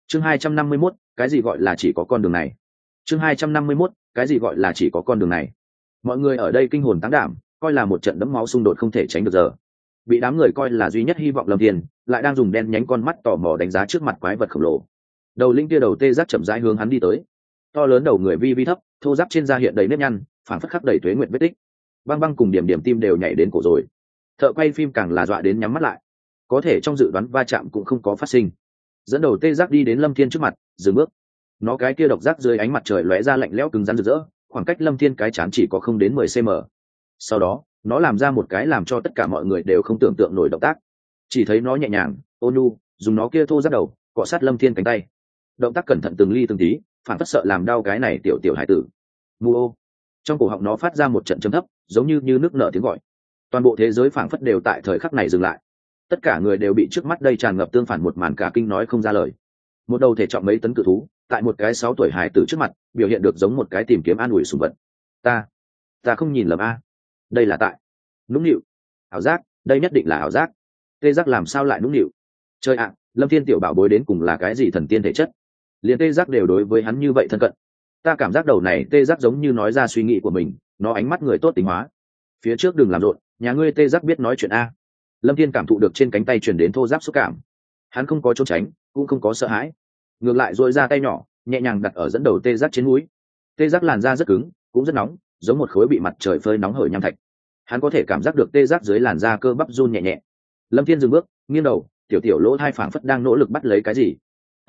Chương 251, cái gì gọi là chỉ có con đường này? Chương 251, cái gì gọi là chỉ có con đường này? Mọi người ở đây kinh hồn táng đảm, coi là một trận đẫm máu xung đột không thể tránh được giờ. Bị đám người coi là duy nhất hy vọng Lâm Thiên, lại đang dùng đen nhánh con mắt tò mò đánh giá trước mặt quái vật khổng lồ. Đầu linh kia đầu tê giác chậm rãi hướng hắn đi tới. To lớn đầu người vi vi thấp, thô ráp trên da hiện đầy nếp nhăn, phản phất khắc đầy tuế nguyệt vết tích. Băng băng cùng điểm điểm tim đều nhảy đến cổ rồi. Thợ quay phim càng là dọa đến nhắm mắt lại. Có thể trong dự đoán va chạm cũng không có phát sinh. Dẫn đầu tê giác đi đến Lâm Thiên trước mặt, dừng bước. Nó cái kia độc giác dưới ánh mặt trời lóe ra lạnh lẽo cứng rắn rực rỡ, khoảng cách Lâm Thiên cái chán chỉ có không đến 10 cm. Sau đó, nó làm ra một cái làm cho tất cả mọi người đều không tưởng tượng nổi động tác. Chỉ thấy nó nhẹ nhàng, ôn nhu, dùng nó kia thô giác đầu, cọ sát Lâm Thiên cánh tay. Động tác cẩn thận từng ly từng tí, phản phất sợ làm đau cái này tiểu tiểu hải tử. Mu ô. Trong cổ họng nó phát ra một trận trầm thấp, giống như nước nở tiếng gọi. Toàn bộ thế giới phảng phất đều tại thời khắc này dừng lại. Tất cả người đều bị trước mắt đây tràn ngập tương phản một màn cả kinh nói không ra lời. Một đầu thể trọng mấy tấn cự thú, tại một cái 6 tuổi hải tử trước mặt, biểu hiện được giống một cái tìm kiếm an ủi sủng vật. Ta không nhìn lầm a. Đây là tại nũng nịu, ảo giác, đây nhất định là ảo giác. Tê giác làm sao lại nũng nịu? Trời ạ, Lâm Thiên tiểu bảo bối đến cùng là cái gì thần tiên thể chất? Liền tê giác đều đối với hắn như vậy thân cận. Ta cảm giác đầu này tê giác giống như nói ra suy nghĩ của mình, nó ánh mắt người tốt tính hóa. Phía trước đừng làm rộn, nhà ngươi tê giác biết nói chuyện a. Lâm Thiên cảm thụ được trên cánh tay truyền đến thô giáp xúc cảm. Hắn không có trốn tránh, cũng không có sợ hãi, ngược lại duỗi ra tay nhỏ, nhẹ nhàng đặt ở dẫn đầu tê giác trên mũi. Tê giác làn da rất cứng, cũng rất nóng, giống một khối bị mặt trời phơi nóng hởi nham thạch. Hắn có thể cảm giác được tê giác dưới làn da cơ bắp run nhẹ nhẹ. Lâm Thiên dừng bước, nghiêng đầu, tiểu tiểu lỗ thai phảng phất đang nỗ lực bắt lấy cái gì.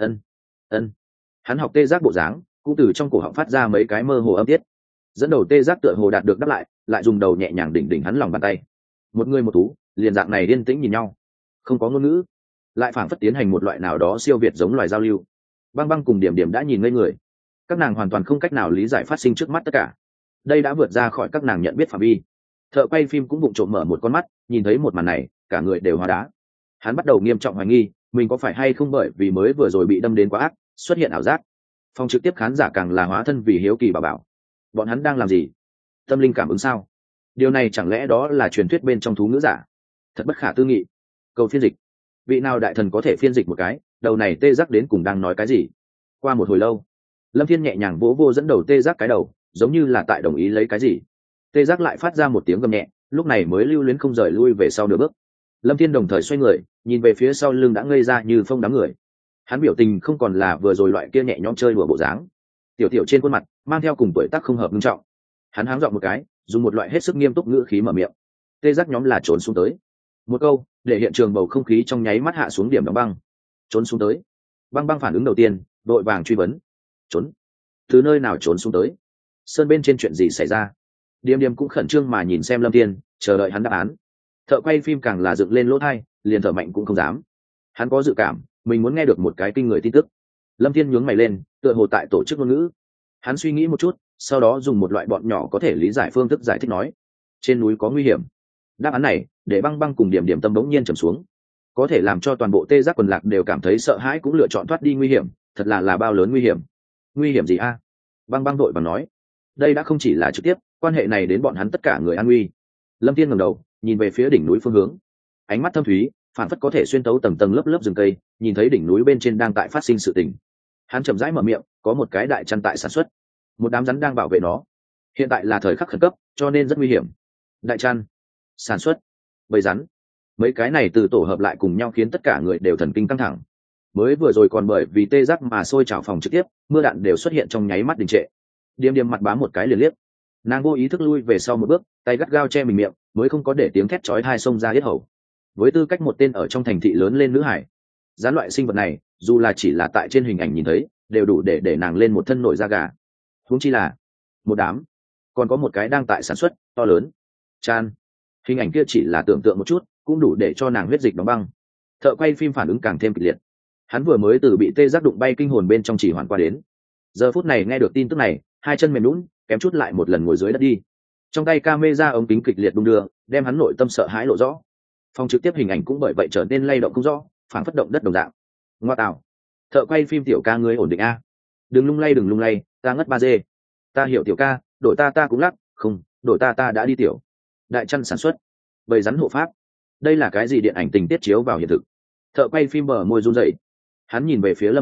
Ân. Hắn học tê giác bộ dáng, cũng từ trong cổ họng phát ra mấy cái mơ hồ âm tiết. Dẫn đầu tê giác tựa hồ đạt được đáp lại dùng đầu nhẹ nhàng đỉnh hắn lòng bàn tay. Một người một thú, liền dạng này yên tĩnh nhìn nhau, không có ngôn ngữ, lại phảng phất tiến hành một loại nào đó siêu việt giống loài giao lưu. Băng băng cùng điểm điểm đã nhìn ngây người, các nàng hoàn toàn không cách nào lý giải phát sinh trước mắt tất cả. Đây đã vượt ra khỏi các nàng nhận biết phạm vi. Thợ quay phim cũng vụng trộm mở một con mắt, nhìn thấy một màn này, cả người đều hóa đá. Hắn bắt đầu nghiêm trọng hoài nghi, mình có phải hay không bởi vì mới vừa rồi bị đâm đến quá ác, xuất hiện ảo giác. Phòng trực tiếp khán giả càng là hóa thân vì hiếu kỳ bảo bọn hắn đang làm gì? Tâm linh cảm ứng sao? Điều này chẳng lẽ đó là truyền thuyết bên trong thú ngữ giả? Thật bất khả tư nghị. Cầu phiên dịch, vị nào đại thần có thể phiên dịch một cái, đầu này tê giác đến cùng đang nói cái gì? Qua một hồi lâu, Lâm Thiên nhẹ nhàng vỗ vô dẫn đầu tê giác cái đầu, giống như là tại đồng ý lấy cái gì. Tê giác lại phát ra một tiếng gầm nhẹ, lúc này mới lưu luyến không rời lui về sau nửa bước. Lâm Thiên đồng thời xoay người, nhìn về phía sau lưng đã ngây ra như phông đám người. Hắn biểu tình không còn là vừa rồi loại kia nhẹ nhõm chơi đùa bộ dáng, tiểu tiểu trên khuôn mặt mang theo cùng tuổi tác không hợp nghiêm trọng. Hắn háng giọng một cái, dùng một loại hết sức nghiêm túc ngữ khí mở miệng. Tê giác nhóm là trốn xuống tới. Một câu để hiện trường bầu không khí trong nháy mắt hạ xuống điểm đóng băng. Trốn xuống tới. Băng băng phản ứng đầu tiên, đội vàng truy vấn. Trốn? Từ nơi nào trốn xuống tới? Sơn bên trên chuyện gì xảy ra? Điềm điềm cũng khẩn trương mà nhìn xem Lâm Thiên, chờ đợi hắn đáp án. Thợ quay phim càng là dựng lên lỗ tai, liền thở mạnh cũng không dám. Hắn có dự cảm, mình muốn nghe được một cái kinh người tin tức. Lâm Thiên nhướng mày lên, tựa hồ tại tổ chức ngôn ngữ. Hắn suy nghĩ một chút, sau đó dùng một loại bọn nhỏ có thể lý giải phương thức giải thích nói. Trên núi có nguy hiểm. Đáp án này để băng băng cùng điểm điểm tâm bỗng nhiên trầm xuống. Có thể làm cho toàn bộ tê giác quần lạc đều cảm thấy sợ hãi cũng lựa chọn thoát đi nguy hiểm, thật là bao lớn nguy hiểm. Nguy hiểm gì a? Băng băng đội bằng nói. Đây đã không chỉ là trực tiếp, quan hệ này đến bọn hắn tất cả người an nguy. Lâm Thiên ngẩng đầu, nhìn về phía đỉnh núi phương hướng. Ánh mắt thâm thúy, phản phất có thể xuyên tấu tầng tầng lớp lớp rừng cây, nhìn thấy đỉnh núi bên trên đang tại phát sinh sự tình. Hắn chậm rãi mở miệng, có một cái đại chăn tại sản xuất, một đám rắn đang bảo vệ nó. Hiện tại là thời khắc khẩn cấp, cho nên rất nguy hiểm. Đại chăn, sản xuất, bầy rắn, mấy cái này từ tổ hợp lại cùng nhau khiến tất cả người đều thần kinh căng thẳng. Mới vừa rồi còn bởi vì tê giác mà sôi trào phòng trực tiếp, mưa đạn đều xuất hiện trong nháy mắt đình trệ. Điềm điềm mặt bám một cái liền liếc, nàng vô ý thức lui về sau một bước, tay gắt gao che mình miệng, mới không có để tiếng thét chói tai xông ra yết hầu. Với tư cách một tên ở trong thành thị lớn lên nữ hải, rắn loại sinh vật này dù là chỉ là tại trên hình ảnh nhìn thấy đều đủ để nàng lên một thân nổi da gà, huống chi là một đám, còn có một cái đang tại sản xuất to lớn. Chan, hình ảnh kia chỉ là tưởng tượng một chút cũng đủ để cho nàng huyết dịch đóng băng. Thợ quay phim phản ứng càng thêm kịch liệt. Hắn vừa mới từ bị tê giác đụng bay kinh hồn bên trong chỉ hoàn qua đến, giờ phút này nghe được tin tức này, hai chân mềm lún, kém chút lại một lần ngồi dưới đất đi. Trong tay camera ống kính kịch liệt đung đưa, đem hắn nội tâm sợ hãi lộ rõ. Phòng trực tiếp hình ảnh cũng bởi vậy trở nên lay động không rõ, phản phất động đất đồng dạng. Ngoa tạo, thợ quay phim tiểu ca ngươi ổn định a? Đừng lung lay, ta ngất 3G. Ta hiểu tiểu ca, đổi ta cũng lắc, không, đổi ta đã đi tiểu. Đại chăn sản xuất, bầy rắn hộ pháp. Đây là cái gì điện ảnh tình tiết chiếu vào hiện thực? Thợ quay phim bờ môi run rẩy. Hắn nhìn về phía Lâm Thiên,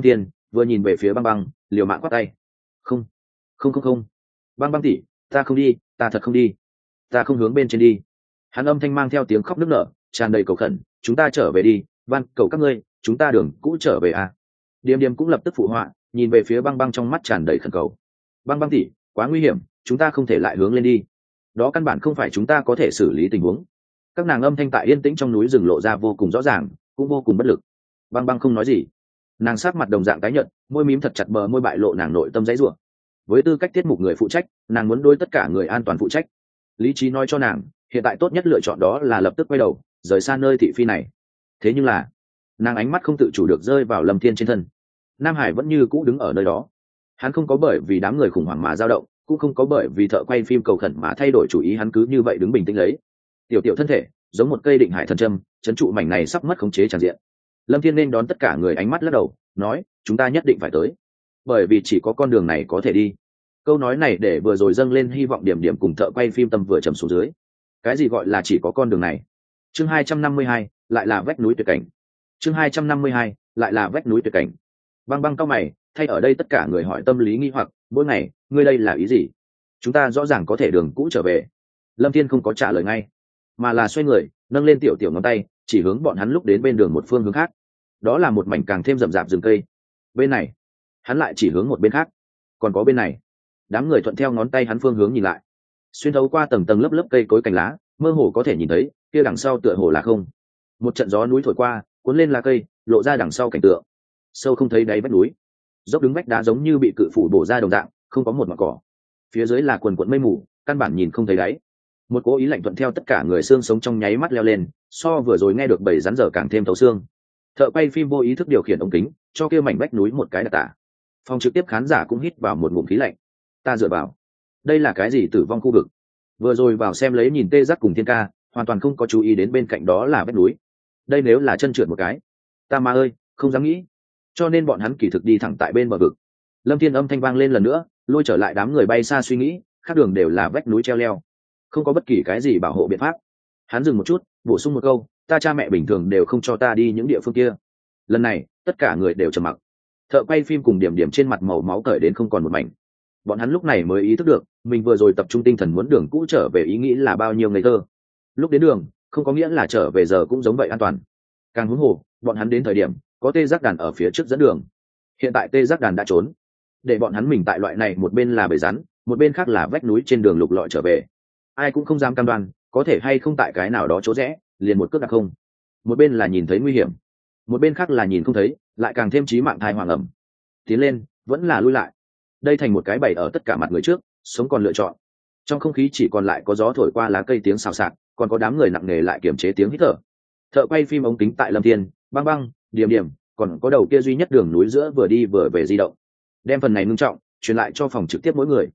vừa nhìn về phía băng băng, liều mạng quát tay. Không, không không không, băng băng tỉ, ta không đi, ta thật không đi, ta không hướng bên trên đi. Hắn âm thanh mang theo tiếng khóc nức nở, tràn đầy cầu khẩn, chúng ta trở về đi, van cầu các ngươi, chúng ta đường cũ trở về à. Điềm điềm cũng lập tức phụ họa, nhìn về phía băng băng trong mắt tràn đầy khẩn cầu. Băng băng tỉ, quá nguy hiểm, chúng ta không thể lại hướng lên đi, đó căn bản không phải chúng ta có thể xử lý tình huống. Các nàng âm thanh tại yên tĩnh trong núi rừng lộ ra vô cùng rõ ràng, cũng vô cùng bất lực. Băng băng không nói gì, nàng sát mặt đồng dạng tái nhợt, môi mím thật chặt, bờ môi bại lộ nàng nội tâm dãy rủa. Với tư cách tiết mục người phụ trách, nàng muốn đối tất cả người an toàn phụ trách. Lý trí nói cho nàng, hiện tại tốt nhất lựa chọn đó là lập tức quay đầu rời xa nơi thị phi này. Thế nhưng là nàng ánh mắt không tự chủ được rơi vào Lâm Thiên trên thân. Nam Hải vẫn như cũ đứng ở nơi đó, hắn không có bởi vì đám người khủng hoảng mà dao động, cũng không có bởi vì thợ quay phim cầu khẩn mà thay đổi chủ ý, hắn cứ như vậy đứng bình tĩnh lấy. Tiểu tiểu thân thể giống một cây định hải thần châm, chấn trụ mảnh này sắp mất khống chế tràn diện. Lâm Thiên nên đón tất cả người ánh mắt lắc đầu, nói, chúng ta nhất định phải tới, bởi vì chỉ có con đường này có thể đi. Câu nói này để vừa rồi dâng lên hy vọng điểm điểm cùng thợ quay phim tâm vừa trầm xuống dưới. Cái gì gọi là chỉ có con đường này? Chương 252, lại là vách núi tuyệt cảnh. Chương 252, lại là vách núi tuyệt cảnh. Băng băng cao mày, thay ở đây tất cả người hỏi tâm lý nghi hoặc, mỗi ngày, ngươi đây là ý gì? Chúng ta rõ ràng có thể đường cũ trở về. Lâm Thiên không có trả lời ngay, mà là xoay người, nâng lên tiểu tiểu ngón tay, chỉ hướng bọn hắn lúc đến bên đường một phương hướng khác. Đó là một mảnh càng thêm rậm rạp rừng cây. Bên này, hắn lại chỉ hướng một bên khác. Còn có bên này. Đám người thuận theo ngón tay hắn phương hướng nhìn lại, xuyên thấu qua tầng tầng lớp lớp cây cối cành lá, mơ hồ có thể nhìn thấy kia đằng sau tựa hồ là không. Một trận gió núi thổi qua, cuốn lên lá cây, lộ ra đằng sau cảnh tượng. Sâu không thấy đáy vách núi, dốc đứng vách đá giống như bị cự phủ bổ ra đồng dạng, không có một mảng cỏ. Phía dưới là quần quần mây mù, căn bản nhìn không thấy đáy. Một cố ý lạnh thuận theo tất cả người xương sống trong nháy mắt leo lên, so vừa rồi nghe được bầy rắn dở càng thêm thấu xương. Thợ quay phim vô ý thức điều khiển ống kính, cho kia mảnh vách núi một cái đặc tả. Phòng trực tiếp khán giả cũng hít vào một ngụm khí lạnh. Ta dựa vào, đây là cái gì tử vong khu vực? Vừa rồi vào xem lấy nhìn Tê Giác cùng Thiên Ca, hoàn toàn không có chú ý đến bên cạnh đó là vách núi. Đây nếu là chân trượt một cái, ta ma ơi, không dám nghĩ. Cho nên bọn hắn kỳ thực đi thẳng tại bên bờ vực. Lâm Thiên âm thanh vang lên lần nữa, lôi trở lại đám người bay xa suy nghĩ, khác đường đều là vách núi treo leo, không có bất kỳ cái gì bảo hộ biện pháp. Hắn dừng một chút, bổ sung một câu, ta cha mẹ bình thường đều không cho ta đi những địa phương kia. Lần này tất cả người đều trầm mặc. Thợ quay phim cùng điểm điểm trên mặt màu máu cởi đến không còn một mảnh. Bọn hắn lúc này mới ý thức được mình vừa rồi tập trung tinh thần muốn đường cũ trở về ý nghĩ là bao nhiêu ngây thơ. Lúc đến đường không có nghĩa là trở về giờ cũng giống vậy an toàn. Càng huống hồ bọn hắn đến thời điểm có Tê Giác đàn ở phía trước dẫn đường. Hiện tại Tê Giác đàn đã trốn, để bọn hắn mình tại loại này một bên là bầy rắn, một bên khác là vách núi trên đường lục lọi trở về. Ai cũng không dám cam đoan có thể hay không tại cái nào đó chỗ rẽ liền một cước đặt không. Một bên là nhìn thấy nguy hiểm, một bên khác là nhìn không thấy, lại càng thêm chí mạng thai hoàng ẩm. Tiến lên vẫn là lui lại, đây thành một cái bẫy ở tất cả mặt người trước sống còn lựa chọn. Trong không khí chỉ còn lại có gió thổi qua lá cây tiếng xào xạc, còn có đám người nặng nề lại kiềm chế tiếng hít thở. Thợ quay phim ống kính tại Lâm Thiên, băng băng, điểm điểm, còn có đầu kia duy nhất đường núi giữa vừa đi vừa về di động, đem phần này ngưng trọng truyền lại cho phòng trực tiếp mỗi người.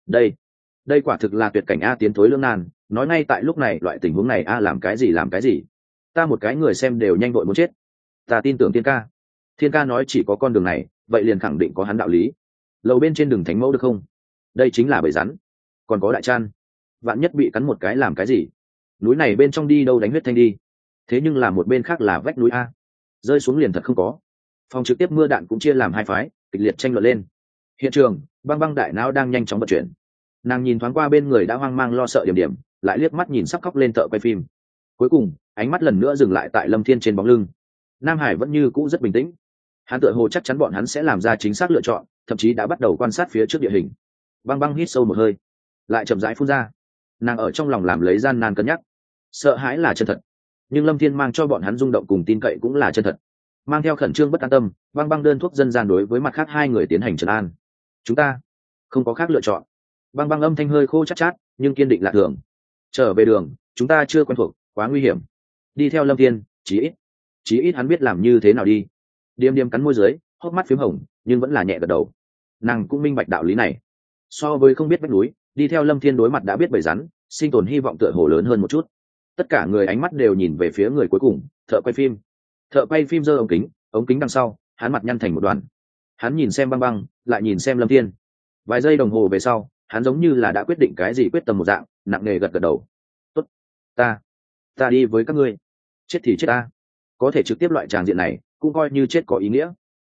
Đây quả thực là tuyệt cảnh a, tiến thối lưỡng nan, nói ngay tại lúc này loại tình huống này a, làm cái gì, ta một cái người xem đều nhanh vội muốn chết. Ta tin tưởng Thiên Ca nói chỉ có con đường này, vậy liền khẳng định có hắn đạo lý. Lầu bên trên đường thánh mẫu được không? Đây chính là bầy rắn, còn có đại trăn, vạn nhất bị cắn một cái làm cái gì? Núi này bên trong đi đâu đánh huyết thanh đi. Thế nhưng là một bên khác là vách núi a, rơi xuống liền thật không có. Phòng trực tiếp mưa đạn cũng chia làm hai phái, kịch liệt tranh luận lên. Hiện trường băng băng đại não đang nhanh chóng vận chuyển. Nàng nhìn thoáng qua bên người đã hoang mang lo sợ điểm điểm, lại liếc mắt nhìn sắp khóc lên thợ quay phim. Cuối cùng ánh mắt lần nữa dừng lại tại Lâm Thiên trên bóng lưng. Nam Hải vẫn như cũ rất bình tĩnh, hắn tựa hồ chắc chắn bọn hắn sẽ làm ra chính xác lựa chọn, thậm chí đã bắt đầu quan sát phía trước địa hình. Băng băng hít sâu một hơi, lại chậm rãi phun ra. Nàng ở trong lòng làm lấy gian nan cân nhắc. Sợ hãi là chân thật, nhưng Lâm Thiên mang cho bọn hắn rung động cùng tin cậy cũng là chân thật. Mang theo khẩn trương bất an tâm, băng băng đơn thuốc dân gian đối với mặt khác hai người tiến hành trấn an. Chúng ta không có khác lựa chọn. Băng băng âm thanh hơi khô chát chát, nhưng kiên định lạ thường. Trở về đường chúng ta chưa quen thuộc, quá nguy hiểm. Đi theo Lâm Thiên, chí ít hắn biết làm như thế nào đi. Điềm điềm cắn môi dưới, hốc mắt phím hồng, nhưng vẫn là nhẹ gật đầu. Nàng cũng minh bạch đạo lý này. So với không biết vách núi, đi theo Lâm Thiên đối mặt đã biết bầy rắn, sinh tồn hy vọng tựa hồ lớn hơn một chút. Tất cả người ánh mắt đều nhìn về phía người cuối cùng, thợ quay phim. Thợ quay phim giơ ống kính đằng sau, hắn mặt nhăn thành một đoàn. Hắn nhìn xem băng băng, lại nhìn xem Lâm Thiên. Vài giây đồng hồ về sau, hắn giống như là đã quyết định cái gì quyết tâm một dạng, nặng nề gật gật đầu. Tốt, ta đi với các ngươi. Chết thì chết ta, có thể trực tiếp loại tràng diện này cũng coi như chết có ý nghĩa.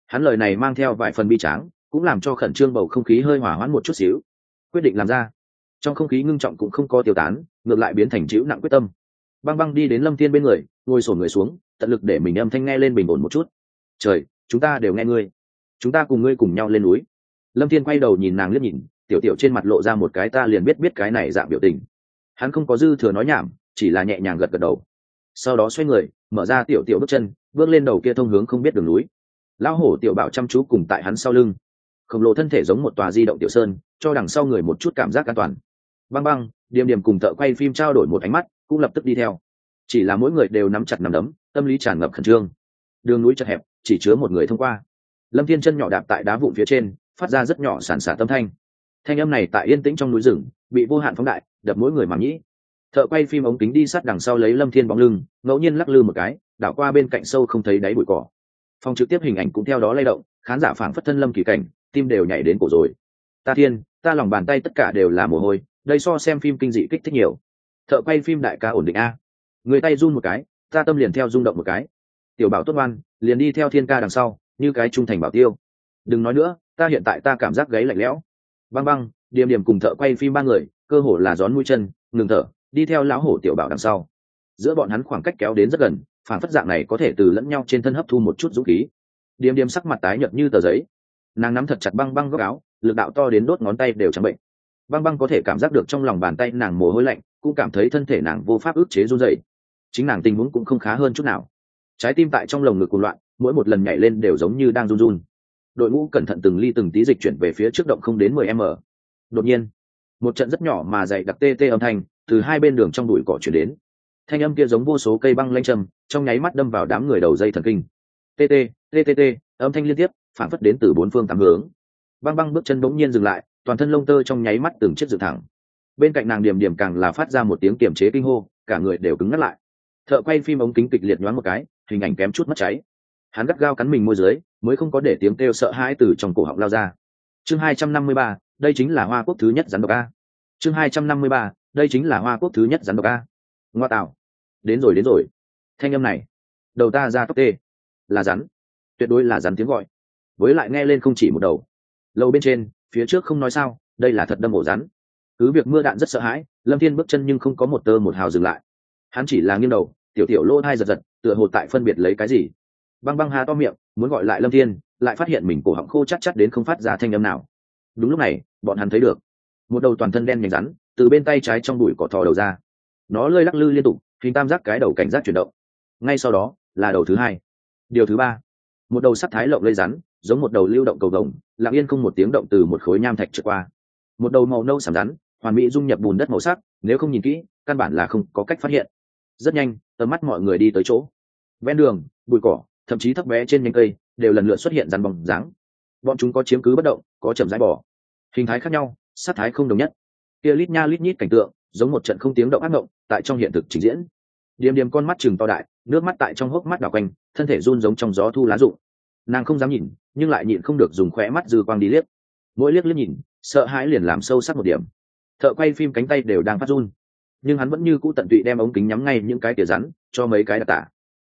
Hắn lời này mang theo vài phần bi tráng, cũng làm cho khẩn trương bầu không khí hơi hỏa hoãn một chút xíu. Quyết định làm ra, trong không khí ngưng trọng cũng không có tiêu tán, ngược lại biến thành chịu nặng quyết tâm. Băng Băng đi đến Lâm Thiên bên người, ngồi xổm người xuống, tận lực để mình âm thanh nghe lên bình ổn một chút. Trời, chúng ta đều nghe ngươi, chúng ta cùng ngươi cùng nhau lên núi. Lâm Thiên quay đầu nhìn nàng liếc nhìn, tiểu tiểu trên mặt lộ ra một cái ta liền biết cái này dạng biểu tình. Hắn không có dư thừa nói nhảm, chỉ là nhẹ nhàng gật gật đầu. Sau đó xoay người, mở ra tiểu tiểu bước chân, bước lên đầu kia thông hướng không biết đường núi. Lão hổ tiểu bảo chăm chú cùng tại hắn sau lưng, khổng lồ thân thể giống một tòa di động tiểu sơn, cho đằng sau người một chút cảm giác an toàn. Băng Băng, Điềm Điềm cùng thợ quay phim trao đổi một ánh mắt, cũng lập tức đi theo. Chỉ là mỗi người đều nắm chặt nắm đấm, tâm lý tràn ngập khẩn trương. Đường núi chật hẹp, chỉ chứa một người thông qua. Lâm Thiên chân nhỏ đạp tại đá vụn phía trên, phát ra rất nhỏ sản xả âm thanh. Thanh âm này tại yên tĩnh trong núi rừng, bị vô hạn phóng đại, đập mỗi người màng nhĩ. Thợ quay phim ống kính đi sát đằng sau lấy Lâm Thiên bóng lưng, ngẫu nhiên lắc lư một cái, đảo qua bên cạnh sâu không thấy đáy bụi cỏ. Phòng trực tiếp hình ảnh cũng theo đó lay động, khán giả phảng phất thân lâm kỳ cảnh, tim đều nhảy đến cổ rồi. Ta thiên, ta lòng bàn tay tất cả đều là mồ hôi, đây so xem phim kinh dị kích thích nhiều. Thợ quay phim đại ca ổn định a. Người tay run một cái, ta tâm liền theo rung động một cái. Tiểu bảo tốt ngoan, liền đi theo Thiên ca đằng sau, như cái trung thành bảo tiêu. Đừng nói nữa, ta hiện tại ta cảm giác gáy lạnh lẽo. Băng Băng, Điềm Điềm cùng thợ quay phim ba người, cơ hồ là gión mũi chân, ngừng thở, đi theo lão hổ tiểu bảo đằng sau. Giữa bọn hắn khoảng cách kéo đến rất gần, phản phất dạng này có thể từ lẫn nhau trên thân hấp thu một chút dũng khí. Điềm Điềm sắc mặt tái nhợt như tờ giấy, nàng nắm thật chặt Băng Băng góc áo, lực đạo to đến đốt ngón tay đều trắng bệnh. Băng Băng có thể cảm giác được trong lòng bàn tay nàng mồ hôi lạnh, cũng cảm thấy thân thể nàng vô pháp ức chế run rẩy. Chính nàng tình huống cũng không khá hơn chút nào, trái tim tại trong lồng ngực cuồng loạn, mỗi một lần nhảy lên đều giống như đang run run. Đội ngũ cẩn thận từng ly từng tí dịch chuyển về phía trước động không đến 10 m. Đột nhiên, một trận rất nhỏ mà dày đặc tê tê âm thanh từ hai bên đường trong bụi cỏ chuyển đến. Thanh âm kia giống vô số cây băng lanh châm, trong nháy mắt đâm vào đám người đầu dây thần kinh. Tê tê tê tê tê, âm thanh liên tiếp phản phất đến từ bốn phương tám hướng. Băng Băng bước chân bỗng nhiên dừng lại, toàn thân lông tơ trong nháy mắt từng chiếc dựng thẳng. Bên cạnh nàng Điềm Điềm càng là phát ra một tiếng kiềm chế kinh hô, cả người đều cứng ngắt lại. Thợ quay phim ống kính kịch liệt nhoáng một cái, hình ảnh kém chút mất cháy. Hắn gắt gao cắn mình môi dưới, mới không có để tiếng kêu sợ hãi từ trong cổ họng lao ra. Chương 253, đây chính là Hoa Quốc thứ nhất rắn độc a. Chương 253, đây chính là Hoa Quốc thứ nhất rắn độc a. Ngoa tạo, đến rồi. Thanh âm này, đầu ta ra tóc tê, là rắn, tuyệt đối là rắn tiếng gọi. Với lại nghe lên không chỉ một đầu. Lầu bên trên, phía trước không nói sao, đây là thật đâm ổ rắn. Cứ việc mưa đạn rất sợ hãi, Lâm Thiên bước chân nhưng không có một tơ một hào dừng lại. Hắn chỉ là nghiêng đầu, tiểu tiểu lỗ thai giật, tựa hồ tại phân biệt lấy cái gì. Băng Băng há to miệng, muốn gọi lại Lâm Thiên, lại phát hiện mình cổ họng khô chắc đến không phát ra thanh âm nào. Đúng lúc này, bọn hắn thấy được một đầu toàn thân đen nhánh rắn từ bên tay trái trong bụi cỏ thò đầu ra. Nó lơi lắc lư liên tục, hình tam giác cái đầu cảnh giác chuyển động. Ngay sau đó là đầu thứ hai, điều thứ ba, một đầu sắt thái lộng lây rắn, giống một đầu lưu động cầu vồng, lặng yên không một tiếng động từ một khối nham thạch trượt qua. Một đầu màu nâu xám rắn, hoàn mỹ dung nhập bùn đất màu sắc, nếu không nhìn kỹ, căn bản là không có cách phát hiện. Rất nhanh, tầm mắt mọi người đi tới chỗ ven đường, bụi cỏ, thậm chí thấp bé trên nhánh cây đều lần lượt xuất hiện rắn bóng dáng. Bọn chúng có chiếm cứ bất động, có chậm rãi bỏ, hình thái khác nhau, sát thái không đồng nhất. Kia lít nha lít nhít cảnh tượng, giống một trận không tiếng động ác mộng tại trong hiện thực trình diễn. Điềm Điềm con mắt chừng to đại, nước mắt tại trong hốc mắt đảo quanh, thân thể run giống trong gió thu lá rụng. Nàng không dám nhìn, nhưng lại nhịn không được dùng khóe mắt dư quang đi liếc. Mỗi liếc nhìn, sợ hãi liền làm sâu sắc một điểm. Thợ quay phim cánh tay đều đang phát run, nhưng hắn vẫn như cũ tận tụy đem ống kính nhắm ngay những cái tỉa rắn, cho mấy cái đặc tả.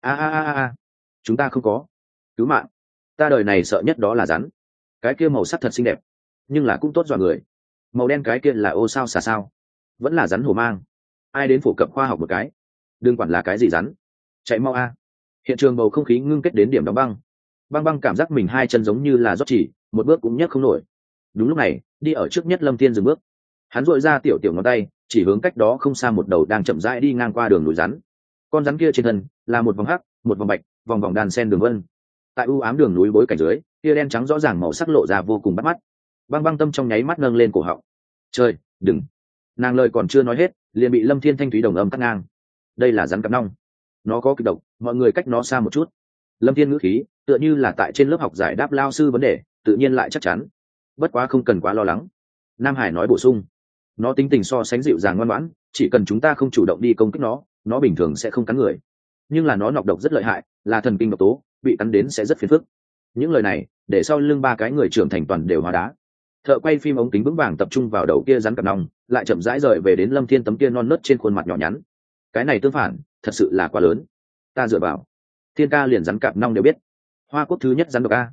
A, chúng ta không có, cứu mạng, ta đời này sợ nhất đó là rắn. Cái kia màu sắc thật xinh đẹp, nhưng là cũng tốt dọa người. Màu đen cái kia là ô sao xà sao, vẫn là rắn hổ mang. Ai đến phổ cập khoa học một cái, đừng quản là cái gì rắn, chạy mau a. Hiện trường bầu không khí ngưng kết đến điểm đóng băng. Băng cảm giác mình hai chân giống như là rót chỉ, một bước cũng nhấc không nổi. Đúng lúc này, đi ở trước nhất Lâm Thiên dừng bước. Hắn duỗi ra tiểu ngón tay, chỉ hướng cách đó không xa một đầu đang chậm rãi đi ngang qua đường núi rắn. Con rắn kia trên thân là một vòng hắc, một vòng bạch, vòng vòng đàn sen đường vân. Tại u ám đường núi bối cảnh dưới, kia đen trắng rõ ràng màu sắc lộ ra vô cùng bắt mắt. Băng tâm trong nháy mắt nâng lên cổ họng. Trời, đừng! Nàng lời còn chưa nói hết, liền bị Lâm Thiên thanh thúy đồng âm cắt ngang. Đây là rắn cặp nong, nó có kịch độc, mọi người cách nó xa một chút. Lâm Thiên ngữ khí tựa như là tại trên lớp học giải đáp lao sư vấn đề, tự nhiên lại chắc chắn. Bất quá không cần quá lo lắng. Nam Hải nói bổ sung, nó tính tình so sánh dịu dàng ngoan ngoãn, chỉ cần chúng ta không chủ động đi công kích nó bình thường sẽ không cắn người. Nhưng là nó nọc độc rất lợi hại, là thần kinh độc tố, bị cắn đến sẽ rất phiền phức. Những lời này để sau lưng ba cái người trưởng thành toàn đều hóa đá. Thợ quay phim ống kính vững vàng tập trung vào đầu kia rắn cặp nòng, lại chậm rãi rời về đến Lâm Thiên tấm kia non nớt trên khuôn mặt nhỏ nhắn. Cái này tương phản, thật sự là quá lớn. Ta dựa vào, Thiên ca liền rắn cặp nòng đều biết. Hoa Quốc thứ nhất rắn độc a.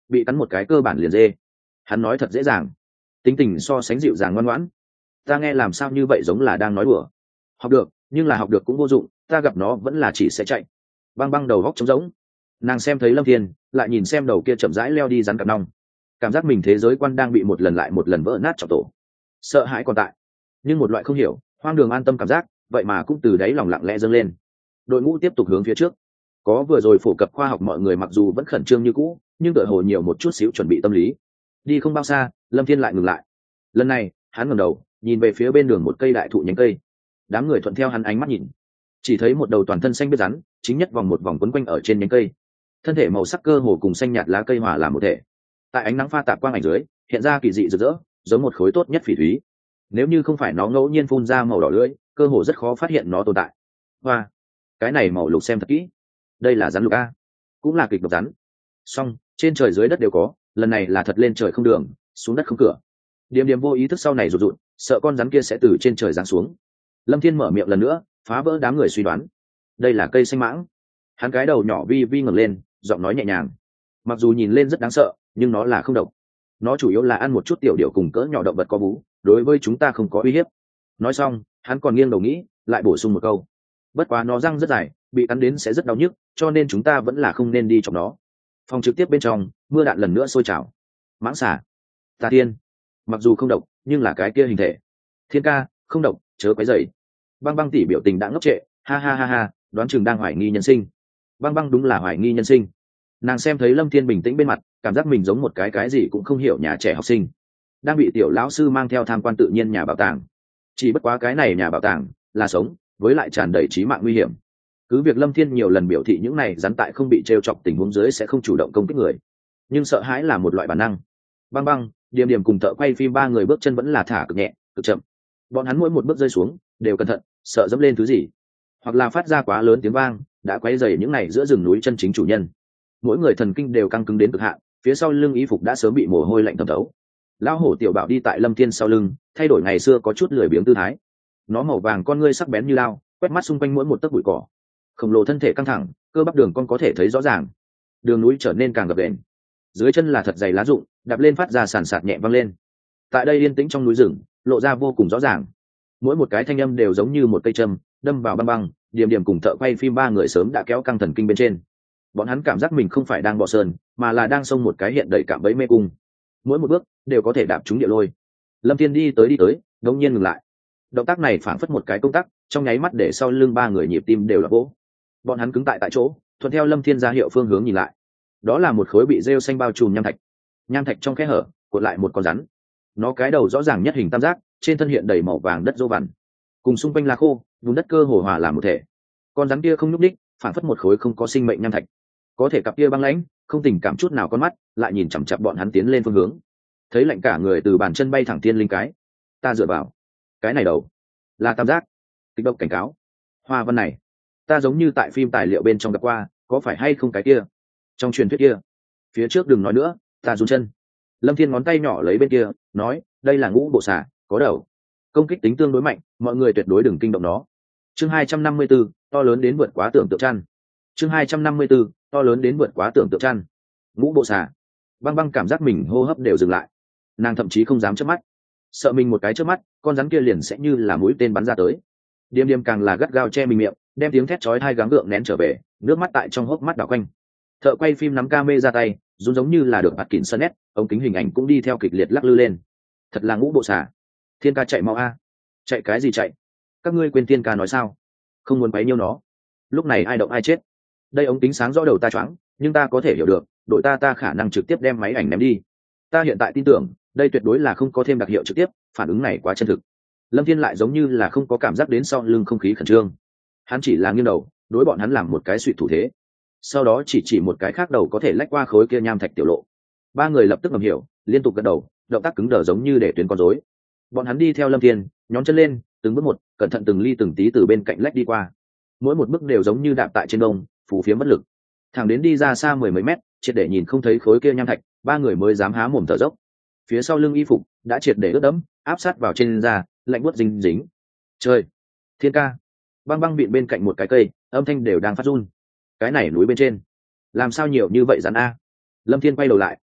bị cắn một cái cơ bản liền dê. Hắn nói thật dễ dàng, tính tình so sánh dịu dàng ngoan ngoãn. Ta nghe làm sao như vậy giống là đang nói đùa. Học được, nhưng là học được cũng vô dụng, ta gặp nó vẫn là chỉ sẽ chạy. Băng băng đầu góc trống rỗng. Nàng xem thấy Lâm Thiên, lại nhìn xem đầu kia chậm rãi leo đi rắn cặp nong, cảm giác mình thế giới quan đang bị một lần lại một lần vỡ nát trong tổ. Sợ hãi còn tại, nhưng một loại không hiểu hoang đường an tâm cảm giác vậy mà cũng từ đáy lòng lặng lẽ dâng lên. Đội ngũ tiếp tục hướng phía trước. Có vừa rồi phổ cập khoa học mọi người mặc dù vẫn khẩn trương như cũ, nhưng tựa hồ nhiều một chút xíu chuẩn bị tâm lý. Đi không bao xa, Lâm Thiên lại ngừng lại. Lần này hắn ngẩng đầu nhìn về phía bên đường một cây đại thụ nhánh cây. Đám người thuận theo hắn ánh mắt nhìn, chỉ thấy một đầu toàn thân xanh biết rắn chính nhất vòng một vòng quấn quanh ở trên nhánh cây, thân thể màu sắc cơ hồ cùng xanh nhạt lá cây hòa làm một thể, tại ánh nắng pha tạp quang ảnh dưới hiện ra kỳ dị rực rỡ, giống một khối tốt nhất phỉ thúy. Nếu như không phải nó ngẫu nhiên phun ra màu đỏ lưỡi, cơ hồ rất khó phát hiện nó tồn tại. Hoa, cái này màu lục xem thật kỹ, đây là rắn lục a, cũng là kịch độc rắn. Song trên trời dưới đất đều có, lần này là thật lên trời không đường, xuống đất không cửa. Điềm điềm vô ý thức sau này rụt rụt, sợ con rắn kia sẽ từ trên trời giáng xuống. Lâm Thiên mở miệng lần nữa, phá vỡ đám người suy đoán. Đây là cây xanh mãng. Hắn cái đầu nhỏ vi vi ngẩng lên, giọng nói nhẹ nhàng. Mặc dù nhìn lên rất đáng sợ, nhưng nó là không độc. Nó chủ yếu là ăn một chút tiểu điểu cùng cỡ nhỏ động vật có vú, đối với chúng ta không có uy hiếp. Nói xong, hắn còn nghiêng đầu nghĩ, lại bổ sung một câu. Bất quá nó răng rất dài, bị cắn đến sẽ rất đau nhức, cho nên chúng ta vẫn là không nên đi trong nó. Phòng trực tiếp bên trong, mưa đạn lần nữa sôi trào. Mãng xà, Tà Thiên, mặc dù không độc, nhưng là cái kia hình thể. Thiên ca, không độc, chớ quấy rầy. Băng băng tỷ biểu tình đã ngốc trệ, ha ha ha ha, đoán chừng đang hoài nghi nhân sinh. Băng băng đúng là hoài nghi nhân sinh. Nàng xem thấy Lâm Thiên bình tĩnh bên mặt, cảm giác mình giống một cái gì cũng không hiểu nhà trẻ học sinh, đang bị tiểu lão sư mang theo tham quan tự nhiên nhà bảo tàng. Chỉ bất quá cái này nhà bảo tàng là sống, với lại tràn đầy trí mạng nguy hiểm. Cứ việc Lâm Thiên nhiều lần biểu thị những này rắn tại không bị trêu chọc tình huống dưới sẽ không chủ động công kích người, nhưng sợ hãi là một loại bản năng. Băng băng, Điềm Điềm cùng thợ quay phim ba người bước chân vẫn là thả cực nhẹ, cực chậm. Bọn hắn mỗi một bước rơi xuống đều cẩn thận, sợ dẫm lên thứ gì, hoặc là phát ra quá lớn tiếng vang đã quấy rầy những này giữa rừng núi chân chính chủ nhân. Mỗi người thần kinh đều căng cứng đến cực hạn, phía sau lưng y phục đã sớm bị mồ hôi lạnh thấm thấu. Lão hổ tiểu bảo đi tại Lâm Thiên sau lưng, thay đổi ngày xưa có chút lười biếng tư thái. Nó màu vàng con ngươi sắc bén như lao, quét mắt xung quanh mỗi một tấc bụi cỏ. Khổng lồ thân thể căng thẳng, cơ bắp đường con có thể thấy rõ ràng. Đường núi trở nên càng gập ghềnh, dưới chân là thật dày lá rụng, đạp lên phát ra sàn sạt nhẹ vang lên. Tại đây yên tĩnh trong núi rừng, lộ ra vô cùng rõ ràng. Mỗi một cái thanh âm đều giống như một cây châm, đâm vào Băng băng, Điềm Điềm cùng thợ quay phim ba người sớm đã kéo căng thần kinh bên trên. Bọn hắn cảm giác mình không phải đang bò sơn, mà là đang xông một cái hiện đầy cạm bẫy mê cung. Mỗi một bước đều có thể đạp trúng địa lôi. Lâm Thiên đi tới, đống nhiên ngừng lại. Động tác này phảng phất một cái công tắc, trong nháy mắt để sau lưng ba người nhịp tim đều là vỗ. Bọn hắn cứng tại chỗ, thuận theo Lâm Thiên ra hiệu phương hướng nhìn lại. Đó là một khối bị rêu xanh bao trùm nham thạch. Nham thạch trong khe hở cuộn lại một con rắn. Nó cái đầu rõ ràng nhất hình tam giác, trên thân hiện đầy màu vàng đất dô vằn, cùng xung quanh lá khô, vùng đất cơ hồ hòa làm một thể. Con rắn kia không nhúc đích, phảng phất một khối không có sinh mệnh nham thạch. Có thể cặp kia băng lãnh, không tình cảm chút nào con mắt, lại nhìn chằm chằm bọn hắn tiến lên phương hướng. Thấy lạnh cả người từ bàn chân bay thẳng tiên linh cái. Ta dựa vào, cái này đầu là tam giác. Kịch độc cảnh cáo. Hoa văn này, ta giống như tại phim tài liệu bên trong gặp qua, có phải hay không cái kia? Trong truyền thuyết kia. Phía trước đừng nói nữa, ta run chân. Lâm Thiên ngón tay nhỏ lấy bên kia, nói, đây là ngũ bộ xà, có đầu. Công kích tính tương đối mạnh, mọi người tuyệt đối đừng kinh động nó. Chương 254, to lớn đến vượt quá tưởng tượng chăn. Chương 254, to lớn đến vượt quá tưởng tượng chăn. Ngũ bộ xà. Băng băng cảm giác mình hô hấp đều dừng lại. Nàng thậm chí không dám chớp mắt, sợ mình một cái chớp mắt, con rắn kia liền sẽ như là mũi tên bắn ra tới. Điềm Điềm càng là gắt gao che mình miệng, đem tiếng thét chói tai gắng gượng nén trở về, nước mắt tại trong hốc mắt đảo quanh. Thợ quay phim nắm camera ra tay, run giống như là được bạt kỉnh sân nét, ống kính hình ảnh cũng đi theo kịch liệt lắc lư lên. Thật là ngũ bộ xà. Thiên ca chạy mau a. Chạy cái gì chạy? Các ngươi quên Thiên ca nói sao? Không muốn quấy nhiêu nó. Lúc này ai động ai chết. Đây ống kính sáng rõ đầu ta choáng, nhưng ta có thể hiểu được, đội ta khả năng trực tiếp đem máy ảnh ném đi. Ta hiện tại tin tưởng, đây tuyệt đối là không có thêm đặc hiệu trực tiếp, phản ứng này quá chân thực. Lâm Thiên lại giống như là không có cảm giác đến sau lưng không khí khẩn trương. Hắn chỉ là nghiêng đầu, đối bọn hắn làm một cái suy thủ thế. Sau đó chỉ một cái khác đầu có thể lách qua khối kia nham thạch tiểu lộ. Ba người lập tức ngầm hiểu, liên tục gật đầu, động tác cứng đờ giống như để tuyến con rối. Bọn hắn đi theo Lâm Thiên, nhón chân lên, từng bước một, cẩn thận từng ly từng tí từ bên cạnh lách đi qua. Mỗi một bước đều giống như đạp tại trên đông, phù phiếm bất lực. Thẳng đến đi ra xa mười mấy mét, triệt để nhìn không thấy khối kia nham thạch, ba người mới dám há mồm thở dốc. Phía sau lưng y phục đã triệt để ướt đẫm, áp sát vào trên da, lạnh buốt dính dính. Trời, Thiên ca. Băng băng bịn bên cạnh một cái cây, âm thanh đều đang phát run. Cái này núi bên trên, làm sao nhiều như vậy rắn a? Lâm Thiên quay đầu lại,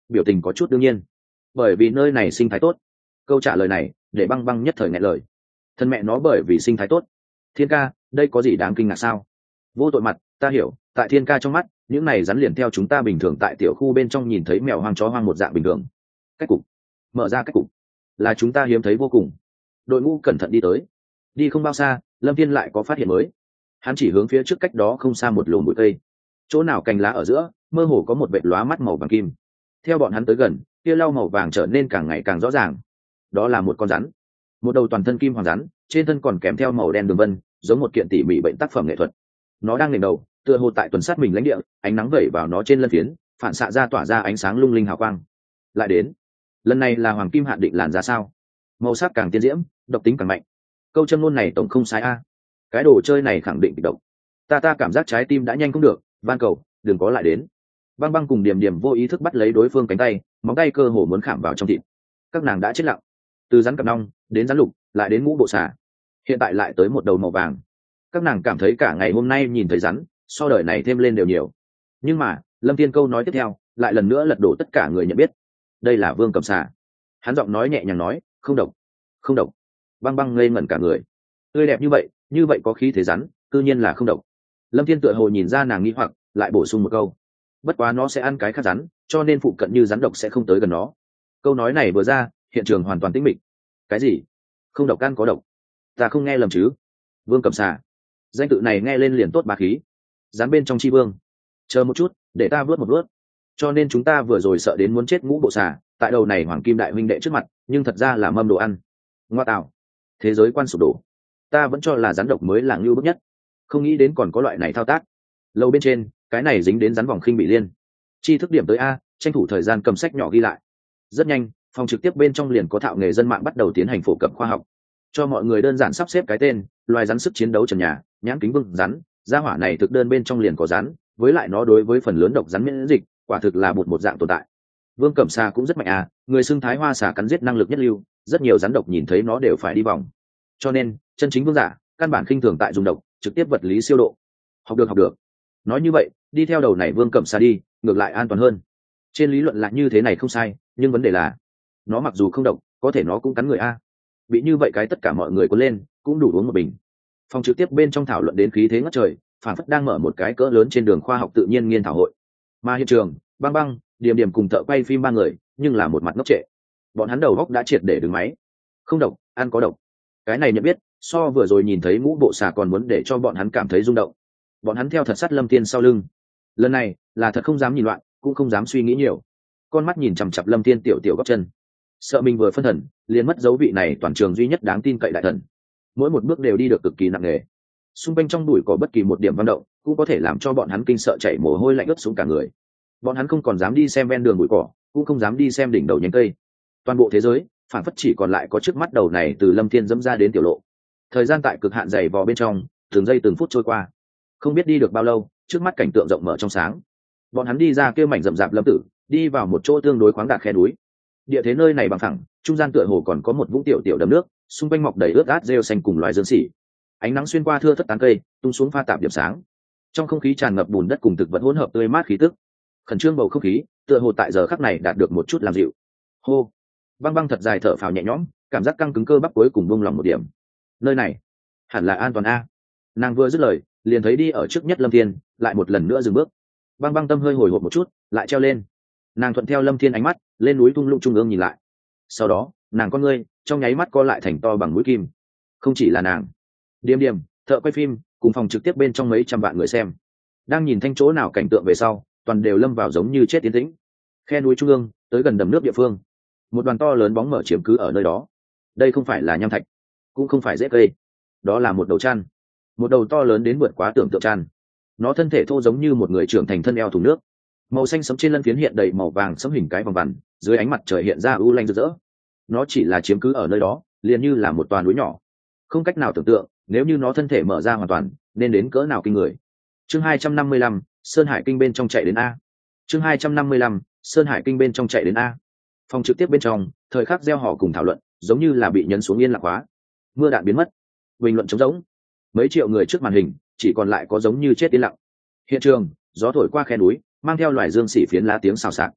biểu tình có chút đương nhiên, bởi vì nơi này sinh thái tốt. Câu trả lời này để băng băng nhất thời nghẹn lời. Thân mẹ nó bởi vì sinh thái tốt. Thiên ca, đây có gì đáng kinh ngạc sao? Vô tội mặt, ta hiểu, tại Thiên ca trong mắt, những này rắn liền theo chúng ta bình thường tại tiểu khu bên trong nhìn thấy mèo hoang chó hoang một dạng bình thường. Cách cục, mở ra cách cục, là chúng ta hiếm thấy vô cùng. Đội ngũ cẩn thận đi tới, đi không bao xa, Lâm Thiên lại có phát hiện mới. Hắn chỉ hướng phía trước cách đó không xa một lùm bụi cây, chỗ nào cành lá ở giữa mơ hồ có một vệt lóa mắt màu vàng kim. Theo bọn hắn tới gần, kia lau màu vàng trở nên càng ngày càng rõ ràng. Đó là một con rắn, một đầu toàn thân kim hoàng rắn, trên thân còn kèm theo màu đen đường vân, giống một kiện tỉ mỉ bệnh tác phẩm nghệ thuật. Nó đang ngẩng đầu, tựa hồ tại tuần sát mình lãnh địa, ánh nắng vẩy vào nó trên lân phiến, phản xạ ra tỏa ra ánh sáng lung linh hào quang. Lại đến, lần này là hoàng kim hạn định làn ra sao? Màu sắc càng tiên diễm, độc tính càng mạnh. Câu châm ngôn này tổng không sai a. Cái đồ chơi này khẳng định bị độc. Ta cảm giác trái tim đã nhanh không được, van cầu đừng có lại đến. Băng băng cùng điểm điểm vô ý thức bắt lấy đối phương cánh tay, móng tay cơ hồ muốn khảm vào trong thịt. Các nàng đã chết lặng, từ rắn cặp nong đến rắn lục, lại đến mũ bộ xà, hiện tại lại tới một đầu màu vàng. Các nàng cảm thấy cả ngày hôm nay nhìn thấy rắn so đời này thêm lên đều nhiều. Nhưng mà Lâm Thiên câu nói tiếp theo lại lần nữa lật đổ tất cả người nhận biết. Đây là vương cầm xà. Hắn giọng nói nhẹ nhàng nói, không độc, không độc. Băng băng ngây ngẩn cả người. Tươi đẹp như vậy có khí thế rắn, cư nhiên là không độc. Lâm Thiên tựa hồ nhìn ra nàng nghi hoặc, lại bổ sung một câu, bất quá nó sẽ ăn cái khác rắn, cho nên phụ cận như rắn độc sẽ không tới gần nó. Câu nói này vừa ra, hiện trường hoàn toàn tĩnh mịch. Cái gì? Không độc ăn có độc? Ta không nghe lầm chứ? Vương cầm xà, danh tự này nghe lên liền tốt bá khí. Rắn bên trong chi vương. Chờ một chút, để ta vớt một vớt. Cho nên chúng ta vừa rồi sợ đến muốn chết ngũ bộ xà, tại đầu này hoàng kim đại huynh đệ trước mặt, nhưng thật ra là mâm đồ ăn. Ngoa tạo, thế giới quan sụp đổ. Ta vẫn cho là rắn độc mới là ngưu bức nhất, không nghĩ đến còn có loại này thao tác. Lâu bên trên, cái này dính đến rắn vòng khinh bị liên. Chi thức điểm tới a, tranh thủ thời gian cầm sách nhỏ ghi lại. Rất nhanh, phòng trực tiếp bên trong liền có thạo nghề dân mạng bắt đầu tiến hành phổ cập khoa học, cho mọi người đơn giản sắp xếp cái tên loài rắn sức chiến đấu trần nhà, nhãn kính vương rắn, gia hỏa này thực đơn bên trong liền có rắn, với lại nó đối với phần lớn độc rắn miễn dịch, quả thực là một dạng tồn tại. Vương cẩm xà cũng rất mạnh à, người xưng thái hoa xà cắn giết năng lực nhất lưu, rất nhiều rắn độc nhìn thấy nó đều phải đi vòng. Cho nên chân chính vương giả căn bản khinh thường tại dùng độc, trực tiếp vật lý siêu độ. Học được. Nói như vậy, đi theo đầu này vương cẩm xà đi, ngược lại an toàn hơn. Trên lý luận là như thế này không sai, nhưng vấn đề là nó mặc dù không độc, có thể nó cũng cắn người a. Bị như vậy cái tất cả mọi người cuốn lên cũng đủ uống một bình. Phòng trực tiếp bên trong thảo luận đến khí thế ngất trời, phản phất đang mở một cái cỡ lớn trên đường khoa học tự nhiên nghiên thảo hội. Mà hiện trường, băng băng, điểm điểm cùng thợ quay phim ba người nhưng là một mặt ngốc trệ. Bọn hắn đầu góc đã triệt để đứng máy. Không độc, ăn có độc. Cái này nhận biết, so vừa rồi nhìn thấy mũ bộ xà còn muốn để cho bọn hắn cảm thấy rung động. Bọn hắn theo thật sát Lâm Thiên sau lưng. Lần này là thật không dám nhìn loạn, cũng không dám suy nghĩ nhiều. Con mắt nhìn chằm chặp Lâm Thiên tiểu tiểu gót chân, sợ mình vừa phân thần liền mất dấu vị này toàn trường duy nhất đáng tin cậy đại thần. Mỗi một bước đều đi được cực kỳ nặng nề, xung quanh trong bụi có bất kỳ một điểm vận động cũng có thể làm cho bọn hắn kinh sợ chảy mồ hôi lạnh ướt xuống cả người. Bọn hắn không còn dám đi xem ven đường bụi cỏ, cũng không dám đi xem đỉnh đầu nhánh cây. Toàn bộ thế giới phản phất chỉ còn lại có trước mắt đầu này từ Lâm Thiên dẫm ra đến tiểu lộ. Thời gian tại cực hạn dày vò bên trong, từng giây từng phút trôi qua, không biết đi được bao lâu, trước mắt cảnh tượng rộng mở trong sáng. Bọn hắn đi ra kia mảnh rậm rạp lâm tử, đi vào một chỗ tương đối khoáng đạt khe núi. Địa thế nơi này bằng phẳng, trung gian tựa hồ còn có một vũng tiểu tiểu đầm nước, xung quanh mọc đầy ướt át rêu xanh cùng loài dương xỉ. Ánh nắng xuyên qua thưa thất tán cây, tung xuống pha tạp điểm sáng. Trong không khí tràn ngập bùn đất cùng thực vật hỗn hợp tươi mát khí tức. Khẩn trương bầu không khí, tựa hồ tại giờ khắc này đạt được một chút làm dịu. Hô, băng băng thật dài thở phào nhẹ nhõm, cảm giác căng cứng cơ bắp cuối cùng buông lỏng một điểm. Nơi này hẳn là an toàn a. Nàng vừa dứt lời, liền thấy đi ở trước nhất Lâm Thiên lại một lần nữa dừng bước. Băng băng tâm hơi hồi hộp một chút, lại treo lên. Nàng thuận theo Lâm Thiên ánh mắt lên núi thung lũng trung ương nhìn lại. Sau đó nàng con ngươi trong nháy mắt co lại thành to bằng mũi kim. Không chỉ là nàng, điềm điềm, thợ quay phim cùng phòng trực tiếp bên trong mấy trăm vạn người xem đang nhìn thanh chỗ nào cảnh tượng về sau, toàn đều lâm vào giống như chết tiến tĩnh. Khe núi trung ương tới gần đầm nước địa phương, một đoàn to lớn bóng mở chiếm cứ ở nơi đó. Đây không phải là nham thạch, cũng không phải rễ cây, đó là một đầu chăn, một đầu to lớn đến vượt quá tưởng tượng chăn. Nó thân thể thô giống như một người trưởng thành thân eo thùng nước, màu xanh sẫm trên lân phiến hiện đầy màu vàng sẫm hình cái vòng vằn, dưới ánh mặt trời hiện ra u lanh rực rỡ. Nó chỉ là chiếm cứ ở nơi đó, liền như là một toàn núi nhỏ, không cách nào tưởng tượng nếu như nó thân thể mở ra hoàn toàn nên đến cỡ nào kinh người. Chương 255, Sơn Hải Kinh bên trong chạy đến a. Chương 255, Sơn Hải Kinh bên trong chạy đến a. Phòng trực tiếp bên trong, thời khắc gieo họ cùng thảo luận, giống như là bị nhấn xuống yên lặng hóa. Mưa đạn biến mất, bình luận trống rỗng. Mấy triệu người trước màn hình, chỉ còn lại có giống như chết yên lặng. Hiện trường, gió thổi qua khe núi, mang theo loài dương xỉ phiến lá tiếng xào xạc.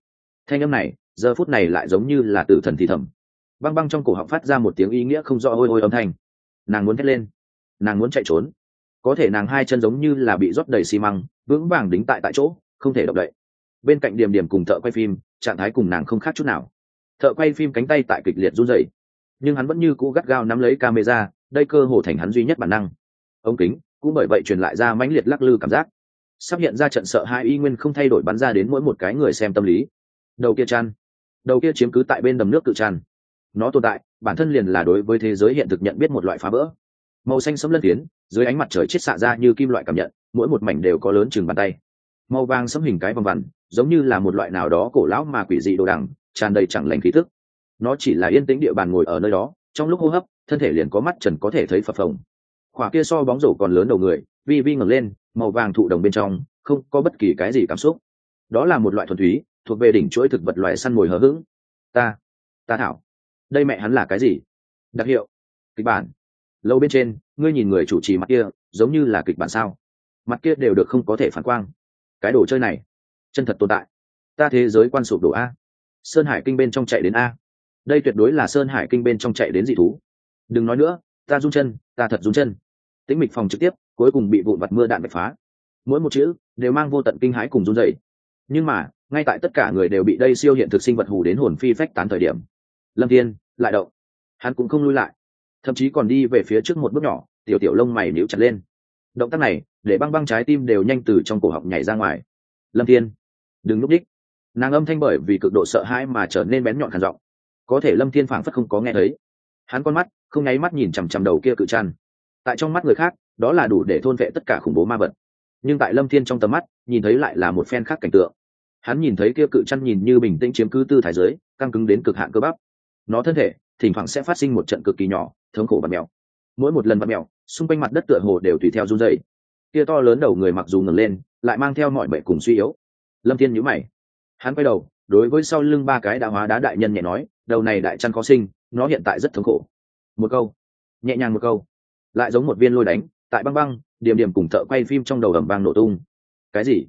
Thanh âm này giờ phút này lại giống như là tử thần thì thầm. Băng băng trong cổ họng phát ra một tiếng ý nghĩa không rõ ôi ôi âm thanh. Nàng muốn thét lên, nàng muốn chạy trốn, có thể nàng hai chân giống như là bị rót đầy xi măng, vững vàng đính tại chỗ, không thể động đậy. Bên cạnh Điềm Điềm cùng thợ quay phim, trạng thái cùng nàng không khác chút nào. Thợ quay phim cánh tay tại kịch liệt run rẩy, nhưng hắn vẫn như cũ gắt gao nắm lấy camera, đây cơ hồ thành hắn duy nhất bản năng. Ống kính cũng bởi vậy truyền lại ra mãnh liệt lắc lư cảm giác, sắp hiện ra trận sợ hãi y nguyên không thay đổi bắn ra đến mỗi một cái người xem tâm lý. Đầu kia chăn, đầu kia chiếm cứ tại bên đầm nước cự tràn, nó tồn tại bản thân liền là đối với thế giới hiện thực nhận biết một loại phá vỡ. Màu xanh sẫm lân phiến dưới ánh mặt trời chiết xạ ra như kim loại cảm nhận, mỗi một mảnh đều có lớn chừng bàn tay. Màu vàng sẫm hình cái vòng vằn giống như là một loại nào đó cổ lão mà quỷ dị đồ đằng, tràn đầy chẳng lành khí tức. Nó chỉ là yên tĩnh địa bàn ngồi ở nơi đó, trong lúc hô hấp thân thể liền có mắt trần có thể thấy phập phồng. Khỏa kia so bóng rổ còn lớn đầu người vi vi ngẩng lên, màu vàng thụ đồng bên trong không có bất kỳ cái gì cảm xúc. Đó là một loại thuần túy thuộc về đỉnh chuỗi thực vật loài săn mồi hờ hững. Ta thảo, đây mẹ hắn là cái gì? Đặc hiệu, kịch bản. Lâu bên trên, ngươi nhìn người chủ trì mặt kia giống như là kịch bản sao? Mặt kia đều được không có thể phản quang. Cái đồ chơi này chân thật tồn tại. Ta thế giới quan sụp đổ a. Sơn Hải Kinh bên trong chạy đến a. Đây tuyệt đối là Sơn Hải Kinh bên trong chạy đến dị thú. Đừng nói nữa, ta run chân, ta thật run chân. Tĩnh mịch phòng trực tiếp cuối cùng bị vụn vặt mưa đạn bạch phá, mỗi một chữ đều mang vô tận kinh hãi cùng run rẩy. Nhưng mà ngay tại tất cả người đều bị đây siêu hiện thực sinh vật hù đến hồn phi phách tán thời điểm, Lâm Thiên lại động. Hắn cũng không lui lại, thậm chí còn đi về phía trước một bước nhỏ, tiểu tiểu lông mày nhíu chặt lên. Động tác này để băng băng trái tim đều nhanh từ trong cổ họng nhảy ra ngoài. Lâm Thiên, đừng lúc đích. Nàng âm thanh bởi vì cực độ sợ hãi mà trở nên bén nhọn khàn giọng. Có thể Lâm Thiên phảng phất không có nghe thấy. Hắn con mắt không nháy mắt nhìn chằm chằm đầu kia cự trăn. Tại trong mắt người khác đó là đủ để thôn vệ tất cả khủng bố ma vật, nhưng tại Lâm Thiên trong tầm mắt nhìn thấy lại là một phen khác cảnh tượng. Hắn nhìn thấy kia cự trăn nhìn như bình tĩnh chiếm cứ tư thái dưới, căng cứng đến cực hạn cơ bắp. Nó thân thể thỉnh thoảng sẽ phát sinh một trận cực kỳ nhỏ thống khổ vặn mèo, mỗi một lần vặn mèo xung quanh mặt đất tựa hồ đều tùy theo run rẩy. Kia to lớn đầu người mặc dù ngẩng lên lại mang theo mọi mệnh cùng suy yếu. Lâm Thiên nhíu mày, hắn quay đầu đối với sau lưng ba cái đã hóa đá đại nhân nhẹ nói, đầu này đại chăn khó sinh, nó hiện tại rất thống khổ. Một câu, nhẹ nhàng một câu, lại giống một viên lôi đánh tại băng băng Điềm Điềm cùng thợ quay phim trong đầu ầm vang nổ tung. Cái gì?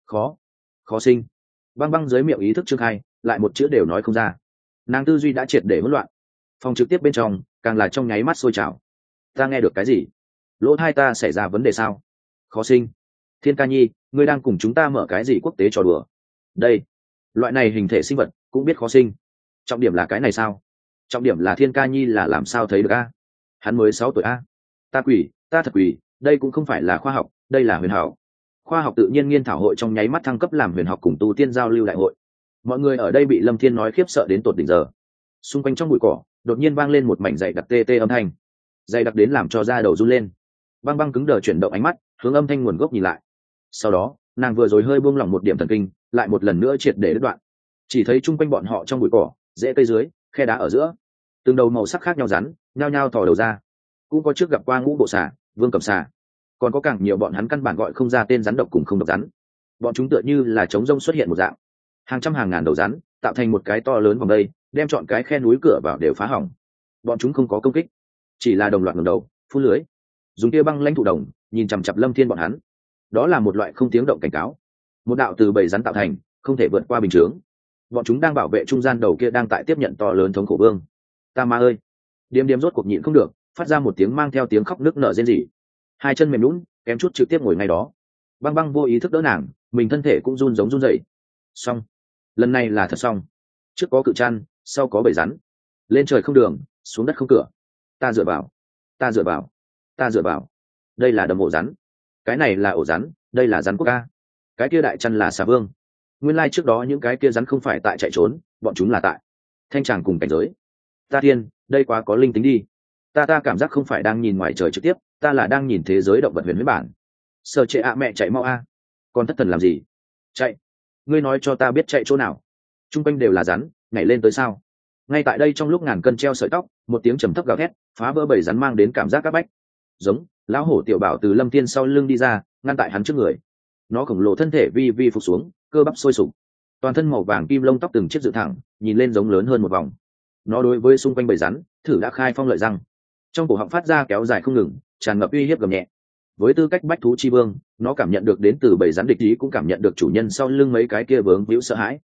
Khó sinh. Băng băng dưới miệng ý thức trương khai, lại một chữ đều nói không ra. Nàng tư duy đã triệt để hỗn loạn. Phòng trực tiếp bên trong càng là trong nháy mắt sôi trào. Ta nghe được cái gì? Lỗ tai ta xảy ra vấn đề sao? Khó sinh. Thiên Ca Nhi, ngươi đang cùng chúng ta mở cái gì quốc tế trò đùa? Đây, loại này hình thể sinh vật cũng biết khó sinh. Trọng điểm là cái này sao? Trọng điểm là Thiên Ca Nhi là làm sao thấy được a? Hắn mới 6 tuổi a. Ta quỷ, ta thật quỷ, đây cũng không phải là khoa học, đây là huyền học. Khoa học tự nhiên nghiên thảo hội trong nháy mắt thăng cấp làm huyền học cùng tu tiên giao lưu đại hội. Mọi người ở đây bị Lâm Thiên nói khiếp sợ đến tột đỉnh giờ. Xung quanh trong bụi cỏ đột nhiên vang lên một mảnh dày đặc tê tê âm thanh, dày đặc đến làm cho da đầu run lên. Băng băng cứng đờ chuyển động ánh mắt hướng âm thanh nguồn gốc nhìn lại. Sau đó nàng vừa rồi hơi buông lỏng một điểm thần kinh, lại một lần nữa triệt để đứt đoạn. Chỉ thấy chung quanh bọn họ trong bụi cỏ, rễ cây dưới, khe đá ở giữa, từng đầu màu sắc khác nhau rắn nhao nhao thò đầu ra. Cũng có trước gặp qua ngũ bộ xà, vương cầm xà, còn có càng nhiều bọn hắn căn bản gọi không ra tên rắn độc cùng không độc rắn. Bọn chúng tựa như là trống rông xuất hiện một dạng, hàng trăm hàng ngàn đầu rắn tạo thành một cái to lớn vòng đây, đem chọn cái khe núi cửa vào đều phá hỏng. Bọn chúng không có công kích, chỉ là đồng loạt ngẩng đầu phun lưới, dùng tia băng lãnh thụ đồng nhìn chằm chằm Lâm Thiên bọn hắn. Đó là một loại không tiếng động cảnh cáo, một đạo từ bầy rắn tạo thành, không thể vượt qua bình chướng. Bọn chúng đang bảo vệ trung gian đầu kia đang tại tiếp nhận to lớn thống khổ vương. Ta ma ơi! Điềm Điềm rốt cuộc nhịn không được, phát ra một tiếng mang theo tiếng khóc nức nở rên rỉ. Hai chân mềm nhũn, kém chút trực tiếp ngồi ngay đó. Băng băng vô ý thức đỡ nàng, mình thân thể cũng run giống run rẩy. Xong, lần này là thật xong. Trước có cự trăn, sau có bầy rắn. Lên trời không đường, xuống đất không cửa. Ta dựa vào, ta dựa vào, ta dựa vào. Đây là đầm ổ rắn. Cái này là ổ rắn, đây là rắn quốc ca. Cái kia đại chăn là xà vương. Nguyên lai trước đó những cái kia rắn không phải tại chạy trốn, bọn chúng là tại thanh tràng cùng cảnh giới. Ta thiên, đây quá có linh tính đi. Ta cảm giác không phải đang nhìn ngoài trời trực tiếp, ta là đang nhìn thế giới động vật huyền huyết bản. Sợ trệ ạ mẹ chạy mau a. Con thất thần làm gì? Chạy. Ngươi nói cho ta biết chạy chỗ nào? Trung quanh đều là rắn, nhảy lên tới sao? Ngay tại đây trong lúc ngàn cân treo sợi tóc, một tiếng trầm thấp gào thét phá vỡ bầy rắn mang đến cảm giác áp bách. Giống lão hổ tiểu bảo từ Lâm Thiên sau lưng đi ra, ngăn tại hắn trước người. Nó khổng lồ thân thể vi vi phục xuống, cơ bắp sôi sục, toàn thân màu vàng kim lông tóc từng chiếc dựng thẳng, nhìn lên giống lớn hơn một vòng. Nó đối với xung quanh bầy rắn thử đã khai phong lợi răng, trong cổ họng phát ra kéo dài không ngừng, tràn ngập uy hiếp gầm nhẹ. Với tư cách bách thú chi vương, nó cảm nhận được đến từ bầy rắn địch ý, cũng cảm nhận được chủ nhân sau lưng mấy cái kia vướng víu sợ hãi.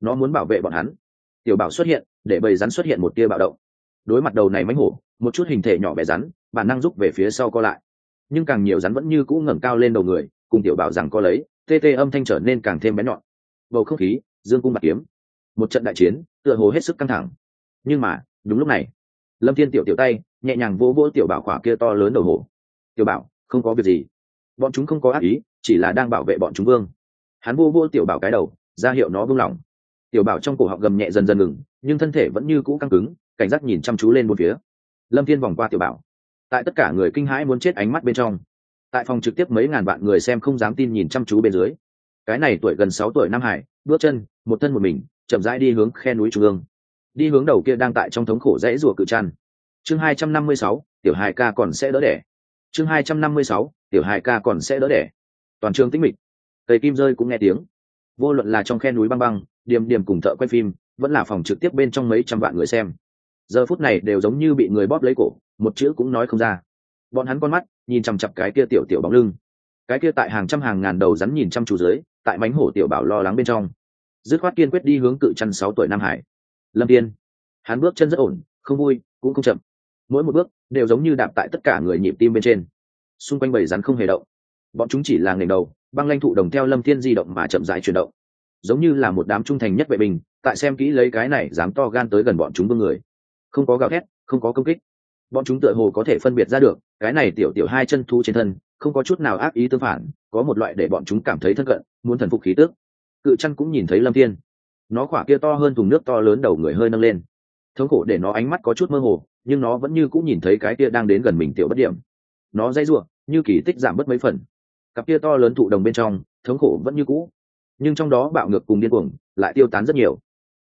nó muốn bảo vệ bọn hắn. Tiểu bảo xuất hiện để bầy rắn xuất hiện một tia bạo động. Đối mặt đầu này mãnh hổ, một chút hình thể nhỏ bé rắn bản năng rút về phía sau co lại, nhưng càng nhiều rắn vẫn như cũ ngẩng cao lên đầu người cùng tiểu bảo rằng co lấy, tê tê âm thanh trở nên càng thêm bén nhọn. Bầu không khí dương cung bạc kiếm, một trận đại chiến tựa hồ hết sức căng thẳng. Nhưng mà đúng lúc này, Lâm Thiên tiểu tay nhẹ nhàng vỗ vỗ tiểu bảo khỏa kia to lớn đầu hổ. Tiểu bảo không có việc gì, bọn chúng không có ác ý, chỉ là đang bảo vệ bọn chúng vương. Hắn vô vô tiểu bảo cái đầu, ra hiệu nó buông lỏng. Tiểu bảo trong cổ họng gầm nhẹ dần dần ngừng, nhưng thân thể vẫn như cũ căng cứng, cảnh giác nhìn chăm chú lên bốn phía. Lâm Thiên vòng qua tiểu bảo, tại tất cả người kinh hãi muốn chết ánh mắt bên trong, tại phòng trực tiếp mấy ngàn vạn người xem không dám tin nhìn chăm chú bên dưới, cái này tuổi gần 6 tuổi Nam Hải bước chân một thân một mình chậm rãi đi hướng khe núi trung ương, đi hướng đầu kia đang tại trong thống khổ rẽ rùa cự trăn. Chương 256, tiểu hài ca còn sẽ đỡ đẻ. Chương 256, tiểu hài ca còn sẽ đỡ đẻ. Toàn trường tĩnh mịch, cây kim rơi cũng nghe tiếng. Vô luận là trong khe núi băng băng, điềm điềm cùng thợ quay phim, vẫn là phòng trực tiếp bên trong mấy trăm vạn người xem, giờ phút này đều giống như bị người bóp lấy cổ, một chữ cũng nói không ra. Bọn hắn con mắt nhìn chằm chặp cái kia tiểu tiểu bóng lưng, cái kia tại hàng trăm hàng ngàn đầu rắn nhìn chăm chú dưới, tại mánh hổ tiểu bảo lo lắng bên trong, dứt khoát kiên quyết đi hướng cự chăn 6 tuổi Nam Hải. Lâm Tiên, hắn bước chân rất ổn, không vui cũng không chậm, mỗi một bước đều giống như đạp tại tất cả người nhịp tim bên trên. Xung quanh bầy rắn không hề động, bọn chúng chỉ là ngẩng đầu, băng lanh thụ đồng theo Lâm Thiên di động mà chậm rãi chuyển động, giống như là một đám trung thành nhất vệ binh tại xem kỹ lấy cái này dám to gan tới gần bọn chúng vương người. Không có gào thét, không có công kích, bọn chúng tựa hồ có thể phân biệt ra được cái này tiểu tiểu hai chân thú trên thân không có chút nào ác ý tương phản, có một loại để bọn chúng cảm thấy thân cận, muốn thần phục khí tức. Cự chăn cũng nhìn thấy Lâm Thiên, nó khỏa kia to hơn thùng nước to lớn đầu người hơi nâng lên, thống khổ để nó ánh mắt có chút mơ hồ, nhưng nó vẫn như cũng nhìn thấy cái kia đang đến gần mình tiểu bất điểm. Nó dây rủa như kỳ tích giảm bớt mấy phần, cặp kia to lớn thụ đồng bên trong thống khổ vẫn như cũ, nhưng trong đó bạo ngược cùng điên cuồng lại tiêu tán rất nhiều.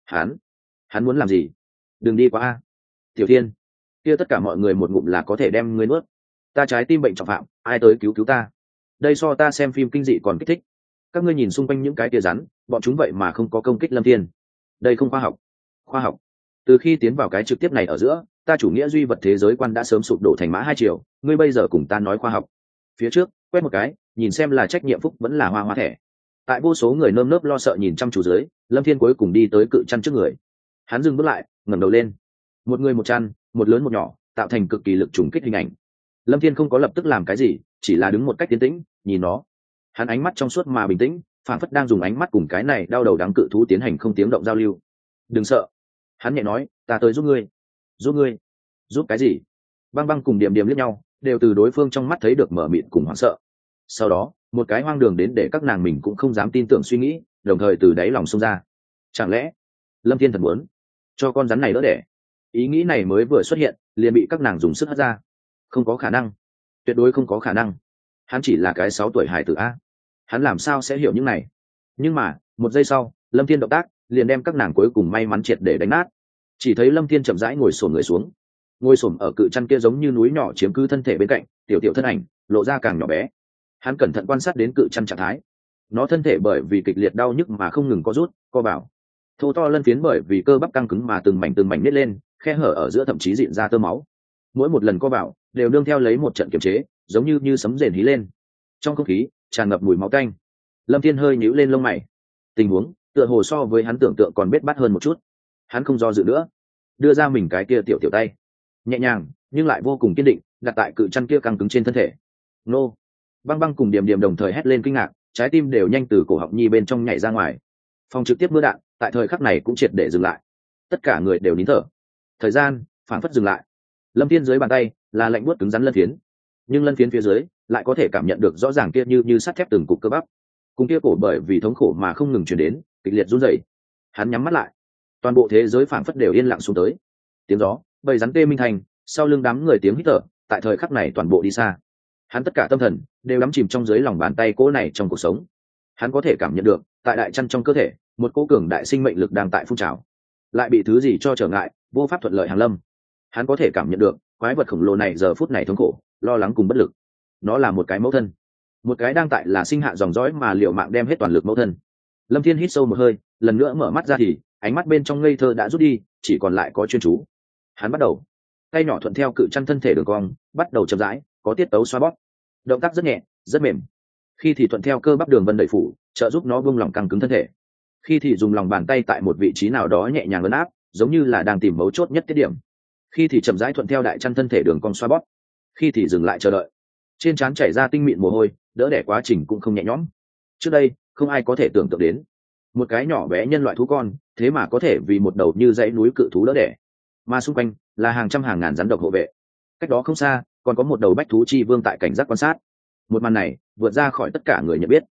Hắn muốn làm gì? Đừng đi quá a, Tiểu Thiên, kia tất cả mọi người một ngụm là có thể đem ngươi nuốt. Ta trái tim bệnh trọng phạm, ai tới cứu cứu ta? Đây so ta xem phim kinh dị còn kích thích. Các ngươi nhìn xung quanh những cái tia rắn, bọn chúng vậy mà không có công kích Lâm Thiên. Đây không khoa học. Khoa học? Từ khi tiến vào cái trực tiếp này ở giữa, ta chủ nghĩa duy vật thế giới quan đã sớm sụp đổ thành mã hai chiều. Ngươi bây giờ cùng ta nói khoa học? Phía trước quét một cái, nhìn xem là trách nhiệm phúc vẫn là hoa hoa thẻ. Tại vô số người nơm nớp lo sợ nhìn chăm chú dưới, Lâm Thiên cuối cùng đi tới cự chăn trước người. Hắn dừng bước lại, ngẩng đầu lên. Một người một chăn, một lớn một nhỏ, tạo thành cực kỳ lực trùng kích hình ảnh. Lâm Thiên không có lập tức làm cái gì, chỉ là đứng một cách tiến tĩnh nhìn nó. Hắn ánh mắt trong suốt mà bình tĩnh, phản phất đang dùng ánh mắt cùng cái này đau đầu đáng cự thú tiến hành không tiếng động giao lưu. Đừng sợ, hắn nhẹ nói, ta tới giúp ngươi. Giúp ngươi? Giúp cái gì? Băng băng cùng Điềm Điềm liếc nhau, đều từ đối phương trong mắt thấy được mở mịt cùng hoảng sợ. Sau đó một cái hoang đường đến để các nàng mình cũng không dám tin tưởng suy nghĩ đồng thời từ đáy lòng xông ra. Chẳng lẽ Lâm Thiên thật muốn cho con rắn này đỡ đẻ? Ý nghĩ này mới vừa xuất hiện liền bị các nàng dùng sức hất ra. Không có khả năng, tuyệt đối không có khả năng. Hắn chỉ là cái 6 tuổi hải tử a, hắn làm sao sẽ hiểu những này? Nhưng mà một giây sau, Lâm Thiên động tác liền đem các nàng cuối cùng may mắn triệt để đánh nát. Chỉ thấy Lâm Thiên chậm rãi ngồi xổm người xuống, ngồi xổm ở cự chăn kia giống như núi nhỏ chiếm cứ thân thể bên cạnh, tiểu tiểu thân ảnh lộ ra càng nhỏ bé. Hắn cẩn thận quan sát đến cự chăn trạng thái, nó thân thể bởi vì kịch liệt đau nhức mà không ngừng co rút co vào, thô to lân phiến bởi vì cơ bắp căng cứng mà từng mảnh nứt lên, khe hở ở giữa thậm chí rịn ra tơ máu. Mỗi một lần co vào đều nương theo lấy một trận kiềm chế, giống như sấm rền hí lên. Trong không khí tràn ngập mùi máu tanh. Lâm Thiên hơi nhíu lên lông mày, tình huống tựa hồ so với hắn tưởng tượng còn bết bát hơn một chút. Hắn không do dự nữa, đưa ra mình cái kia tiểu tay, nhẹ nhàng nhưng lại vô cùng kiên định đặt tại cự chăn kia căng cứng trên thân thể. Nô! Băng băng cùng Điềm Điềm đồng thời hét lên kinh ngạc, trái tim đều nhanh từ cổ họng nhi bên trong nhảy ra ngoài. Phòng trực tiếp mưa đạn tại thời khắc này cũng triệt để dừng lại, tất cả người đều nín thở. Thời gian phảng phất dừng lại. Lâm Thiên dưới bàn tay là lạnh buốt cứng rắn lân phiến, nhưng lân phiến phía dưới lại có thể cảm nhận được rõ ràng kia như sắt thép từng cục cơ bắp, cùng kia cổ bởi vì thống khổ mà không ngừng truyền đến kịch liệt run rẩy. Hắn nhắm mắt lại, toàn bộ thế giới phảng phất đều yên lặng xuống tới. Tiếng gió, bầy rắn tê minh thành, sau lưng đám người tiếng hít thở, tại thời khắc này toàn bộ đi xa. Hắn tất cả tâm thần đều đắm chìm trong dưới lòng bàn tay cỗ này trong cuộc sống. Hắn có thể cảm nhận được tại đại chăn trong cơ thể một cỗ cường đại sinh mệnh lực đang tại phun trào, lại bị thứ gì cho trở ngại, vô pháp thuận lợi hàng lâm. Hắn có thể cảm nhận được quái vật khổng lồ này giờ phút này thống khổ, lo lắng cùng bất lực. Nó là một cái mẫu thân, một cái đang tại là sinh hạ dòng dõi mà liều mạng đem hết toàn lực mẫu thân. Lâm Thiên hít sâu một hơi, lần nữa mở mắt ra thì ánh mắt bên trong ngây thơ đã rút đi, chỉ còn lại có chuyên chú. Hắn bắt đầu tay nhỏ thuận theo cự chăn thân thể đường cong, bắt đầu chậm rãi có tiết tấu xoa bóp, động tác rất nhẹ rất mềm, khi thì thuận theo cơ bắp đường vân đẩy phủ trợ giúp nó buông lỏng căng cứng thân thể, khi thì dùng lòng bàn tay tại một vị trí nào đó nhẹ nhàng ấn áp, giống như là đang tìm mấu chốt nhất tiết điểm, khi thì chậm rãi thuận theo đại chăn thân thể đường cong xoa bóp, khi thì dừng lại chờ đợi. Trên trán chảy ra tinh mịn mồ hôi, đỡ đẻ quá trình cũng không nhẹ nhõm. Trước đây không ai có thể tưởng tượng đến một cái nhỏ bé nhân loại thú con thế mà có thể vì một đầu như dãy núi cự thú đỡ đẻ, mà xung quanh là hàng trăm hàng ngàn rắn độc hộ vệ. Cách đó không xa còn có một đầu bách thú chi vương tại cảnh giác quan sát. Một màn này vượt ra khỏi tất cả người nhận biết.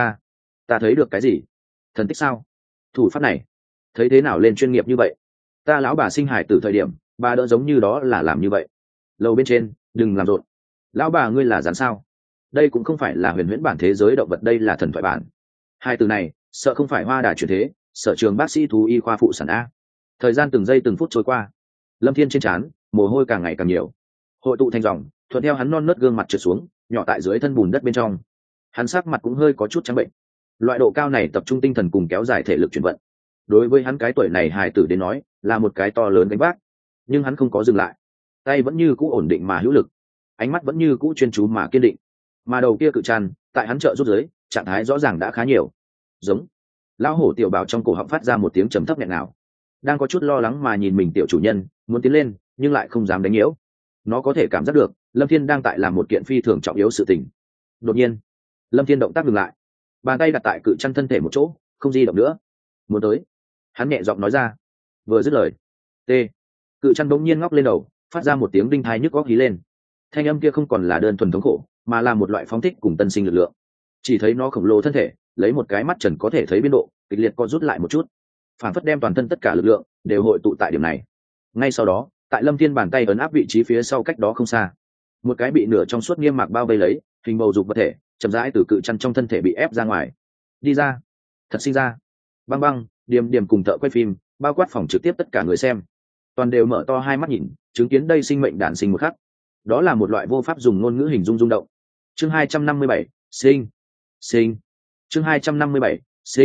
Ta thấy được cái gì? Thần tích sao? Thủ pháp này thấy thế nào lên chuyên nghiệp như vậy? Ta lão bà sinh hải từ thời điểm bà đỡ giống như đó là làm như vậy. Lầu bên trên đừng làm rộn. Lão bà ngươi là rắn sao? Đây cũng không phải là huyền huyễn bản thế giới động vật, đây là thần thoại bản. Hai từ này sợ không phải hoa đà chuyển thế, sở trường bác sĩ thú y khoa phụ sản a. Thời gian từng giây từng phút trôi qua, Lâm Thiên trên trán mồ hôi càng ngày càng nhiều, hội tụ thành dòng thuận theo hắn non nớt gương mặt trượt xuống, nhỏ tại dưới thân bùn đất bên trong. Hắn sắc mặt cũng hơi có chút trắng bệnh. Loại độ cao này tập trung tinh thần cùng kéo dài thể lực chuyển vận, đối với hắn cái tuổi này hài tử đến nói là một cái to lớn gánh vác. Nhưng hắn không có dừng lại, tay vẫn như cũ ổn định mà hữu lực, ánh mắt vẫn như cũ chuyên chú mà kiên định. Mà đầu kia cự tràn tại hắn trợ rút dưới, trạng thái rõ ràng đã khá nhiều. Giống lão hổ tiểu bào trong cổ họng phát ra một tiếng trầm thấp nghẹn nào, đang có chút lo lắng mà nhìn mình tiểu chủ nhân, muốn tiến lên nhưng lại không dám đánh nhiễu. Nó có thể cảm giác được Lâm Thiên đang tại làm một kiện phi thường trọng yếu sự tình. Đột nhiên Lâm Thiên động tác ngừng lại, bàn tay đặt tại cự chăn thân thể một chỗ, không di động nữa. Muốn tới, hắn nhẹ giọng nói ra. Vừa dứt lời, t cự chăn bỗng nhiên ngóc lên đầu, phát ra một tiếng đinh thai nhức góc hí lên. Thanh âm kia không còn là đơn thuần thống khổ, mà là một loại phóng thích cùng tân sinh lực lượng. Chỉ thấy nó khổng lồ thân thể lấy một cái mắt trần có thể thấy biên độ kịch liệt co rút lại một chút, phản phất đem toàn thân tất cả lực lượng đều hội tụ tại điểm này. Ngay sau đó, tại Lâm Thiên bàn tay ấn áp vị trí phía sau cách đó không xa, một cái bị nửa trong suốt niêm mạc bao vây lấy hình bầu dục vật thể chậm rãi từ cự chăn trong thân thể bị ép ra ngoài, đi ra. Thật sinh ra. Băng Băng, Điềm Điềm cùng thợ quay phim, bao quát phòng trực tiếp tất cả người xem, toàn đều mở to hai mắt nhìn, chứng kiến đây sinh mệnh đản sinh một khắc. Đó là một loại vô pháp dùng ngôn ngữ hình dung rung động. Chương 257, sinh. Chương 257,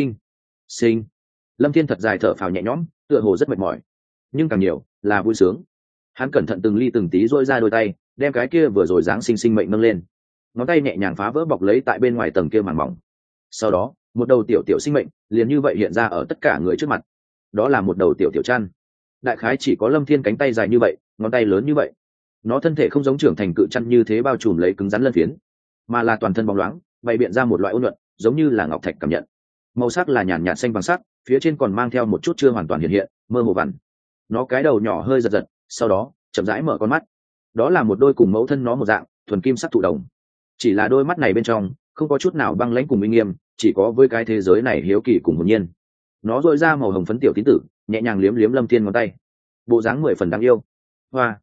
sinh. Lâm Thiên thật dài thở phào nhẹ nhõm, tựa hồ rất mệt mỏi, nhưng càng nhiều là vui sướng. Hắn cẩn thận từng ly từng tí duỗi ra đôi tay, đem cái kia vừa rồi dáng sinh mệnh nâng lên, ngón tay nhẹ nhàng phá vỡ bọc lấy tại bên ngoài tầng kia màng mỏng. Sau đó một đầu tiểu tiểu sinh mệnh liền như vậy hiện ra ở tất cả người trước mặt. Đó là một đầu tiểu tiểu chăn, đại khái chỉ có Lâm Thiên cánh tay dài như vậy, ngón tay lớn như vậy. Nó thân thể không giống trưởng thành cự chăn như thế bao trùm lấy cứng rắn lân phiến, mà là toàn thân bóng loáng, bày biện ra một loại ôn nhuận, giống như là ngọc thạch cảm nhận. Màu sắc là nhàn nhạt xanh vàng sắc, phía trên còn mang theo một chút chưa hoàn toàn hiện hiện, mơ hồ vằn. Nó cái đầu nhỏ hơi giật giật, sau đó chậm rãi mở con mắt. Đó là một đôi cùng mẫu thân nó một dạng, thuần kim sắc thụ đồng. Chỉ là đôi mắt này bên trong không có chút nào băng lãnh cùng uy nghiêm, chỉ có với cái thế giới này hiếu kỳ cùng hồn nhiên. Nó dội ra màu hồng phấn tiểu tín tử, nhẹ nhàng liếm liếm Lâm Thiên ngón tay, bộ dáng 10 phần đáng yêu. Hoa,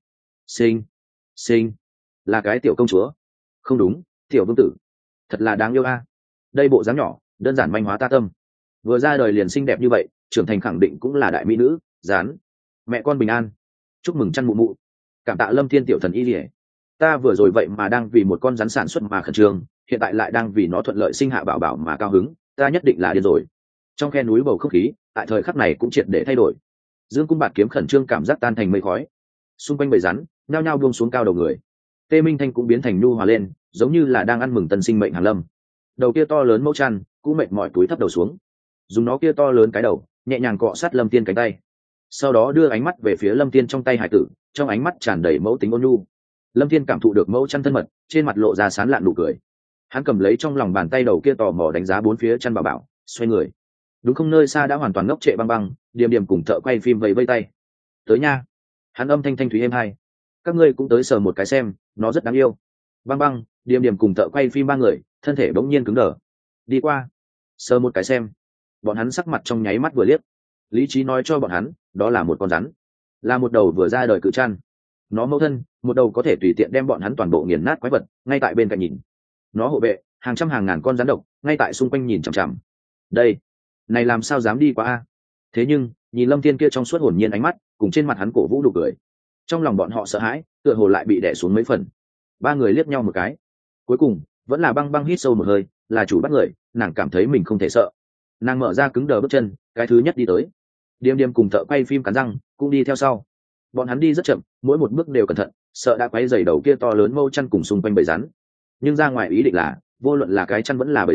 sinh, là cái tiểu công chúa. Không đúng, tiểu vương tử. Thật là đáng yêu a. Đây bộ dáng nhỏ đơn giản manh hóa ta tâm. Vừa ra đời liền xinh đẹp như vậy, trưởng thành khẳng định cũng là đại mỹ nữ. Rán, mẹ con bình an. Chúc mừng chăn mụ mụ. Cảm tạ Lâm Thiên tiểu thần y lìa. Ta vừa rồi vậy mà đang vì một con rắn sản xuất mà khẩn trương, hiện tại lại đang vì nó thuận lợi sinh hạ bảo bảo mà cao hứng, ta nhất định là điên rồi. Trong khe núi bầu không khí tại thời khắc này cũng triệt để thay đổi. Dương cung bạt kiếm khẩn trương cảm giác tan thành mây khói, xung quanh bầy rắn nhao nhao buông xuống cao đầu người. Tê Minh Thanh cũng biến thành nhu hòa lên, giống như là đang ăn mừng tân sinh mệnh hàng lâm. Đầu kia to lớn mẫu chăn cũng mệt mỏi túi thấp đầu xuống, dùng nó kia to lớn cái đầu nhẹ nhàng cọ sát Lâm Tiên cánh tay, sau đó đưa ánh mắt về phía Lâm Tiên trong tay hải tử, trong ánh mắt tràn đầy mẫu tính ôn nhu. Lâm Thiên cảm thụ được mẫu chăn thân mật, trên mặt lộ ra sán lạn nụ cười. Hắn cầm lấy trong lòng bàn tay đầu kia tò mò đánh giá bốn phía chăn bảo bảo, xoay người. Đúng không, nơi xa đã hoàn toàn ngốc trệ Băng Băng, Điềm Điềm cùng thợ quay phim vẫy vây tay. Tới nha. Hắn âm thanh thanh thúy êm hai. Các ngươi cũng tới sờ một cái xem, nó rất đáng yêu. Băng Băng, Điềm Điềm cùng thợ quay phim ba người, thân thể bỗng nhiên cứng đờ. Đi qua, sờ một cái xem. Bọn hắn sắc mặt trong nháy mắt vừa liếc. Lý trí nói cho bọn hắn, đó là một con rắn, là một đầu vừa ra đời cự chăn. Nó mẫu thân, một đầu có thể tùy tiện đem bọn hắn toàn bộ nghiền nát quái vật, ngay tại bên cạnh nhìn. Nó hộ vệ hàng trăm hàng ngàn con rắn độc, ngay tại xung quanh nhìn chằm chằm. Đây, này làm sao dám đi qua a? Thế nhưng nhìn Lâm Thiên kia trong suốt hồn nhiên ánh mắt, cùng trên mặt hắn cổ vũ nụ cười, trong lòng bọn họ sợ hãi, tựa hồ lại bị đè xuống mấy phần. Ba người liếc nhau một cái, cuối cùng vẫn là Băng Băng hít sâu một hơi, là chủ bắt người, nàng cảm thấy mình không thể sợ. Nàng mở ra cứng đờ bước chân, cái thứ nhất đi tới. Điềm Điềm cùng thợ quay phim cắn răng cũng đi theo sau. Bọn hắn đi rất chậm, mỗi một bước đều cẩn thận, sợ đã quấy rầy đầu kia to lớn mâu chăn cùng xung quanh bầy rắn. Nhưng ra ngoài ý định là, vô luận là cái chăn vẫn là bầy rắn,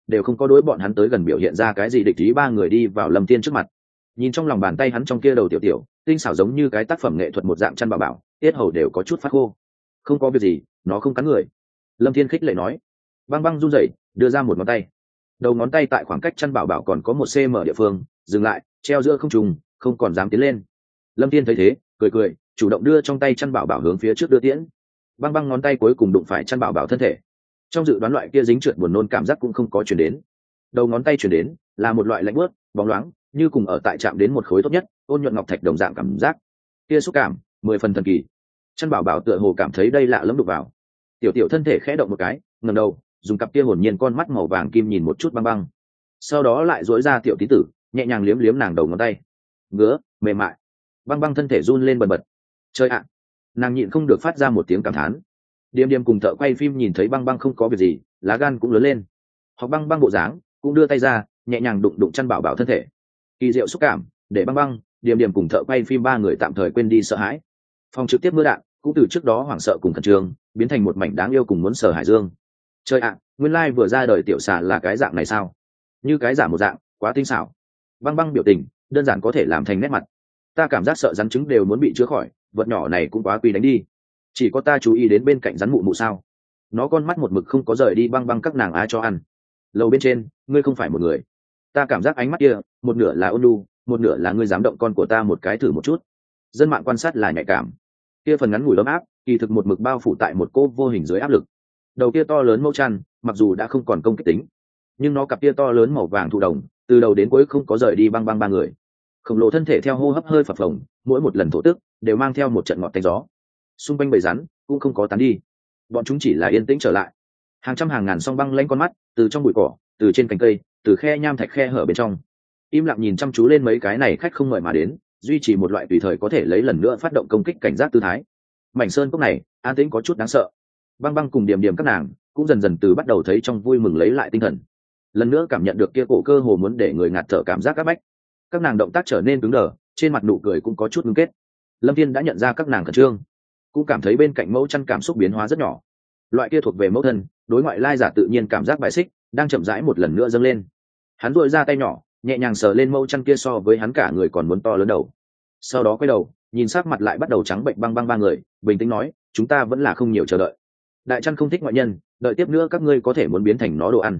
đều không có đối bọn hắn tới gần biểu hiện ra cái gì địch ý. Ba người đi vào Lâm Thiên trước mặt, nhìn trong lòng bàn tay hắn trong kia đầu tiểu tiểu tinh xảo giống như cái tác phẩm nghệ thuật một dạng chăn bảo bảo, tiết hầu đều có chút phát khô. Không có việc gì, nó không cắn người. Lâm Thiên khích lệ nói. Băng Băng run rẩy đưa ra một ngón tay, đầu ngón tay tại khoảng cách chăn bảo bảo còn có 1 cm địa phương dừng lại, treo giữa không trung, không còn dám tiến lên. Lâm Thiên thấy thế cười cười, chủ động đưa trong tay chăn bảo bảo hướng phía trước đưa tiễn. Băng Băng ngón tay cuối cùng đụng phải chăn bảo bảo thân thể, trong dự đoán loại kia dính trượt buồn nôn cảm giác cũng không có chuyển đến. Đầu ngón tay chuyển đến là một loại lạnh bớt bóng loáng, như cùng ở tại chạm đến một khối tốt nhất ôn nhuận ngọc thạch đồng dạng cảm giác, kia xúc cảm 10 phần thần kỳ. Chăn bảo bảo tựa hồ cảm thấy đây lạ lẫm đụng vào, tiểu tiểu thân thể khẽ động một cái, ngẩng đầu dùng cặp kia hồn nhiên con mắt màu vàng kim nhìn một chút Băng Băng, sau đó lại dối ra tiểu tí tử nhẹ nhàng liếm liếm nàng đầu ngón tay, ngứa mềm mại. Băng Băng thân thể run lên bần bật. Chơi ạ! Nàng nhịn không được phát ra một tiếng cảm thán. Điềm Điềm cùng thợ quay phim nhìn thấy Băng Băng không có việc gì, lá gan cũng lớn lên, học Băng Băng bộ dáng cũng đưa tay ra nhẹ nhàng đụng đụng chăn bảo bảo thân thể. Kỳ diệu xúc cảm để Băng Băng, Điềm Điềm cùng thợ quay phim ba người tạm thời quên đi sợ hãi. Phòng trực tiếp mưa đạn cũng từ trước đó hoảng sợ cùng khẩn trương biến thành một mảnh đáng yêu cùng muốn sờ hải dương. Chơi ạ, nguyên lai vừa ra đời tiểu xà là cái dạng này sao? Như cái giả một dạng, quá tinh xảo. Băng Băng biểu tình đơn giản có thể làm thành nét mặt. Ta cảm giác sợ rắn trứng đều muốn bị chữa khỏi, vật nhỏ này cũng quá quy đánh đi. Chỉ có ta chú ý đến bên cạnh rắn mụ mụ sao? Nó con mắt một mực không có rời đi Băng Băng các nàng ai cho ăn. Lầu bên trên, ngươi không phải một người. Ta cảm giác ánh mắt kia, một nửa là ôn nhu, một nửa là ngươi dám động con của ta một cái thử một chút. Dân mạng quan sát là nhạy cảm. Kia phần ngắn ngủi ấm áp, kỳ thực một mực bao phủ tại một cô vô hình dưới áp lực. Đầu kia to lớn mẫu chăn, mặc dù đã không còn công kích tính, nhưng nó cặp kia to lớn màu vàng thụ đồng, từ đầu đến cuối không có rời đi Băng Băng ba người. Khổng lồ thân thể theo hô hấp hơi phập phồng, mỗi một lần thổ tức đều mang theo một trận ngọt tanh gió. Xung quanh bầy rắn cũng không có tán đi, bọn chúng chỉ là yên tĩnh trở lại. Hàng trăm hàng ngàn song băng lanh con mắt từ trong bụi cỏ, từ trên cành cây, từ khe nham thạch khe hở bên trong, im lặng nhìn chăm chú lên mấy cái này khách không mời mà đến, duy trì một loại tùy thời có thể lấy lần nữa phát động công kích cảnh giác tư thái. Mảnh sơn cốc này an tĩnh có chút đáng sợ. Băng Băng cùng Điềm Điềm các nàng cũng dần dần từ bắt đầu thấy trong vui mừng lấy lại tinh thần, lần nữa cảm nhận được kia cổ cơ hồ muốn để người ngạt thở cảm giác áp bách. Các nàng động tác trở nên cứng đờ, trên mặt nụ cười cũng có chút ngưng kết. Lâm Thiên đã nhận ra các nàng khẩn trương, cũng cảm thấy bên cạnh mẫu chăn cảm xúc biến hóa rất nhỏ. Loại kia thuộc về mẫu thân đối ngoại lai giả tự nhiên cảm giác bại xích đang chậm rãi một lần nữa dâng lên. Hắn duỗi ra tay nhỏ nhẹ nhàng sờ lên mẫu chăn kia so với hắn cả người còn muốn to lớn đầu, sau đó quay đầu nhìn sắc mặt lại bắt đầu trắng bệnh Băng Băng ba người, bình tĩnh nói, chúng ta vẫn là không nhiều chờ đợi. Đại chăn không thích ngoại nhân, đợi tiếp nữa các ngươi có thể muốn biến thành nó đồ ăn.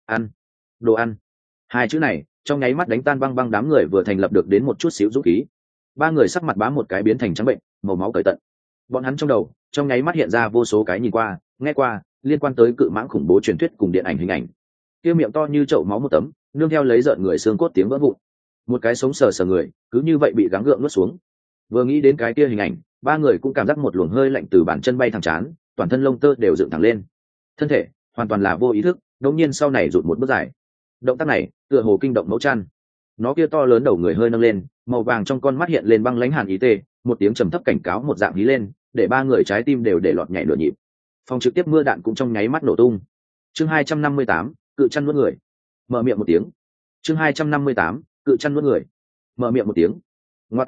Đồ ăn. Hai chữ này trong nháy mắt đánh tan Băng Băng đám người vừa thành lập được đến một chút xíu dũng khí. Ba người sắc mặt bám một cái biến thành trắng bệnh, màu máu cởi tận. Bọn hắn trong đầu trong nháy mắt hiện ra vô số cái nhìn qua nghe qua liên quan tới cự mãng khủng bố truyền thuyết cùng điện ảnh hình ảnh. Kia miệng to như chậu máu một tấm, nương theo lấy rợn người xương cốt tiếng vỡ vụn, một cái sống sờ sờ người cứ như vậy bị gắng gượng nuốt xuống. Vừa nghĩ đến cái kia hình ảnh, ba người cũng cảm giác một luồng hơi lạnh từ bàn chân bay thẳng chán, toàn thân lông tơ đều dựng thẳng lên. Thân thể hoàn toàn là vô ý thức đột nhiên sau này rụt một bước dài. Động tác này tựa hồ kinh động mẫu chăn. Nó kia to lớn đầu người hơi nâng lên, màu vàng trong con mắt hiện lên băng lãnh hàn ý tê, một tiếng trầm thấp cảnh cáo một dạng hí lên, để ba người trái tim đều để lọt nhảy nửa nhịp. Phòng trực tiếp mưa đạn cũng trong nháy mắt nổ tung. Chương 258, cự chăn nuốt người. Mở miệng một tiếng. Chương 258, cự chăn nuốt người. Mở miệng một tiếng. Ngoa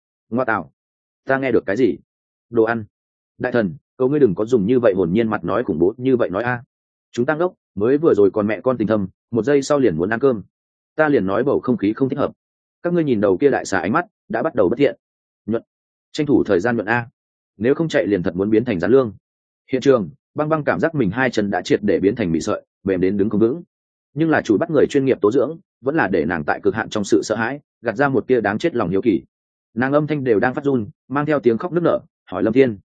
tào, ta nghe được cái gì? Đồ ăn. Đại thần, cầu ngươi đừng có dùng như vậy hồn nhiên mặt nói khủng bố như vậy nói a. Chúng ta ngốc, mới vừa rồi còn mẹ con tình thâm, một giây sau liền muốn ăn cơm. Ta liền nói bầu không khí không thích hợp. Các ngươi nhìn đầu kia đại xà ánh mắt đã bắt đầu bất thiện. Nhuận, tranh thủ thời gian nhuận a, nếu không chạy liền thật muốn biến thành rắn lương. Hiện trường, Băng Băng cảm giác mình hai chân đã triệt để biến thành mì sợi, mềm đến đứng không vững. Nhưng là chủ bắt người chuyên nghiệp tố dưỡng vẫn là để nàng tại cực hạn trong sự sợ hãi gạt ra một tia đáng chết lòng hiếu kỳ. Nàng âm thanh đều đang phát run, mang theo tiếng khóc nức nở, hỏi Lâm Thiên,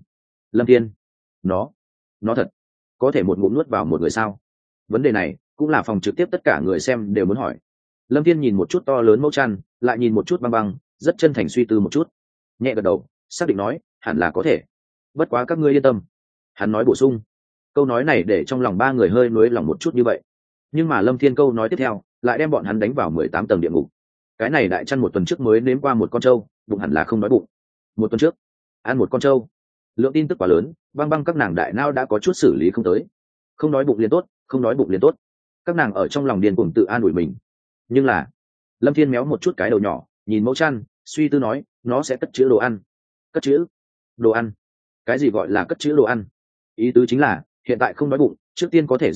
Lâm Thiên, nó thật có thể một ngụm nuốt vào một người sao? Vấn đề này cũng là phòng trực tiếp tất cả người xem đều muốn hỏi. Lâm Thiên nhìn một chút to lớn mẫu chăn, lại nhìn một chút Băng Băng, rất chân thành suy tư một chút, nhẹ gật đầu xác định nói, hẳn là có thể. Bất quá các ngươi yên tâm, hắn nói bổ sung. Câu nói này để trong lòng ba người hơi nuối lòng một chút như vậy, nhưng mà Lâm Thiên câu nói tiếp theo lại đem bọn hắn đánh vào 18 tầng địa ngục. Cái này đại chăn một tuần trước mới nếm qua một con trâu, bụng hẳn là không đói bụng. Một tuần trước ăn một con trâu, lượng tin tức quá lớn, Băng Băng các nàng đại não đã có chút xử lý không tới. Không đói bụng liền tốt, không đói bụng liền tốt. Các nàng ở trong lòng điên cuồng tự an ủi mình. Nhưng là Lâm Thiên méo một chút cái đầu nhỏ, nhìn mẫu chăn, suy tư nói, nó sẽ cất trữ đồ ăn. Cất trữ đồ ăn? Cái gì gọi là cất trữ đồ ăn? Ý tứ chính là hiện tại không đói bụng, trước tiên có thể giết chết,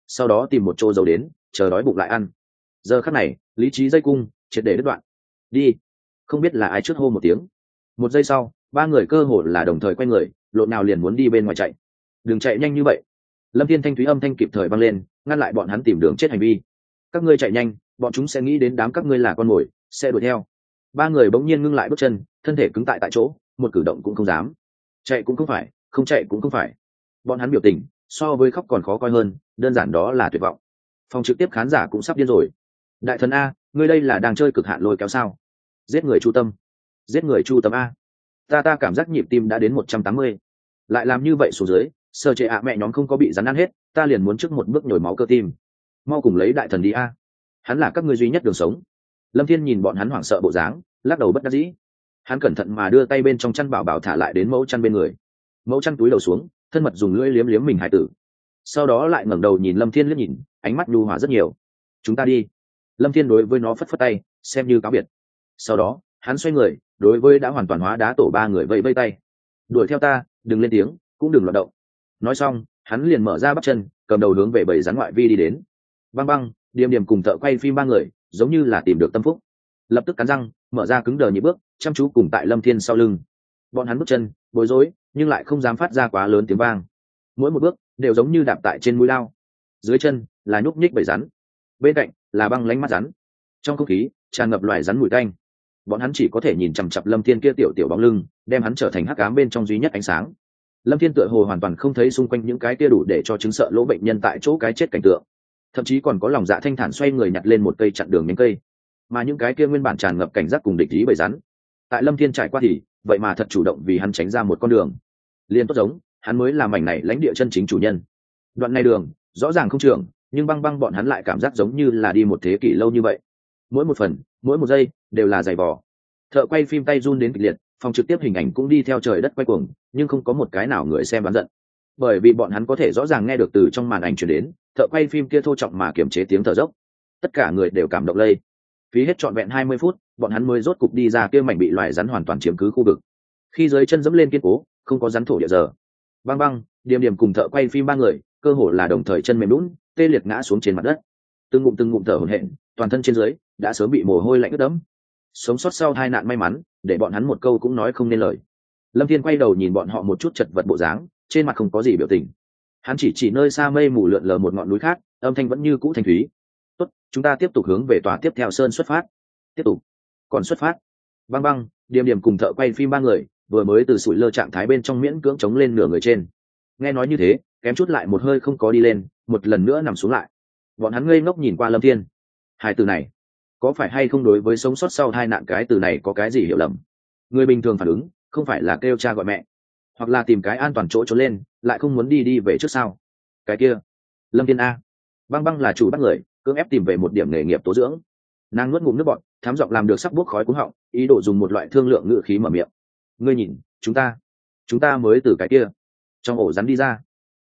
sau đó tìm một chỗ giấu đến chờ đói bụng lại ăn. Giờ khắc này lý trí dây cung triệt để đứt đoạn. Đi. Không biết là ai trước hô một tiếng. Một giây sau ba người cơ hồ là đồng thời quay người, lộn nào liền muốn đi bên ngoài chạy. Đừng chạy nhanh như vậy. Lâm Thiên thanh thúy âm thanh kịp thời vang lên, ngăn lại bọn hắn tìm đường chết hành vi. Các ngươi chạy nhanh, bọn chúng sẽ nghĩ đến đám các ngươi là con mồi, sẽ đuổi theo. Ba người bỗng nhiên ngưng lại bước chân, thân thể cứng tại chỗ, một cử động cũng không dám. Chạy cũng không phải, không chạy cũng không phải. Bọn hắn biểu tình so với khóc còn khó coi hơn, đơn giản đó là tuyệt vọng. Phòng trực tiếp khán giả cũng sắp điên rồi. Đại thần a, ngươi đây là đang chơi cực hạn lôi kéo sao? Giết người chu tâm, giết người chu tâm a. Ta cảm giác nhịp tim đã đến 180. Lại làm như vậy xuống dưới, sơ chế ạ mẹ nhóm không có bị rắn ăn hết, ta liền muốn trước một bước nhồi máu cơ tim. Mau cùng lấy đại thần đi a. Hắn là các ngươi duy nhất đường sống. Lâm Thiên nhìn bọn hắn hoảng sợ bộ dáng, lắc đầu bất đắc dĩ. Hắn cẩn thận mà đưa tay bên trong chăn bảo bảo thả lại đến mẫu chăn bên người. Mẫu chăn túi đầu xuống, thân mật dùng lưỡi liếm liếm mình hải tử. Sau đó lại ngẩng đầu nhìn Lâm Thiên liếc nhìn, ánh mắt nhu hòa rất nhiều. Chúng ta đi. Lâm Thiên đối với nó phất phất tay, xem như cáo biệt. Sau đó hắn xoay người, đối với đã hoàn toàn hóa đá tổ ba người vẫy vẫy tay. Đuổi theo ta, đừng lên tiếng, cũng đừng loạn động. Nói xong hắn liền mở ra bắp chân, cầm đầu hướng về bầy rắn ngoại vi đi đến. Băng Băng, Điềm Điềm cùng thợ quay phim ba người giống như là tìm được tâm phúc, lập tức cắn răng mở ra cứng đờ nhịp bước, chăm chú cùng tại Lâm Thiên sau lưng. Bọn hắn bước chân bối rối nhưng lại không dám phát ra quá lớn tiếng vang, mỗi một bước đều giống như đạp tại trên mũi lao. Dưới chân là nhúc nhích bầy rắn, bên cạnh là băng lánh mắt rắn, trong không khí tràn ngập loài rắn mùi tanh. Bọn hắn chỉ có thể nhìn chằm chặp Lâm Thiên kia tiểu tiểu bóng lưng, đem hắn trở thành hắc ám bên trong duy nhất ánh sáng. Lâm Thiên tựa hồ hoàn toàn không thấy xung quanh những cái kia đủ để cho chứng sợ lỗ bệnh nhân tại chỗ cái chết cảnh tượng, thậm chí còn có lòng dạ thanh thản xoay người nhặt lên một cây chặn đường nhánh cây. Mà những cái kia nguyên bản tràn ngập cảnh giác cùng địch ý bầy rắn, tại Lâm Thiên trải qua thì vậy mà thật chủ động vì hắn tránh ra một con đường. Liên tốt giống hắn mới là mảnh này lãnh địa chân chính chủ nhân. Đoạn này đường rõ ràng không trường, nhưng Băng Băng bọn hắn lại cảm giác giống như là đi một thế kỷ lâu như vậy. Mỗi một phần, mỗi một giây đều là dày vò. Thợ quay phim tay run đến kịch liệt, phòng trực tiếp hình ảnh cũng đi theo trời đất quay cuồng, nhưng không có một cái nào người xem đoán giận, bởi vì bọn hắn có thể rõ ràng nghe được từ trong màn ảnh truyền đến thợ quay phim kia thô trọng mà kiềm chế tiếng thở dốc. Tất cả người đều cảm động lây. Phí hết trọn vẹn 20 phút, bọn hắn mới rốt cục đi ra kia mảnh bị loài rắn hoàn toàn chiếm cứ khu vực. Khi dưới chân dẫm lên kiên cố, không có rắn thổ địa giờ. Băng Băng, Điềm Điềm cùng thợ quay phim ba người cơ hồ là đồng thời chân mềm lún, tê liệt ngã xuống trên mặt đất. Từng ngụm thở hổn hển, toàn thân trên dưới đã sớm bị mồ hôi lạnh ướt đẫm. Sống sót sau tai nạn may mắn, để bọn hắn một câu cũng nói không nên lời. Lâm Thiên quay đầu nhìn bọn họ một chút chật vật bộ dáng, trên mặt không có gì biểu tình. Hắn chỉ nơi xa mây mù lượn lờ một ngọn núi khác, âm thanh vẫn như cũ thanh thúy. Tốt, chúng ta tiếp tục hướng về tòa tiếp theo sơn xuất phát. Tiếp tục. Còn xuất phát. Băng Băng, Điềm Điềm cùng thợ quay phim ba người vừa mới từ sủi lơ trạng thái bên trong miễn cưỡng chống lên nửa người trên. Nghe nói như thế, kém chút lại một hơi không có đi lên, một lần nữa nằm xuống lại. Bọn hắn ngây ngốc nhìn qua Lâm Thiên. Hai từ này, có phải hay không đối với sống sót sau tai nạn cái từ này có cái gì hiểu lầm? Người bình thường phản ứng không phải là kêu cha gọi mẹ, hoặc là tìm cái an toàn chỗ trốn lên, lại không muốn đi về trước sao? Cái kia, Lâm Thiên a. Băng Băng là chủ bắt người, cưỡng ép tìm về một điểm nghề nghiệp tố dưỡng. Nàng nuốt ngụm nước bọt, thám giọng làm được sắc buốc khói cuống họng, ý đồ dùng một loại thương lượng ngữ khí mở miệng. Ngươi nhìn, chúng ta mới từ cái kia trong ổ rắn đi ra.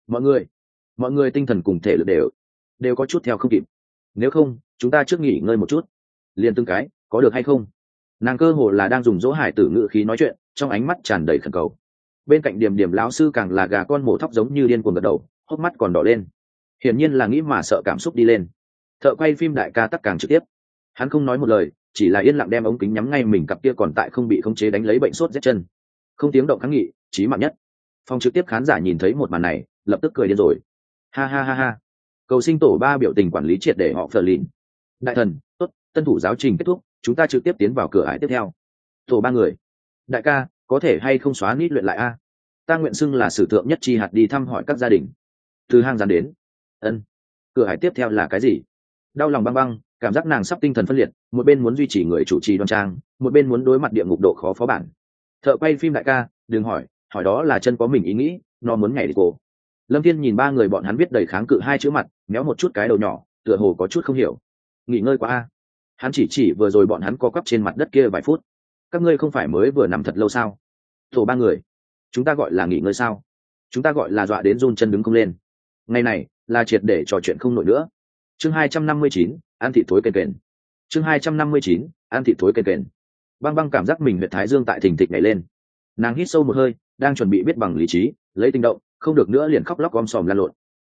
Mọi người tinh thần cùng thể lực đều có chút theo không kịp. Nếu không, chúng ta trước nghỉ ngơi một chút, liền từng cái, có được hay không? Nàng cơ hồ là đang dùng dỗ hải tử ngữ khí nói chuyện, trong ánh mắt tràn đầy khẩn cầu. Bên cạnh Điềm Điềm lão sư càng là gà con mổ thóc giống như điên cuồng gật đầu, hốc mắt còn đỏ lên, hiển nhiên là nghĩ mà sợ cảm xúc đi lên. Thợ quay phim đại ca tắc càng trực tiếp, hắn không nói một lời, chỉ là yên lặng đem ống kính nhắm ngay mình cặp kia còn tại không bị khống chế đánh lấy bệnh sốt rét chân, không tiếng động kháng nghị, chí mạng nhất. Phòng trực tiếp khán giả nhìn thấy một màn này, lập tức cười điên rồi. Ha ha ha ha. Cầu sinh tổ ba biểu tình quản lý triệt để họ phờ lìn. Đại thần, tốt, tân thủ giáo trình kết thúc, chúng ta trực tiếp tiến vào cửa ải tiếp theo. Tổ ba người. Đại ca, có thể hay không xóa nít luyện lại a? Ta nguyện xưng là sử thượng nhất chi hạt đi thăm hỏi các gia đình. Từ hang dán đến. Ân. Cửa ải tiếp theo là cái gì? Đau lòng Băng Băng, cảm giác nàng sắp tinh thần phân liệt, một bên muốn duy trì người chủ trì đoan trang, một bên muốn đối mặt địa ngục độ khó phó bản. Thợ quay phim đại ca, đừng hỏi đó là chân có mình ý nghĩ, nó muốn nhảy đi cô. Lâm Thiên nhìn ba người bọn hắn viết đầy kháng cự hai chữ mặt, méo một chút cái đầu nhỏ, tựa hồ có chút không hiểu. Nghỉ ngơi quá a. Hắn chỉ vừa rồi bọn hắn co quắp trên mặt đất kia vài phút. Các ngươi không phải mới vừa nằm thật lâu sao? Tổ ba người, chúng ta gọi là nghỉ ngơi sao? Chúng ta gọi là dọa đến run chân đứng không lên. Ngày này là triệt để trò chuyện không nổi nữa. Chương 259, ăn thịt thối kền kền. Chương 259, ăn thịt thối kền kền. Băng Băng cảm giác mình huyệt thái dương tại thình thịch nhảy lên. Nàng hít sâu một hơi, đang chuẩn bị biết bằng lý trí lấy tinh động, không được nữa liền khóc lóc om sòm lan lộn.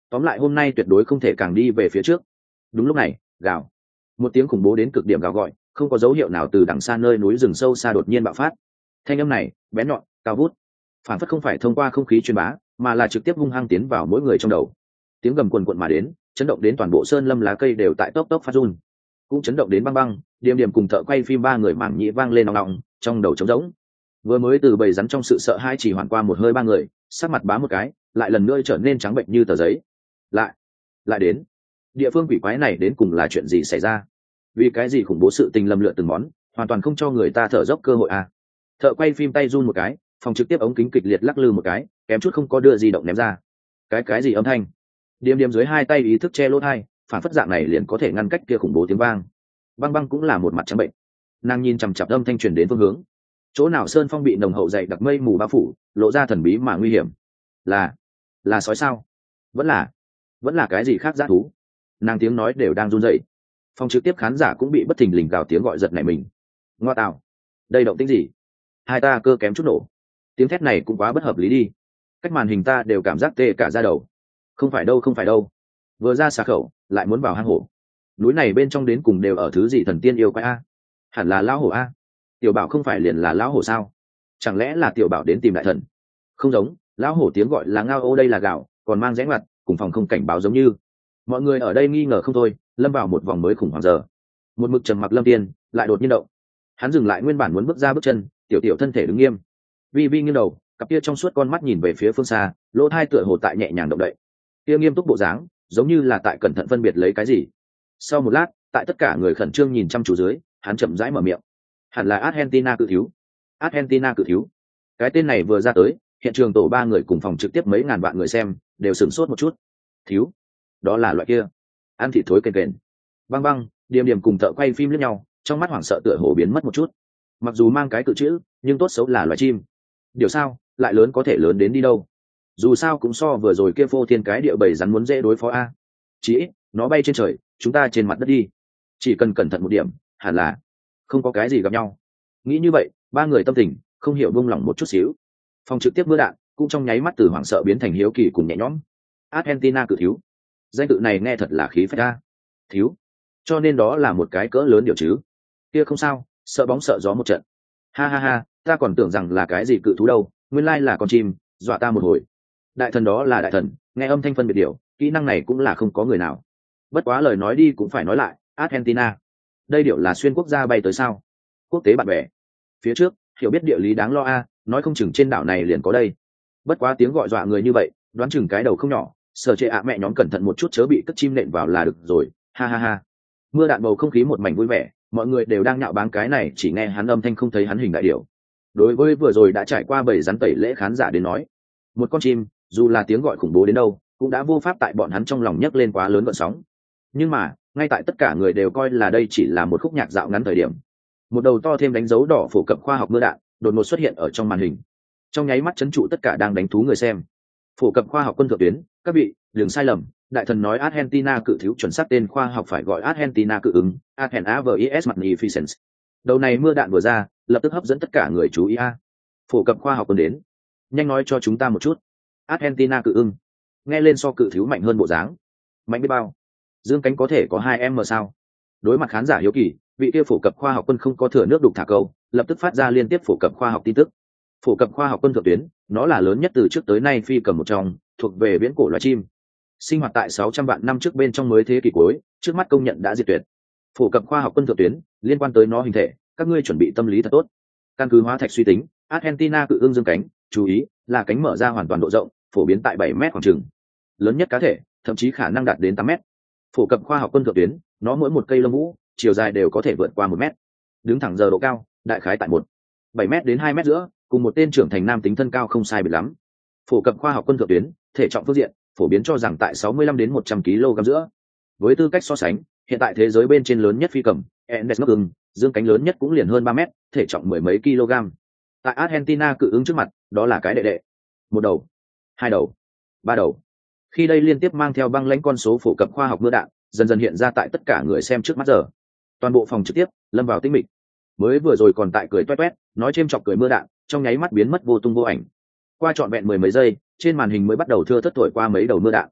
tóm lại hôm nay tuyệt đối không thể càng đi về phía trước. Đúng lúc này, gào, một tiếng khủng bố đến cực điểm gào gọi, không có dấu hiệu nào từ đằng xa nơi núi rừng sâu xa đột nhiên bạo phát. Thanh âm này bén nhọn, cao vút, phản phất không phải thông qua không khí truyền bá, mà là trực tiếp hung hăng tiến vào mỗi người trong đầu. Tiếng gầm quần quận mà đến, chấn động đến toàn bộ sơn lâm lá cây đều tại tốc tốc phát run, cũng chấn động đến Băng Băng, Điềm Điềm cùng thợ quay phim ba người mảng nhĩ vang lên nòng nòng, trong đầu trống rỗng. Vừa mới từ bầy rắn trong sự sợ hãi chỉ hoàn qua một hơi ba người, sắc mặt bá một cái, lại lần nữa trở nên trắng bệnh như tờ giấy. Lại đến, địa phương quỷ quái này đến cùng là chuyện gì xảy ra? Vì cái gì khủng bố sự tình lầm lượn từng món, hoàn toàn không cho người ta thở dốc cơ hội à? Thợ quay phim tay run một cái, phòng trực tiếp ống kính kịch liệt lắc lư một cái, kém chút không có đưa di động ném ra. Cái gì âm thanh? Điềm Điềm dưới hai tay ý thức che lỗ tai, phản phất dạng này liền có thể ngăn cách kia khủng bố tiếng vang. Băng Băng cũng là một mặt trắng bệnh, nàng nhìn chằm chặp âm thanh truyền đến phương hướng. Chỗ nào sơn phong bị nồng hậu dày đặc mây mù bao phủ, lộ ra thần bí mà nguy hiểm. Là sói sao? Vẫn là cái gì khác dã thú? Nàng tiếng nói đều đang run rẩy. Phòng trực tiếp khán giả cũng bị bất thình lình gào tiếng gọi giật nảy mình. Ngoa tạo, đây động tĩnh gì? Hai ta cơ kém chút nổ. Tiếng thét này cũng quá bất hợp lý đi. Cách màn hình ta đều cảm giác tê cả da đầu. Không phải đâu. Vừa ra xà khẩu, lại muốn vào hang hổ. Núi này bên trong đến cùng đều ở thứ gì thần tiên yêu quái a? Hẳn là lão hổ a. Tiểu Bảo không phải liền là lão hổ sao? Chẳng lẽ là Tiểu Bảo đến tìm đại thần? Không giống, lão hổ tiếng gọi là ngao ô, đây là gạo, còn mang rẽ ngoặt, cùng phòng không cảnh báo giống như. Mọi người ở đây nghi ngờ không thôi, lâm vào một vòng mới khủng hoảng giờ. Một mực trầm mặc Lâm Tiên lại đột nhiên động. Hắn dừng lại nguyên bản muốn bước ra bước chân, tiểu thân thể đứng nghiêm. Vi nghiêng đầu, cặp kia trong suốt con mắt nhìn về phía phương xa, lỗ tai tựa hồ tại nhẹ nhàng động đậy. Kia nghiêm túc bộ dáng, giống như là tại cẩn thận phân biệt lấy cái gì. Sau một lát, tại tất cả người khẩn trương nhìn chăm chú dưới, hắn chậm rãi mở miệng. Hẳn là Argentina cự thiếu. Argentina cự thiếu. Cái tên này vừa ra tới, hiện trường tổ ba người cùng phòng trực tiếp mấy ngàn vạn người xem đều sửng sốt một chút. Thiếu? Đó là loại kia ăn thịt thối kền kền. Băng, Điềm cùng thợ quay phim lẫn nhau, trong mắt hoảng sợ tựa hồ biến mất một chút. Mặc dù mang cái cự chữ, nhưng tốt xấu là loài chim. Điều sao, lại lớn có thể lớn đến đi đâu? Dù sao cũng so vừa rồi kia phô thiên cái địa bầy rắn muốn dễ đối phó a. Chỉ ít, nó bay trên trời, chúng ta trên mặt đất đi. Chỉ cần cẩn thận một điểm, hẳn là không có cái gì gặp nhau. Nghĩ như vậy, ba người tâm tình không hiểu buông lỏng một chút xíu. Phòng trực tiếp mưa đạn cũng trong nháy mắt từ hoảng sợ biến thành hiếu kỳ cùng nhẹ nhõm. Argentina cự thiếu, danh tự này nghe thật là khí phách a. Thiếu, cho nên đó là một cái cỡ lớn điều chứ. Kia không sao, sợ bóng sợ gió một trận. Ha, ta còn tưởng rằng là cái gì cự thú đâu, nguyên lai là con chim, dọa ta một hồi. Đại thần đó là đại thần, nghe âm thanh phân biệt điều, kỹ năng này cũng là không có người nào. Bất quá lời nói đi cũng phải nói lại, Argentina, đây điệu là xuyên quốc gia bay tới sao? Quốc tế bạn bè. Phía trước, hiểu biết địa lý đáng lo a, nói không chừng trên đảo này liền có đây. Bất quá tiếng gọi dọa người như vậy, đoán chừng cái đầu không nhỏ, sở trệ ạ mẹ nhóm cẩn thận một chút chớ bị cất chim nện vào là được rồi. Ha. Mưa đạn bầu không khí một mảnh vui vẻ, mọi người đều đang nhạo báng cái này, chỉ nghe hắn âm thanh không thấy hắn hình đại điệu. Đối với vừa rồi đã trải qua bầy rắn tẩy lễ khán giả đến nói, một con chim, dù là tiếng gọi khủng bố đến đâu, cũng đã vô pháp tại bọn hắn trong lòng nhấc lên quá lớn gợn sóng. Nhưng mà, ngay tại tất cả người đều coi là đây chỉ là một khúc nhạc dạo ngắn thời điểm, một đầu to thêm đánh dấu đỏ phổ cập khoa học mưa đạn đột ngột xuất hiện ở trong màn hình, trong nháy mắt chấn trụ tất cả đang đánh thú người xem. Phổ cập khoa học quân thượng tuyến, các vị đừng sai lầm, đại thần nói Argentina cự thiếu, chuẩn xác tên khoa học phải gọi Argentina cự ứng, Argentina magnificence. Đầu này mưa đạn vừa ra, lập tức hấp dẫn tất cả người chú ý a. Phổ cập khoa học quân đến, nhanh nói cho chúng ta một chút, Argentina cự ưng nghe lên so cự thiếu mạnh hơn bộ dáng, mạnh biết bao, dương cánh có thể có 2m sao? Đối mặt khán giả hiếu kỳ, vị kia phổ cập khoa học quân không có thừa nước đục thả câu, lập tức phát ra liên tiếp phổ cập khoa học tin tức. Phổ cập khoa học quân thượng tuyến, nó là lớn nhất từ trước tới nay phi cầm một trong, thuộc về viễn cổ loài chim, sinh hoạt tại 600 vạn năm trước bên trong mới thế kỷ cuối, trước mắt công nhận đã diệt tuyệt. Phổ cập khoa học quân thượng tuyến liên quan tới nó hình thể, các ngươi chuẩn bị tâm lý thật tốt. Căn cứ hóa thạch suy tính, Argentina cự ưng dương cánh, chú ý là cánh mở ra hoàn toàn độ rộng, phổ biến tại 7 mét khoảng chừng, lớn nhất cá thể thậm chí khả năng đạt đến 8 mét. Phổ cập khoa học quân thượng tuyến, nó mỗi một cây lông vũ chiều dài đều có thể vượt qua 1 mét, đứng thẳng giờ độ cao đại khái tại 1,7 mét đến 2 mét giữa, cùng một tên trưởng thành nam tính thân cao không sai biệt lắm. Phổ cập khoa học quân thượng tuyến, thể trọng phương diện phổ biến cho rằng tại 65 đến 100 kg giữa. Với tư cách so sánh, hiện tại thế giới bên trên lớn nhất phi cầm Andes ngốc ưng, dương cánh lớn nhất cũng liền hơn 3 mét, thể trọng mười mấy kg. Tại Argentina cự ứng trước mặt, đó là cái đệ đệ. Một đầu, hai đầu, ba đầu. Khi đây liên tiếp mang theo băng lãnh con số phổ cập khoa học mưa đạn dần dần hiện ra tại tất cả người xem trước mắt giờ, toàn bộ phòng trực tiếp lâm vào tĩnh mịch. Mới vừa rồi còn tại cười toét toét nói chêm chọc cười mưa đạn, trong nháy mắt biến mất vô tung vô ảnh. Qua trọn vẹn mười mấy giây, trên màn hình mới bắt đầu thưa thất thổi qua mấy đầu mưa đạn.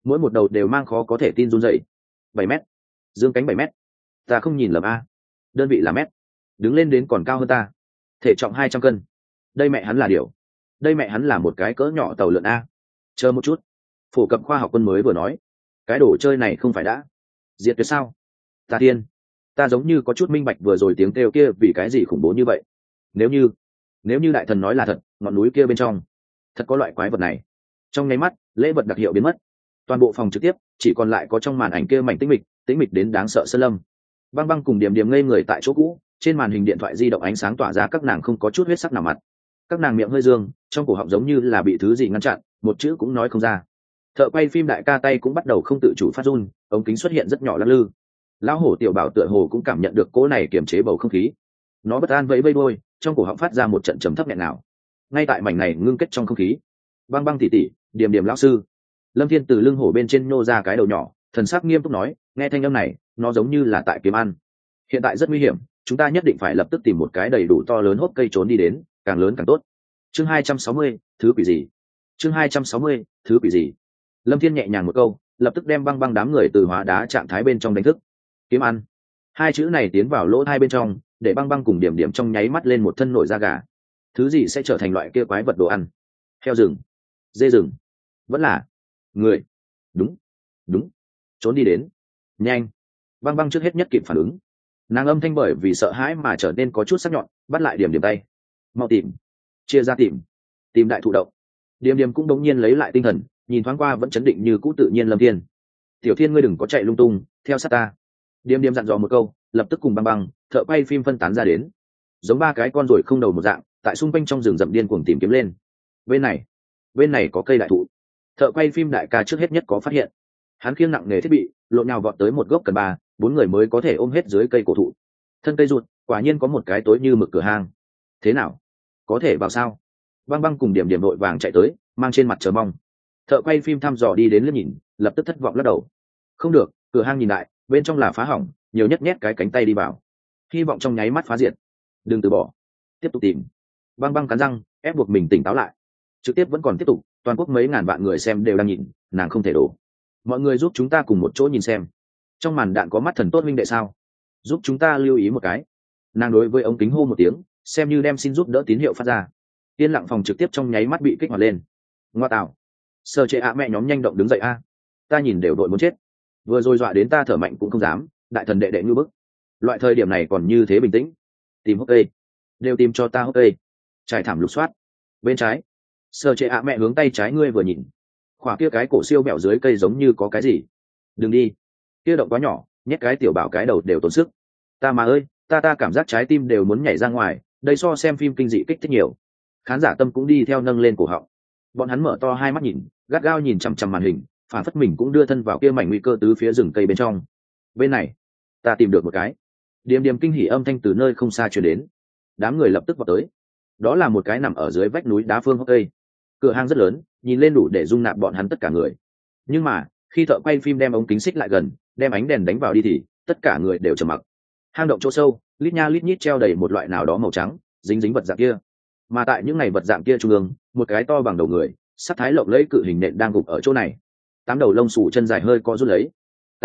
mỗi một đầu đều mang khó có thể tin run dậy. 7 mét, dương cánh 7 mét, ta không nhìn lầm a, đơn vị là mét, đứng lên đến còn cao hơn ta, thể trọng 200 cân, đây mẹ hắn là điều, đây mẹ hắn là một cái cỡ nhỏ tàu lượn a. Chờ một chút, phổ cập khoa học quân mới vừa nói cái đồ chơi này không phải đã diệt tuyệt sao? Ta thiên, ta giống như có chút minh bạch vừa rồi tiếng kêu kia vì cái gì khủng bố như vậy. Nếu như đại thần nói là thật, ngọn núi kia bên trong thật có loại quái vật này. Trong nháy mắt lễ vật đặc hiệu biến mất, toàn bộ phòng trực tiếp chỉ còn lại có trong màn ảnh kia mảnh tĩnh mịch đến đáng sợ sơn lâm. Băng băng cùng điểm điểm ngây người tại chỗ cũ, trên màn hình điện thoại di động ánh sáng tỏa ra, các nàng không có chút huyết sắc nào mặt, các nàng miệng hơi dương, trong cổ họng giống như là bị thứ gì ngăn chặn, một chữ cũng nói không ra. Thợ quay phim đại ca tay cũng bắt đầu không tự chủ phát run, ống kính xuất hiện rất nhỏ lắc lư. Lão hổ tiểu bảo tựa hồ cũng cảm nhận được cỗ này kiềm chế bầu không khí, nó bất an vẫy vẫy đuôi, trong cổ họng phát ra một trận trầm thấp nghẹn nào. Ngay tại mảnh này ngưng kết trong không khí, băng băng tỉ tỉ, điểm điểm lão sư, Lâm Thiên từ lưng hổ bên trên nô ra cái đầu nhỏ, thần sắc nghiêm túc nói, nghe thanh âm này, nó giống như là tại kiếm ăn. Hiện tại rất nguy hiểm, chúng ta nhất định phải lập tức tìm một cái đầy đủ to lớn hốc cây trốn đi đến, càng lớn càng tốt. Chương 260, thứ quỷ gì? Chương 260, thứ quỷ gì? Lâm Thiên nhẹ nhàng một câu, lập tức đem băng băng đám người từ hóa đá trạng thái bên trong đánh thức. Kiếm ăn. Hai chữ này tiến vào lỗ hai bên trong, để băng băng cùng điểm điểm trong nháy mắt lên một thân nổi da gà. Thứ gì sẽ trở thành loại kia quái vật đồ ăn? Heo rừng, dê rừng, vẫn là người? Đúng, trốn đi đến, nhanh. Băng băng trước hết nhất kịp phản ứng, nàng âm thanh bởi vì sợ hãi mà trở nên có chút sắc nhọn, bắt lại điểm điểm tay. Mau tìm, chia ra tìm đại thụ động. Điểm điểm cũng đống nhiên lấy lại tinh thần, nhìn thoáng qua vẫn chấn định như cũ tự nhiên Lâm Thiên. Tiểu Thiên ngươi đừng có chạy lung tung, theo sát ta. Điểm điểm dặn dò một câu, lập tức cùng băng băng thợ quay phim phân tán ra đến, giống ba cái con ruồi không đầu một dạng, tại xung quanh trong rừng rậm điên cuồng tìm kiếm lên. Bên này có cây đại thụ. Thợ quay phim đại ca trước hết nhất có phát hiện, hắn khiêng nặng nghề thiết bị lộn nhào vọt tới một gốc cần 3-4 người mới có thể ôm hết dưới cây cổ thụ. Thân cây rụt, quả nhiên có một cái tối như mực cửa hang. Thế nào, có thể vào sao? Băng băng cùng điểm điểm đội vàng chạy tới, mang trên mặt chờ mong. Thợ quay phim thăm dò đi đến liếc nhìn, lập tức thất vọng lắc đầu. Không được, cửa hang nhìn lại, bên trong là phá hỏng, nhiều nhất nhét cái cánh tay đi vào, hy vọng trong nháy mắt phá diệt. Đừng từ bỏ, tiếp tục tìm. Băng băng cắn răng ép buộc mình tỉnh táo lại, trực tiếp vẫn còn tiếp tục, toàn quốc mấy ngàn vạn người xem đều đang nhìn, nàng không thể đổ. Mọi người giúp chúng ta cùng một chỗ nhìn xem, trong màn đạn có mắt thần tốt minh đệ sao, giúp chúng ta lưu ý một cái. Nàng đối với ống kính hô một tiếng, xem như đem xin giúp đỡ tín hiệu phát ra. Yên lặng phòng trực tiếp trong nháy mắt bị kích hoạt lên. Ngoa tạo, sơ chế mẹ nhóm nhanh động đứng dậy a, ta nhìn đều đội muốn chết, vừa rồi dọa đến ta thở mạnh cũng không dám. Đại thần đệ đệ ngư bức, loại thời điểm này còn như thế bình tĩnh. Tìm hốc cây, đều tìm cho ta hốc cây. Trải thảm lục soát, bên trái. Sơ chế mẹ hướng tay trái ngươi vừa nhìn, khỏa kia cái cổ siêu bẹo dưới cây giống như có cái gì. Đừng đi, kia động quá nhỏ, nhét cái tiểu bảo cái đầu đều tốn sức. Ta mà ơi, ta cảm giác trái tim đều muốn nhảy ra ngoài, đây so xem phim kinh dị kích thích nhiều. Khán giả tâm cũng đi theo nâng lên cổ họng, bọn hắn mở to hai mắt nhìn, gắt gao nhìn chằm chằm màn hình, phản phất mình cũng đưa thân vào kia mảnh nguy cơ tứ phía rừng cây bên trong. Bên này, ta tìm được một cái. Điềm điềm kinh hỉ âm thanh từ nơi không xa truyền đến, đám người lập tức vào tới. Đó là một cái nằm ở dưới vách núi đá phương hốc cây, cửa hang rất lớn, nhìn lên đủ để dung nạp bọn hắn tất cả người. Nhưng mà khi thợ quay phim đem ống kính xích lại gần, đem ánh đèn đánh vào đi thì tất cả người đều trầm mặc. Hang động chỗ sâu, lít nha lít nhít treo đầy một loại nào đó màu trắng dính dính vật dạng kia, mà tại những ngày vật dạng kia trung ương, một cái to bằng đầu người, sắc thái lộng lẫy cự hình nện đang gục ở chỗ này. 8 đầu lông xù chân dài hơi co rút lấy.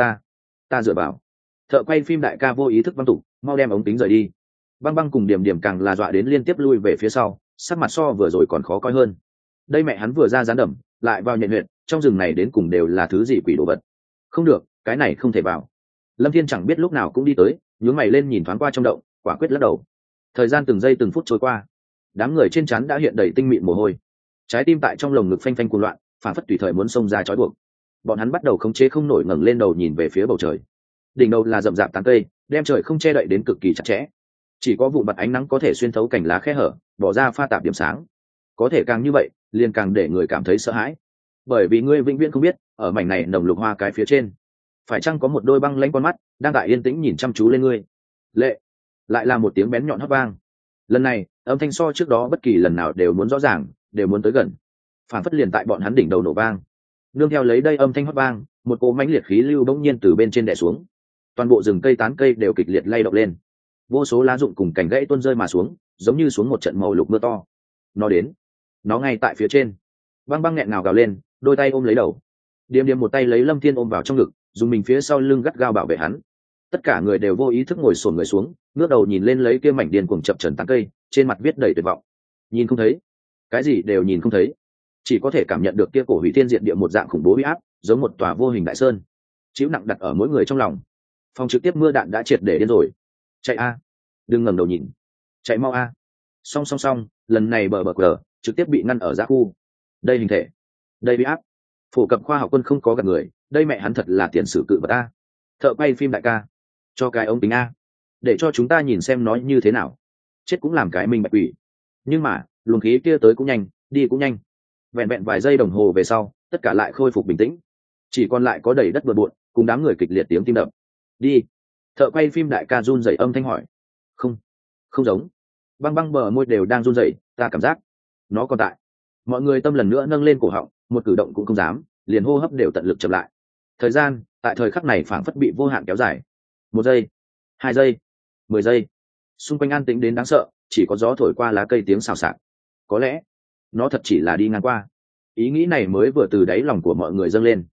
Ta dựa vào. Thợ quay phim đại ca vô ý thức văng tục, mau đem ống kính rời đi. Băng băng cùng điểm điểm càng là dọa đến liên tiếp lui về phía sau, sắc mặt so vừa rồi còn khó coi hơn. Đây mẹ hắn vừa ra gián đầm, lại vào nhện huyện, trong rừng này đến cùng đều là thứ gì quỷ đồ vật. Không được, cái này không thể vào. Lâm Thiên chẳng biết lúc nào cũng đi tới, nhướng mày lên nhìn thoáng qua trong động, quả quyết lắc đầu. Thời gian từng giây từng phút trôi qua, đám người trên trán đã hiện đầy tinh mịn mồ hôi, trái tim tại trong lồng ngực phanh phanh cuồng loạn, phản phất tùy thời muốn xông ra trói buộc. Bọn hắn bắt đầu khống chế không nổi, ngẩng lên đầu nhìn về phía bầu trời. Đỉnh đầu là rậm rạp tán cây, đem trời không che đậy đến cực kỳ chặt chẽ, chỉ có vụn bặt ánh nắng có thể xuyên thấu cành lá khe hở, bỏ ra pha tạp điểm sáng. Có thể càng như vậy, liền càng để người cảm thấy sợ hãi, bởi vì ngươi vĩnh viễn không biết ở mảnh này nồng lục hoa cái phía trên phải chăng có một đôi băng lãnh con mắt đang tại yên tĩnh nhìn chăm chú lên ngươi. Lệ, lại là một tiếng bén nhọn hót vang. Lần này âm thanh so trước đó bất kỳ lần nào đều muốn rõ ràng, đều muốn tới gần, phản phất liền tại bọn hắn đỉnh đầu nổ vang. Nương theo lấy đây âm thanh hót vang, một cỗ mãnh liệt khí lưu bỗng nhiên từ bên trên đè xuống, toàn bộ rừng cây tán cây đều kịch liệt lay động lên, vô số lá rụng cùng cành gãy tuôn rơi mà xuống, giống như xuống một trận màu lục mưa to. Nó đến, nó ngay tại phía trên. Băng băng nghẹn ngào gào lên, đôi tay ôm lấy đầu. Điềm điềm một tay lấy Lâm Thiên ôm vào trong ngực, dùng mình phía sau lưng gắt gao bảo vệ hắn. Tất cả người đều vô ý thức ngồi xổm người xuống, ngước đầu nhìn lên lấy kia mảnh điên cuồng chập trần tán cây, trên mặt viết đầy tuyệt vọng. Nhìn không thấy, cái gì đều nhìn không thấy, chỉ có thể cảm nhận được kia cổ hủy thiên diệt địa một dạng khủng bố uy áp, giống một tòa vô hình đại sơn, chịu nặng đặt ở mỗi người trong lòng. Phòng trực tiếp mưa đạn đã triệt để điên rồi. Chạy a, đừng ngẩng đầu nhìn, chạy mau a. Song, lần này bờ cờ trực tiếp bị ngăn ở giã khu. Đây hình thể, đây uy áp. Phổ cập khoa học quân không có gặp người, đây mẹ hắn thật là tiền sử cự vật a. Thợ quay phim đại ca, cho cái ống kính a, để cho chúng ta nhìn xem nói như thế nào. Chết cũng làm cái mình bạch quỷ. Nhưng mà luồng khí kia tới cũng nhanh, đi cũng nhanh. Vẹn vài giây đồng hồ về sau, tất cả lại khôi phục bình tĩnh, chỉ còn lại có đầy đất bừa bộn cùng đám người kịch liệt tiếng tim đập. Đi. Thợ quay phim đại ca run rẩy âm thanh hỏi. Không giống. Băng bờ môi đều đang run rẩy, ta cảm giác nó còn tại. Mọi người tâm lần nữa nâng lên cổ họng, một cử động cũng không dám, liền hô hấp đều tận lực chậm lại. Thời gian tại thời khắc này phảng phất bị vô hạn kéo dài. 1 giây, 2 giây, 10 giây. Xung quanh an tĩnh đến đáng sợ, chỉ có gió thổi qua lá cây tiếng xào xạc. Có lẽ nó thật chỉ là đi ngang qua. Ý nghĩ này mới vừa từ đáy lòng của mọi người dâng lên.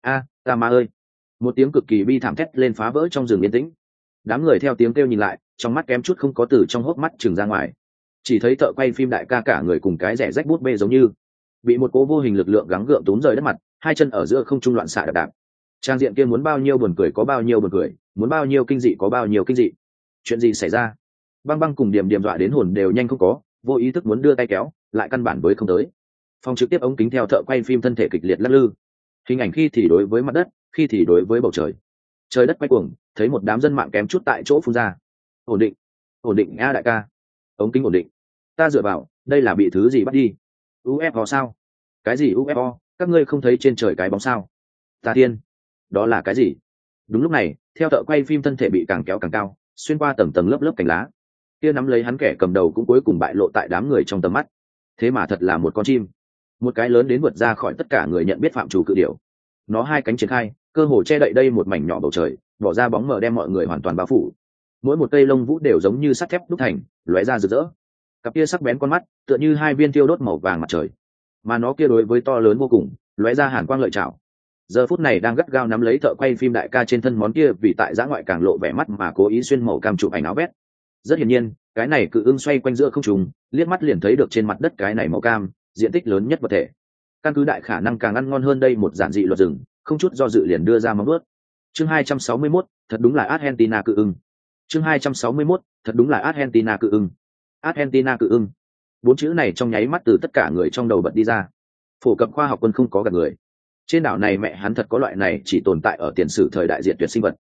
Ta ma ơi. Một tiếng cực kỳ bi thảm thét lên phá vỡ trong rừng yên tĩnh. Đám người theo tiếng kêu nhìn lại, trong mắt kém chút không có từ trong hốc mắt trừng ra ngoài. Chỉ thấy thợ quay phim đại ca cả người cùng cái rẻ rách bút bê giống như bị một cố vô hình lực lượng gắng gượng túm rời đất mặt, hai chân ở giữa không trung loạn xạ đạp. Trang diện kia muốn bao nhiêu buồn cười có bao nhiêu buồn cười, muốn bao nhiêu kinh dị có bao nhiêu kinh dị. Chuyện gì xảy ra? Băng cùng Điềm dọa đến hồn đều nhanh không có, vô ý thức muốn đưa tay kéo, lại căn bản với không tới. Phòng trực tiếp ống kính theo thợ quay phim thân thể kịch liệt lắc lư, hình ảnh khi thì đối với mặt đất, khi thì đối với bầu trời. Trời đất quay cuồng, thấy một đám dân mạng kém chút tại chỗ phun ra. Ổn định a đại ca, ống kính ổn định. Ta dựa vào, đây là bị thứ gì bắt đi? UFO sao? Cái gì UFO? Các ngươi không thấy trên trời cái bóng sao? Ta thiên, đó là cái gì? Đúng lúc này, theo thợ quay phim thân thể bị càng kéo càng cao, xuyên qua tầng lớp cành lá, kia nắm lấy hắn kẻ cầm đầu cũng cuối cùng bại lộ tại đám người trong tầm mắt. Thế mà thật là một con chim, một cái lớn đến vượt ra khỏi tất cả người nhận biết phạm trù cự điểu. Nó hai cánh triển khai, cơ hồ che đậy đây một mảnh nhỏ bầu trời, bỏ ra bóng mờ đem mọi người hoàn toàn bao phủ. Mỗi một cây lông vũ đều giống như sắt thép đúc thành, lóe ra rực rỡ. Cặp kia sắc bén con mắt, tựa như hai viên tiêu đốt màu vàng mặt trời. Mà nó kia đối với to lớn vô cùng, lóe ra hàn quang lợi chảo. Giờ phút này đang gắt gao nắm lấy thợ quay phim đại ca trên thân món kia vì tại giã ngoại càng lộ vẻ mắt mà cố ý xuyên màu cam chụp ảnh áo vét. Rất hiển nhiên, cái này cự ưng xoay quanh giữa không trung, liếc mắt liền thấy được trên mặt đất cái này màu cam, diện tích lớn nhất vật thể. Căn cứ đại khả năng càng ăn ngon hơn đây một giản dị luật rừng, không chút do dự liền đưa ra móng vuốt. Chương 261, thật đúng là Argentina cự ưng. Chương 261, thật đúng là Argentina cự ưng. Argentina cự ưng. 4 chữ này trong nháy mắt từ tất cả người trong đầu bật đi ra. Phổ cập khoa học quân không có gặp người. Trên đảo này mẹ hắn thật có loại này chỉ tồn tại ở tiền sử thời đại diệt tuyệt sinh vật.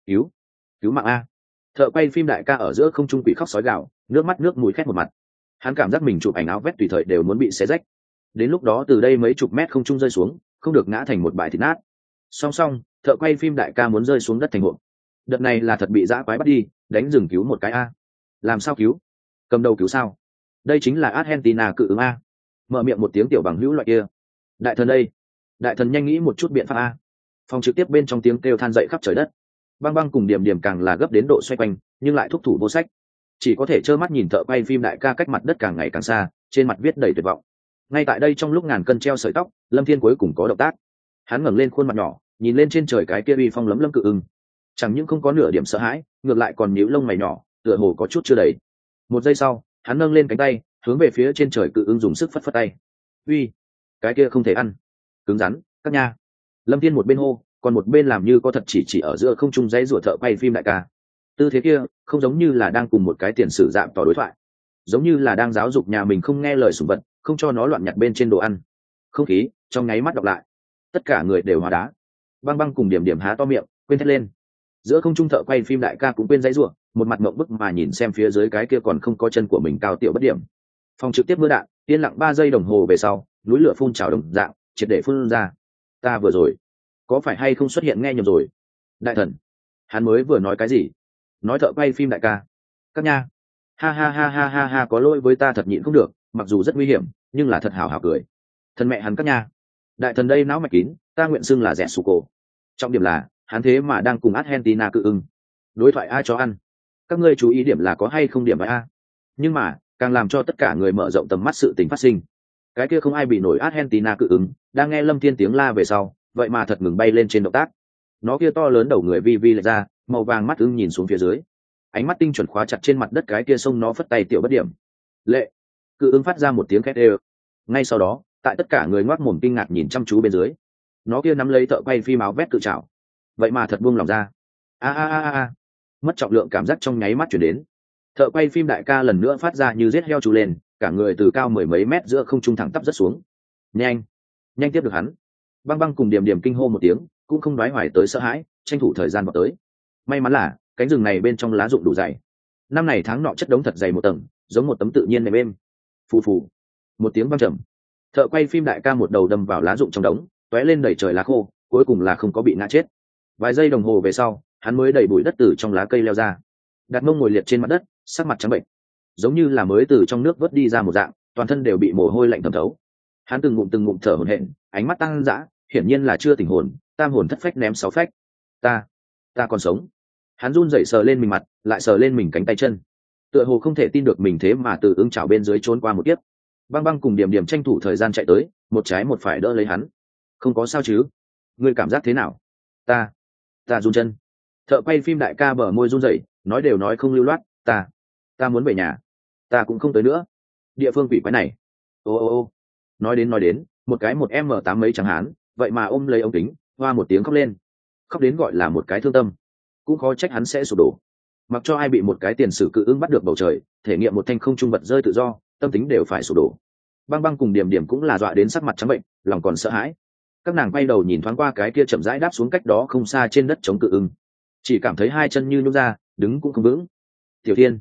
Cứu mạng a. Thợ quay phim đại ca ở giữa không trung quỷ khóc sói gào, nước mắt nước mũi khét một mặt. Hắn cảm giác mình chụp ảnh áo vét tùy thời đều muốn bị xé rách. Đến lúc đó từ đây mấy chục mét không trung rơi xuống, không được ngã thành một bãi thịt nát. Song, thợ quay phim đại ca muốn rơi xuống đất thành hộp. Đợt này là thật bị dã quái bắt đi, đánh rừng cứu một cái a. Làm sao cứu? Cầm đầu cứu sao? Đây chính là Argentina cự ứng a. Mở miệng một tiếng tiểu bằng hữu loại kia. Đại thần đây, đại thần nhanh nghĩ một chút biện pháp a. Phòng trực tiếp bên trong tiếng kêu than dậy khắp trời đất. Băng cùng Điềm càng là gấp đến độ xoay quanh, nhưng lại thúc thủ vô sách, chỉ có thể trơ mắt nhìn thợ quay phim đại ca cách mặt đất càng ngày càng xa, trên mặt viết đầy tuyệt vọng. Ngay tại đây trong lúc ngàn cân treo sợi tóc, Lâm Thiên cuối cùng có động tác. Hắn ngẩng lên khuôn mặt nhỏ, nhìn lên trên trời cái kia uy phong lấm lấm cự ưng, chẳng những không có nửa điểm sợ hãi, ngược lại còn nhíu lông mày nhỏ, tựa hồ có chút chưa đầy. Một giây sau, hắn nâng lên cánh tay, hướng về phía trên trời cự ưng dùng sức phất phất tay. Uy, cái kia không thể ăn, cứng rắn, các nha. Lâm Thiên một bên hô, còn một bên làm như có thật chỉ ở giữa không trung dãy rủa thợ quay phim đại ca. Tư thế kia không giống như là đang cùng một cái tiền sử dạng tỏ đối thoại, giống như là đang giáo dục nhà mình không nghe lời sủng vật, không cho nó loạn nhặt bên trên đồ ăn. Không khí trong nháy mắt đọc lại, tất cả người đều hóa đá. Băng cùng Điềm há to miệng, quên thét lên. Giữa không trung thợ quay phim đại ca cũng quên dãy rủa, một mặt ngậm bức mà nhìn xem phía dưới cái kia còn không có chân của mình cao tiểu bất điểm. Phòng trực tiếp mưa đạn, yên lặng 3 giây đồng hồ về sau, núi lửa phun trào đồng dạng, triệt để phun ra. Ta vừa rồi, có phải hay không xuất hiện nghe nhầm rồi? Đại thần, hắn mới vừa nói cái gì? Nói thợ quay phim đại ca. Các nha. Ha, có lỗi với ta thật nhịn không được, mặc dù rất nguy hiểm, nhưng là thật hào cười. Thần mẹ hắn các nha. Đại thần đây não mạch kín, ta nguyện xưng là rẻ sù cổ. Trọng điểm là, hắn thế mà đang cùng Argentina cự ưng. Đối thoại ai cho ăn? Các ngươi chú ý điểm là có hay không điểm với a? Nhưng mà, càng làm cho tất cả người mở rộng tầm mắt sự tình phát sinh. Cái kia không ai bị nổi Argentina cự ưng, đang nghe Lâm Thiên tiếng la về sau, vậy mà thật ngừng bay lên trên động tác. Nó kia to lớn đầu người vi vi lệch ra, màu vàng mắt ưng nhìn xuống phía dưới, ánh mắt tinh chuẩn khóa chặt trên mặt đất cái kia sông nó phất tay tiểu bất điểm. Lệ. Cự ưng phát ra một tiếng khét ê. Ngay sau đó, tại tất cả người ngoác mồm kinh ngạc nhìn chăm chú bên dưới, nó kia nắm lấy thợ quay phim áo vét cự trảo, vậy mà thật buông lòng ra. A a a a. Mất trọng lượng cảm giác trong nháy mắt chuyển đến, thợ quay phim đại ca lần nữa phát ra như rết heo trú lên, cả người từ cao mười mấy mét giữa không trung thẳng tắp rất xuống. Nhanh, nhanh tiếp được hắn. Băng băng cùng điểm điểm kinh hô một tiếng, cũng không đoái hoài tới sợ hãi, tranh thủ thời gian vào tới. May mắn là cánh rừng này bên trong lá rụng đủ dày, năm này tháng nọ chất đống thật dày một tầng, giống một tấm tự nhiên nệm êm. Phù phù, một tiếng vang trầm, thợ quay phim đại ca một đầu đâm vào lá rụng trong đống, tóe lên đẩy trời lá khô, cuối cùng là không có bị ngã chết. Vài giây đồng hồ về sau, hắn mới đẩy bụi đất từ trong lá cây leo ra, đặt mông ngồi liệt trên mặt đất, sắc mặt trắng bệnh, giống như là mới từ trong nước vớt đi ra một dạng, toàn thân đều bị mồ hôi lạnh thấm thấu. Hắn từng ngụm thở hổn hển, ánh mắt tăng dã, hiển nhiên là chưa tỉnh hồn, tam hồn thất phách ném sáu phách. Ta còn sống. Hắn run rẩy sờ lên mình mặt, lại sờ lên mình cánh tay chân, tựa hồ không thể tin được mình thế mà từ ưng chảo bên dưới trốn qua một kiếp. Băng băng cùng điểm điểm tranh thủ thời gian chạy tới, một trái một phải đỡ lấy hắn. Không có sao chứ? Ngươi cảm giác thế nào? Ta run chân. Thợ quay phim đại ca bờ môi run rẩy, nói đều nói không lưu loát. Ta muốn về nhà. Ta cũng không tới nữa. Địa phương quỷ quái này. Ô. Nói đến, một cái một M8 mấy chẳng hán, vậy mà ôm lấy ống kính, hoa một tiếng khóc lên. Khóc đến gọi là một cái thương tâm. Cũng khó trách hắn sẽ sụp đổ. Mặc cho ai bị một cái tiền sử cự ưng bắt được bầu trời, thể nghiệm một thanh không trung vật rơi tự do, tâm tính đều phải sụp đổ. Băng băng cùng điểm điểm cũng là dọa đến sắc mặt trắng bệnh, lòng còn sợ hãi. Các nàng quay đầu nhìn thoáng qua cái kia chậm rãi đáp xuống cách đó không xa trên đất chống cự ưng, chỉ cảm thấy hai chân như nhũn ra, đứng cũng không vững. Tiểu Thiên,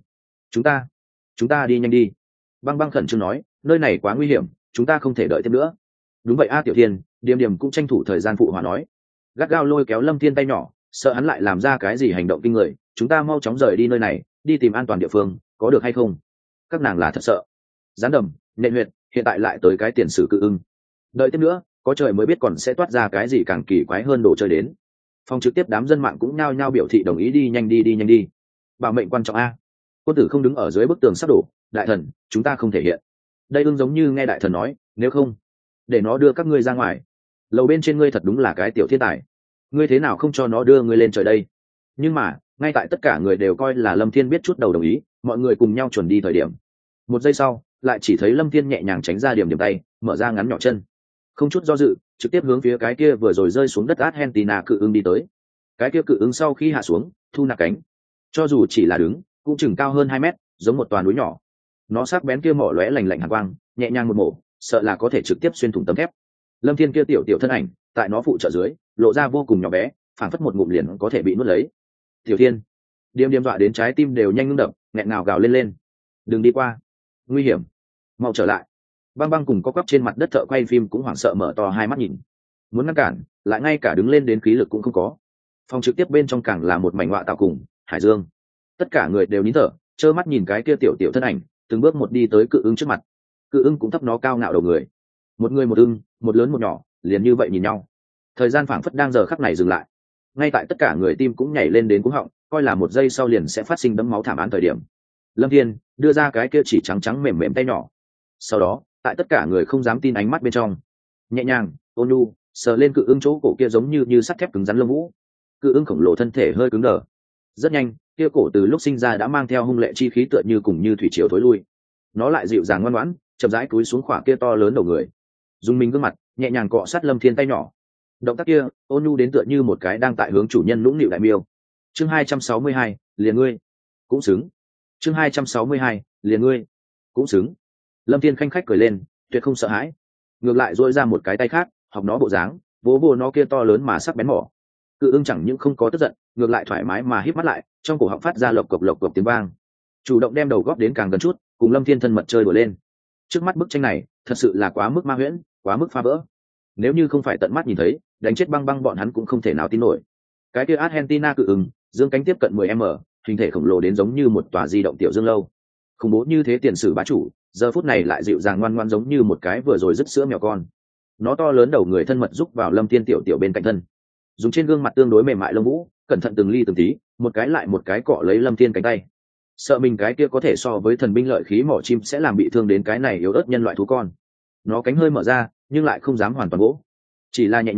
chúng ta đi nhanh đi. Băng băng khẩn trương nói, nơi này quá nguy hiểm, chúng ta không thể đợi thêm nữa. Đúng vậy a Tiểu Thiên, điểm điểm cũng tranh thủ thời gian phụ hòa nói, gắt gao lôi kéo Lâm Thiên tay nhỏ, sợ hắn lại làm ra cái gì hành động kinh người, chúng ta mau chóng rời đi nơi này, đi tìm an toàn địa phương, có được hay không? Các nàng là thật sợ. Gián đầm, nện huyệt, hiện tại lại tới cái tiền sử cự ưng. Đợi tiếp nữa, có trời mới biết còn sẽ toát ra cái gì càng kỳ quái hơn đồ chơi đến. Phòng trực tiếp đám dân mạng cũng nhao nhao biểu thị đồng ý, đi nhanh đi. Bảo mệnh quan trọng a. Quân tử không đứng ở dưới bức tường sắp đổ, đại thần, chúng ta không thể hiện. Đây ưng giống như nghe đại thần nói, nếu không, để nó đưa các ngươi ra ngoài. Lầu bên trên ngươi thật đúng là cái tiểu thiên tài, ngươi thế nào không cho nó đưa ngươi lên trời đây? Nhưng mà ngay tại tất cả người đều coi là Lâm Thiên biết chút đầu đồng ý, mọi người cùng nhau chuẩn đi thời điểm, một giây sau lại chỉ thấy Lâm Thiên nhẹ nhàng tránh ra điểm tay, mở ra ngắn nhỏ chân, không chút do dự trực tiếp hướng phía cái kia vừa rồi rơi xuống đất Argentina cự ưng đi tới. Cái kia cự ưng sau khi hạ xuống, thu nạp cánh, cho dù chỉ là đứng cũng chừng cao hơn 2 mét, giống một toàn núi nhỏ. Nó sắc bén kia mỏ lóe lành lạnh hàn quang, nhẹ nhàng một mổ, sợ là có thể trực tiếp xuyên thủng tấm thép. Lâm Thiên kia tiểu thân ảnh tại nó phụ trợ dưới lộ ra vô cùng nhỏ bé, phảng phất một ngụm liền có thể bị nuốt lấy. Tiểu Thiên, điềm dọa đến trái tim đều nhanh ngưng đập, nghẹn ngào gào lên. Đừng đi qua, nguy hiểm, mau trở lại. Băng băng cùng có quắp trên mặt đất thợ quay phim cũng hoảng sợ mở to hai mắt nhìn, muốn ngăn cản, lại ngay cả đứng lên đến khí lực cũng không có. Phòng trực tiếp bên trong càng là một mảnh họa tạo cùng hải dương. Tất cả người đều nín thở, trơ mắt nhìn cái kia tiểu thân ảnh từng bước một đi tới cự ưng trước mặt. Cự ưng cũng thấp nó cao ngạo đầu người, một người một ưng, một lớn một nhỏ, liền như vậy nhìn nhau. Thời gian phảng phất đang giờ khắc này dừng lại. Ngay tại tất cả người tim cũng nhảy lên đến cuống họng, coi là một giây sau liền sẽ phát sinh đẫm máu thảm án thời điểm, Lâm Thiên đưa ra cái kia chỉ trắng mềm mềm tay nhỏ. Sau đó, tại tất cả người không dám tin ánh mắt bên trong, nhẹ nhàng, ôn nhu, sờ lên cự ưng chỗ cổ kia giống như sắt thép cứng rắn lông vũ. Cự ưng khổng lồ thân thể hơi cứng đờ. Rất nhanh, kia cổ từ lúc sinh ra đã mang theo hung lệ chi khí tựa như cùng như thủy triều thối lui. Nó lại dịu dàng ngoan ngoãn, chậm rãi cúi xuống khỏa kia to lớn đầu người, dùng mình gương mặt nhẹ nhàng cọ sát Lâm Thiên tay nhỏ. Động tác kia ôn nhu đến tựa như một cái đang tại hướng chủ nhân nũng nịu đại miêu. Chương 262, liền ngươi cũng xứng. Chương 262, liền ngươi cũng xứng. Lâm Thiên khanh khách cười lên, tuyệt không sợ hãi, ngược lại dỗi ra một cái tay khác, học nó bộ dáng, vỗ vỗ nó kia to lớn mà sắc bén mỏ. Cự ưng chẳng những không có tức giận, ngược lại thoải mái mà híp mắt lại, trong cổ họng phát ra lộc cộc tiếng vang, chủ động đem đầu góp đến càng gần chút, cùng Lâm Thiên thân mật chơi đùa lên. Trước mắt bức tranh này thật sự là quá mức ma huyễn, quá mức phá vỡ. Nếu như không phải tận mắt nhìn thấy, đánh chết băng băng bọn hắn cũng không thể nào tin nổi. Cái kia Argentina cự ưng, dương cánh tiếp cận 10m, hình thể khổng lồ đến giống như một tòa di động tiểu dương lâu. Khủng bố như thế tiền sử bá chủ, giờ phút này lại dịu dàng ngoan ngoãn giống như một cái vừa rồi dứt sữa mèo con. Nó to lớn đầu người thân mật giúp vào Lâm Thiên tiểu bên cạnh thân, dùng trên gương mặt tương đối mềm mại lông vũ, cẩn thận từng ly từng tí, một cái lại một cái cọ lấy Lâm Thiên cánh tay. Sợ mình cái kia có thể so với thần binh lợi khí mỏ chim sẽ làm bị thương đến cái này yếu ớt nhân loại thú con. Nó cánh hơi mở ra, nhưng lại không dám hoàn toàn vỗ, chỉ là nhẹ nhàng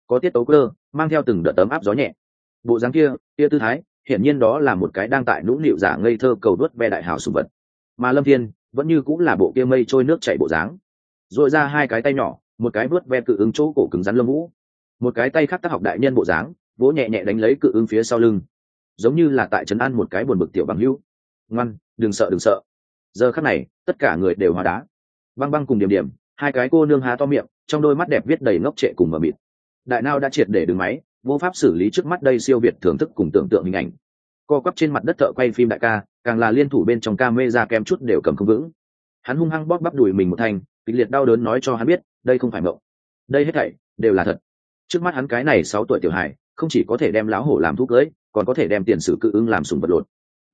có tiết tấu cơ, mang theo từng đợt tấm áp gió nhẹ. Bộ dáng kia tư thái, hiển nhiên đó là một cái đang tại nũng nịu giả ngây thơ cầu đuốt ve đại hào sùng vật. Mà Lâm Thiên vẫn như cũng là bộ kia mây trôi nước chảy bộ dáng, duỗi ra hai cái tay nhỏ, một cái vớt ve cự ứng chỗ cổ cứng rắn lông vũ, một cái tay khác tác học đại nhân bộ dáng, vỗ nhẹ nhẹ đánh lấy cự ứng phía sau lưng, giống như là tại trấn an một cái buồn bực tiểu bằng hữu. Ngoan, đừng sợ đừng sợ. Giờ khắc này tất cả người đều hóa đá. Băng Băng cùng Điểm Điểm, hai cái cô nương há to miệng, trong đôi mắt đẹp viết đầy ngốc trệ cùng mờ mịt. Đại nao đã triệt để đứng máy, vô pháp xử lý trước mắt đây siêu việt thưởng thức cùng tưởng tượng hình ảnh. Co quắp trên mặt đất thợ quay phim đại ca, càng là liên thủ bên trong camera kem chút đều cầm không vững. Hắn hung hăng bóp bắp đùi mình một thành, kịch liệt đau đớn nói cho hắn biết, đây không phải mộng, đây hết thảy đều là thật. Trước mắt hắn cái này 6 tuổi tiểu hải, không chỉ có thể đem láo hổ làm thuốc cưới, còn có thể đem tiền sử cự ứng làm sùng vật lột.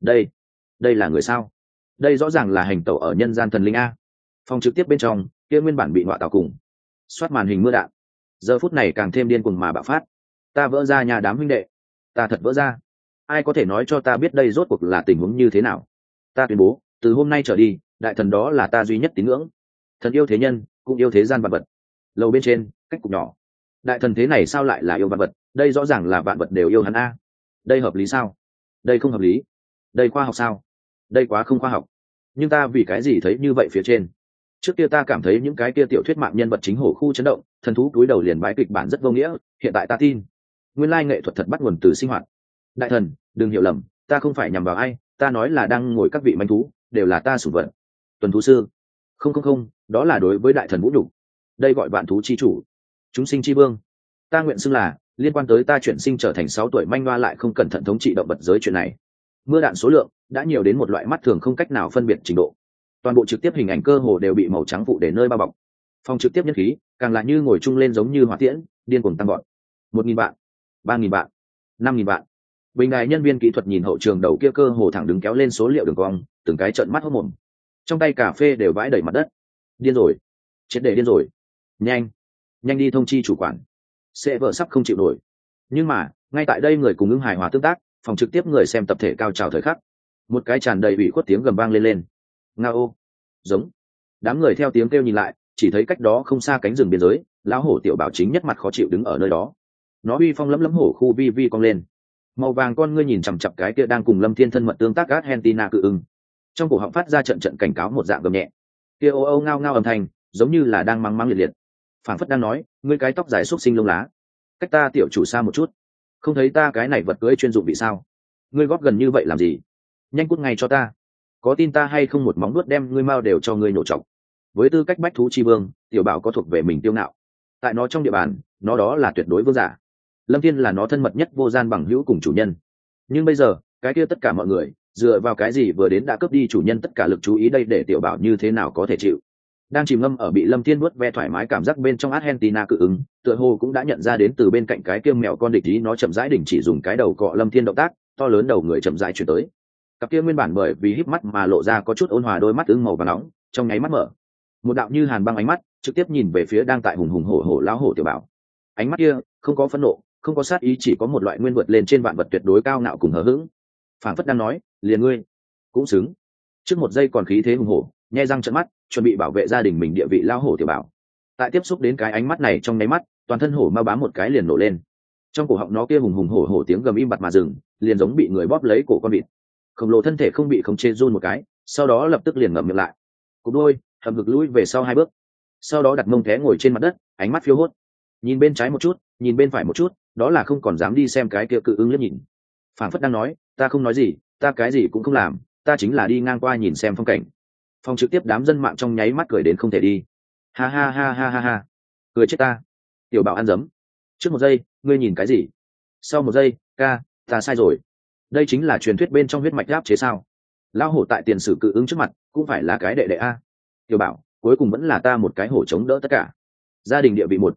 Đây là người sao? Đây rõ ràng là hành tẩu ở nhân gian thần linh a. Phòng trực tiếp bên trong, kia nguyên bản bị ngọa tạo cùng xoát màn hình mưa đạn, giờ phút này càng thêm điên cuồng mà bạo phát. Ta vỡ ra nhà đám huynh đệ, ta thật vỡ ra. Ai có thể nói cho ta biết đây rốt cuộc là tình huống như thế nào? Ta tuyên bố, từ hôm nay trở đi, đại thần đó là ta duy nhất tín ngưỡng. Thần yêu thế nhân, cũng yêu thế gian vạn vật. Lầu bên trên, cách cục nhỏ. Đại thần thế này sao lại là yêu vạn vật? Đây rõ ràng là vạn vật đều yêu hắn a. Đây hợp lý sao? Đây không hợp lý. Đây khoa học sao? Đây quá không khoa học. Nhưng ta vì cái gì thấy như vậy phía trên? Trước kia ta cảm thấy những cái kia tiểu thuyết mạng nhân vật chính hổ khu chấn động, thần thú cúi đầu liền bái kịch bản rất vô nghĩa, hiện tại ta tin, nguyên lai nghệ thuật thật bắt nguồn từ sinh hoạt. Đại thần, đừng hiểu lầm, ta không phải nhằm vào ai, ta nói là đang ngồi các vị manh thú, đều là ta sủng vật. Tuần thú sư. Không, đó là đối với đại thần vũ nhục. Đây gọi vạn thú chi chủ, chúng sinh chi vương. Ta nguyện xưng là liên quan tới ta chuyển sinh trở thành 6 tuổi manh hoa lại không cẩn thận thống trị động vật giới chuyện này. Mưa đạn số lượng đã nhiều đến một loại mắt thường không cách nào phân biệt trình độ. Toàn bộ trực tiếp hình ảnh cơ hồ đều bị màu trắng phụ để nơi bao bọc. Phòng trực tiếp nhất khí càng là như ngồi chung lên giống như hỏa tiễn, điên cuồng tăng gọn. 1.000 vạn, 3.000 vạn, 5.000 vạn. Bình đài nhân viên kỹ thuật nhìn hậu trường đầu kia cơ hồ thẳng đứng kéo lên số liệu đường cong, từng cái trợn mắt hốt mồm. Trong tay cà phê đều vãi đầy mặt đất. Điên rồi, triệt để điên rồi. Nhanh đi thông chi chủ quản, sẽ vợ sắp không chịu nổi. Nhưng mà ngay tại đây người cùng ứng hài hòa tương tác, phòng trực tiếp người xem tập thể cao trào thời khắc, một cái tràn đầy ủy khuất tiếng gầm vang lên. Ngao, giống. Đám người theo tiếng kêu nhìn lại, chỉ thấy cách đó không xa cánh rừng biên giới, lão hổ tiểu bảo chính nhất mặt khó chịu đứng ở nơi đó. Nó uy phong lấm lấm hổ khu vi cong lên, màu vàng con ngươi nhìn chằm chặp cái kia đang cùng Lâm Thiên thân mật tương tác Argentina cự ưng, trong cổ họng phát ra trận cảnh cáo một dạng gầm nhẹ. Kia ô ngao âm thanh, giống như là đang mắng liệt, phảng phất đang nói, ngươi cái tóc dài xúc sinh lông lá, cách ta tiểu chủ xa một chút, không thấy ta cái này vật cưỡi chuyên dụng bị sao? Ngươi góp gần như vậy làm gì? Nhanh cút ngay cho ta, có tin ta hay không một móng nuốt đem ngươi mau đều cho ngươi nổ trọc. Với tư cách bách thú chi vương, tiểu bảo có thuộc về mình tiêu ngạo, tại nó trong địa bàn, nó đó là tuyệt đối vương giả. Lâm Thiên là nó thân mật nhất vô gian bằng hữu cùng chủ nhân. Nhưng bây giờ cái kia tất cả mọi người dựa vào cái gì vừa đến đã cướp đi chủ nhân tất cả lực chú ý đây, để tiểu bảo như thế nào có thể chịu? Đang chìm ngâm ở bị Lâm Thiên vuốt ve thoải mái cảm giác bên trong Argentina cự ứng, tựa hồ cũng đã nhận ra đến từ bên cạnh cái kia mèo con địch ý, nó chậm rãi đình chỉ dùng cái đầu cọ Lâm Thiên động tác, to lớn đầu người chậm rãi chuyển tới. Cặp kia nguyên bản bởi vì híp mắt mà lộ ra có chút ôn hòa đôi mắt ưng màu vàng nóng, trong nháy mắt mở, một đạo như hàn băng ánh mắt trực tiếp nhìn về phía đang tại hùng hùng hổ hổ lão hổ tiểu bảo. Ánh mắt kia không có phẫn nộ, không có sát ý, chỉ có một loại nguyên vượt lên trên vạn vật tuyệt đối cao ngạo cùng hờ hững, phảng phất đang nói, liền ngươi cũng xứng. Trước một giây còn khí thế hùng hổ, nhe răng trợn mắt, chuẩn bị bảo vệ gia đình mình địa vị lão hổ tiểu bảo, tại tiếp xúc đến cái ánh mắt này trong nháy mắt, toàn thân hổ ma bám một cái liền nổ lên. Trong cổ họng nó kia hùng hùng hổ hổ tiếng gầm im bặt mà dừng, liền giống bị người bóp lấy cổ con vịt. Khổng lồ thân thể không bị khống chế run một cái, sau đó lập tức liền ngậm miệng lại, cụp đôi hầm ngực lùi về sau 2 bước, sau đó đặt mông té ngồi trên mặt đất, ánh mắt phiêu hốt, nhìn bên trái một chút, nhìn bên phải một chút, đó là không còn dám đi xem cái kia cự ứng liếc nhìn, phảng phất đang nói, ta không nói gì, ta cái gì cũng không làm, ta chính là đi ngang qua nhìn xem phong cảnh. Phòng trực tiếp đám dân mạng trong nháy mắt cười đến không thể đi, ha ha ha ha ha ha, cười chết ta. Tiểu bảo ăn dấm. Trước một giây ngươi nhìn cái gì? Sau một giây, ca, ta sai rồi. Đây chính là truyền thuyết bên trong huyết mạch áp chế sao? Lao hổ tại tiền sử cự ứng trước mặt cũng phải là cái đệ đệ a. Tiểu bảo, cuối cùng vẫn là ta một cái hổ chống đỡ tất cả. Gia đình địa vị một.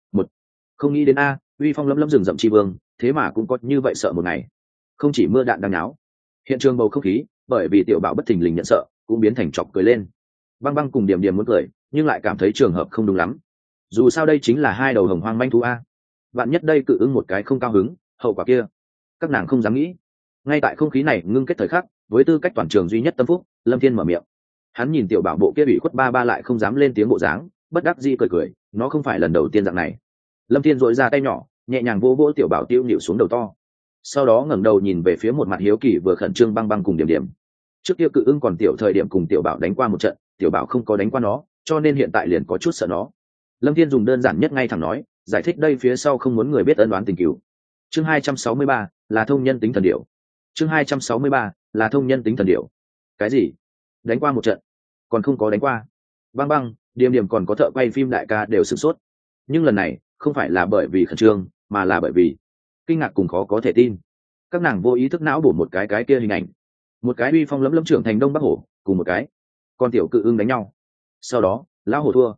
Không nghĩ đến a, uy phong lấm lấm rừng rậm tri vương, thế mà cũng có như vậy sợ một ngày. Không chỉ mưa đạn đang náo, hiện trường bầu không khí bởi vì tiểu bảo bất thình lình nhận sợ cũng biến thành chọc cười lên. Băng Băng cùng Điểm Điểm muốn cười, nhưng lại cảm thấy trường hợp không đúng lắm. Dù sao đây chính là 2 đầu hồng hoang manh thú a, vạn nhất đây cự ứng một cái không cao hứng, hậu quả kia các nàng không dám nghĩ. Ngay tại không khí này ngưng kết thời khắc, với tư cách toàn trường duy nhất tâm phúc, Lâm Thiên mở miệng. Hắn nhìn tiểu bảo bộ kia bị khuất ba lại không dám lên tiếng bộ dáng, bất đắc dĩ cười, nó không phải lần đầu tiên dạng này. Lâm Thiên dội ra tay nhỏ nhẹ nhàng vỗ vỗ tiểu bảo tiêu nhịu xuống đầu to, sau đó ngẩng đầu nhìn về phía một mặt hiếu kỳ vừa khẩn trương Băng Băng cùng Điểm Điểm. Trước kia Cự Ưng còn tiểu thời điểm cùng tiểu bảo đánh qua một trận, tiểu bảo không có đánh qua nó, cho nên hiện tại liền có chút sợ nó. Lâm Thiên dùng đơn giản nhất ngay thẳng nói, giải thích đây phía sau không muốn người biết ân oán tình cửu. Chương 263 là thông nhân tính thần điểu. Chương 263 là thông nhân tính thần điểu. Cái gì? Đánh qua một trận? Còn không có đánh qua. Băng Băng, Điểm Điểm còn có thợ quay phim đại ca đều sửng sốt. Nhưng lần này, không phải là bởi vì khẩn trương, mà là bởi vì kinh ngạc cùng khó có thể tin. Các nàng vô ý thức não bổ một cái kia hình ảnh. Một cái uy phong lẫm lẫm trưởng thành Đông Bắc Hổ, cùng một cái con tiểu Cự Ưng đánh nhau. Sau đó, lão hổ thua.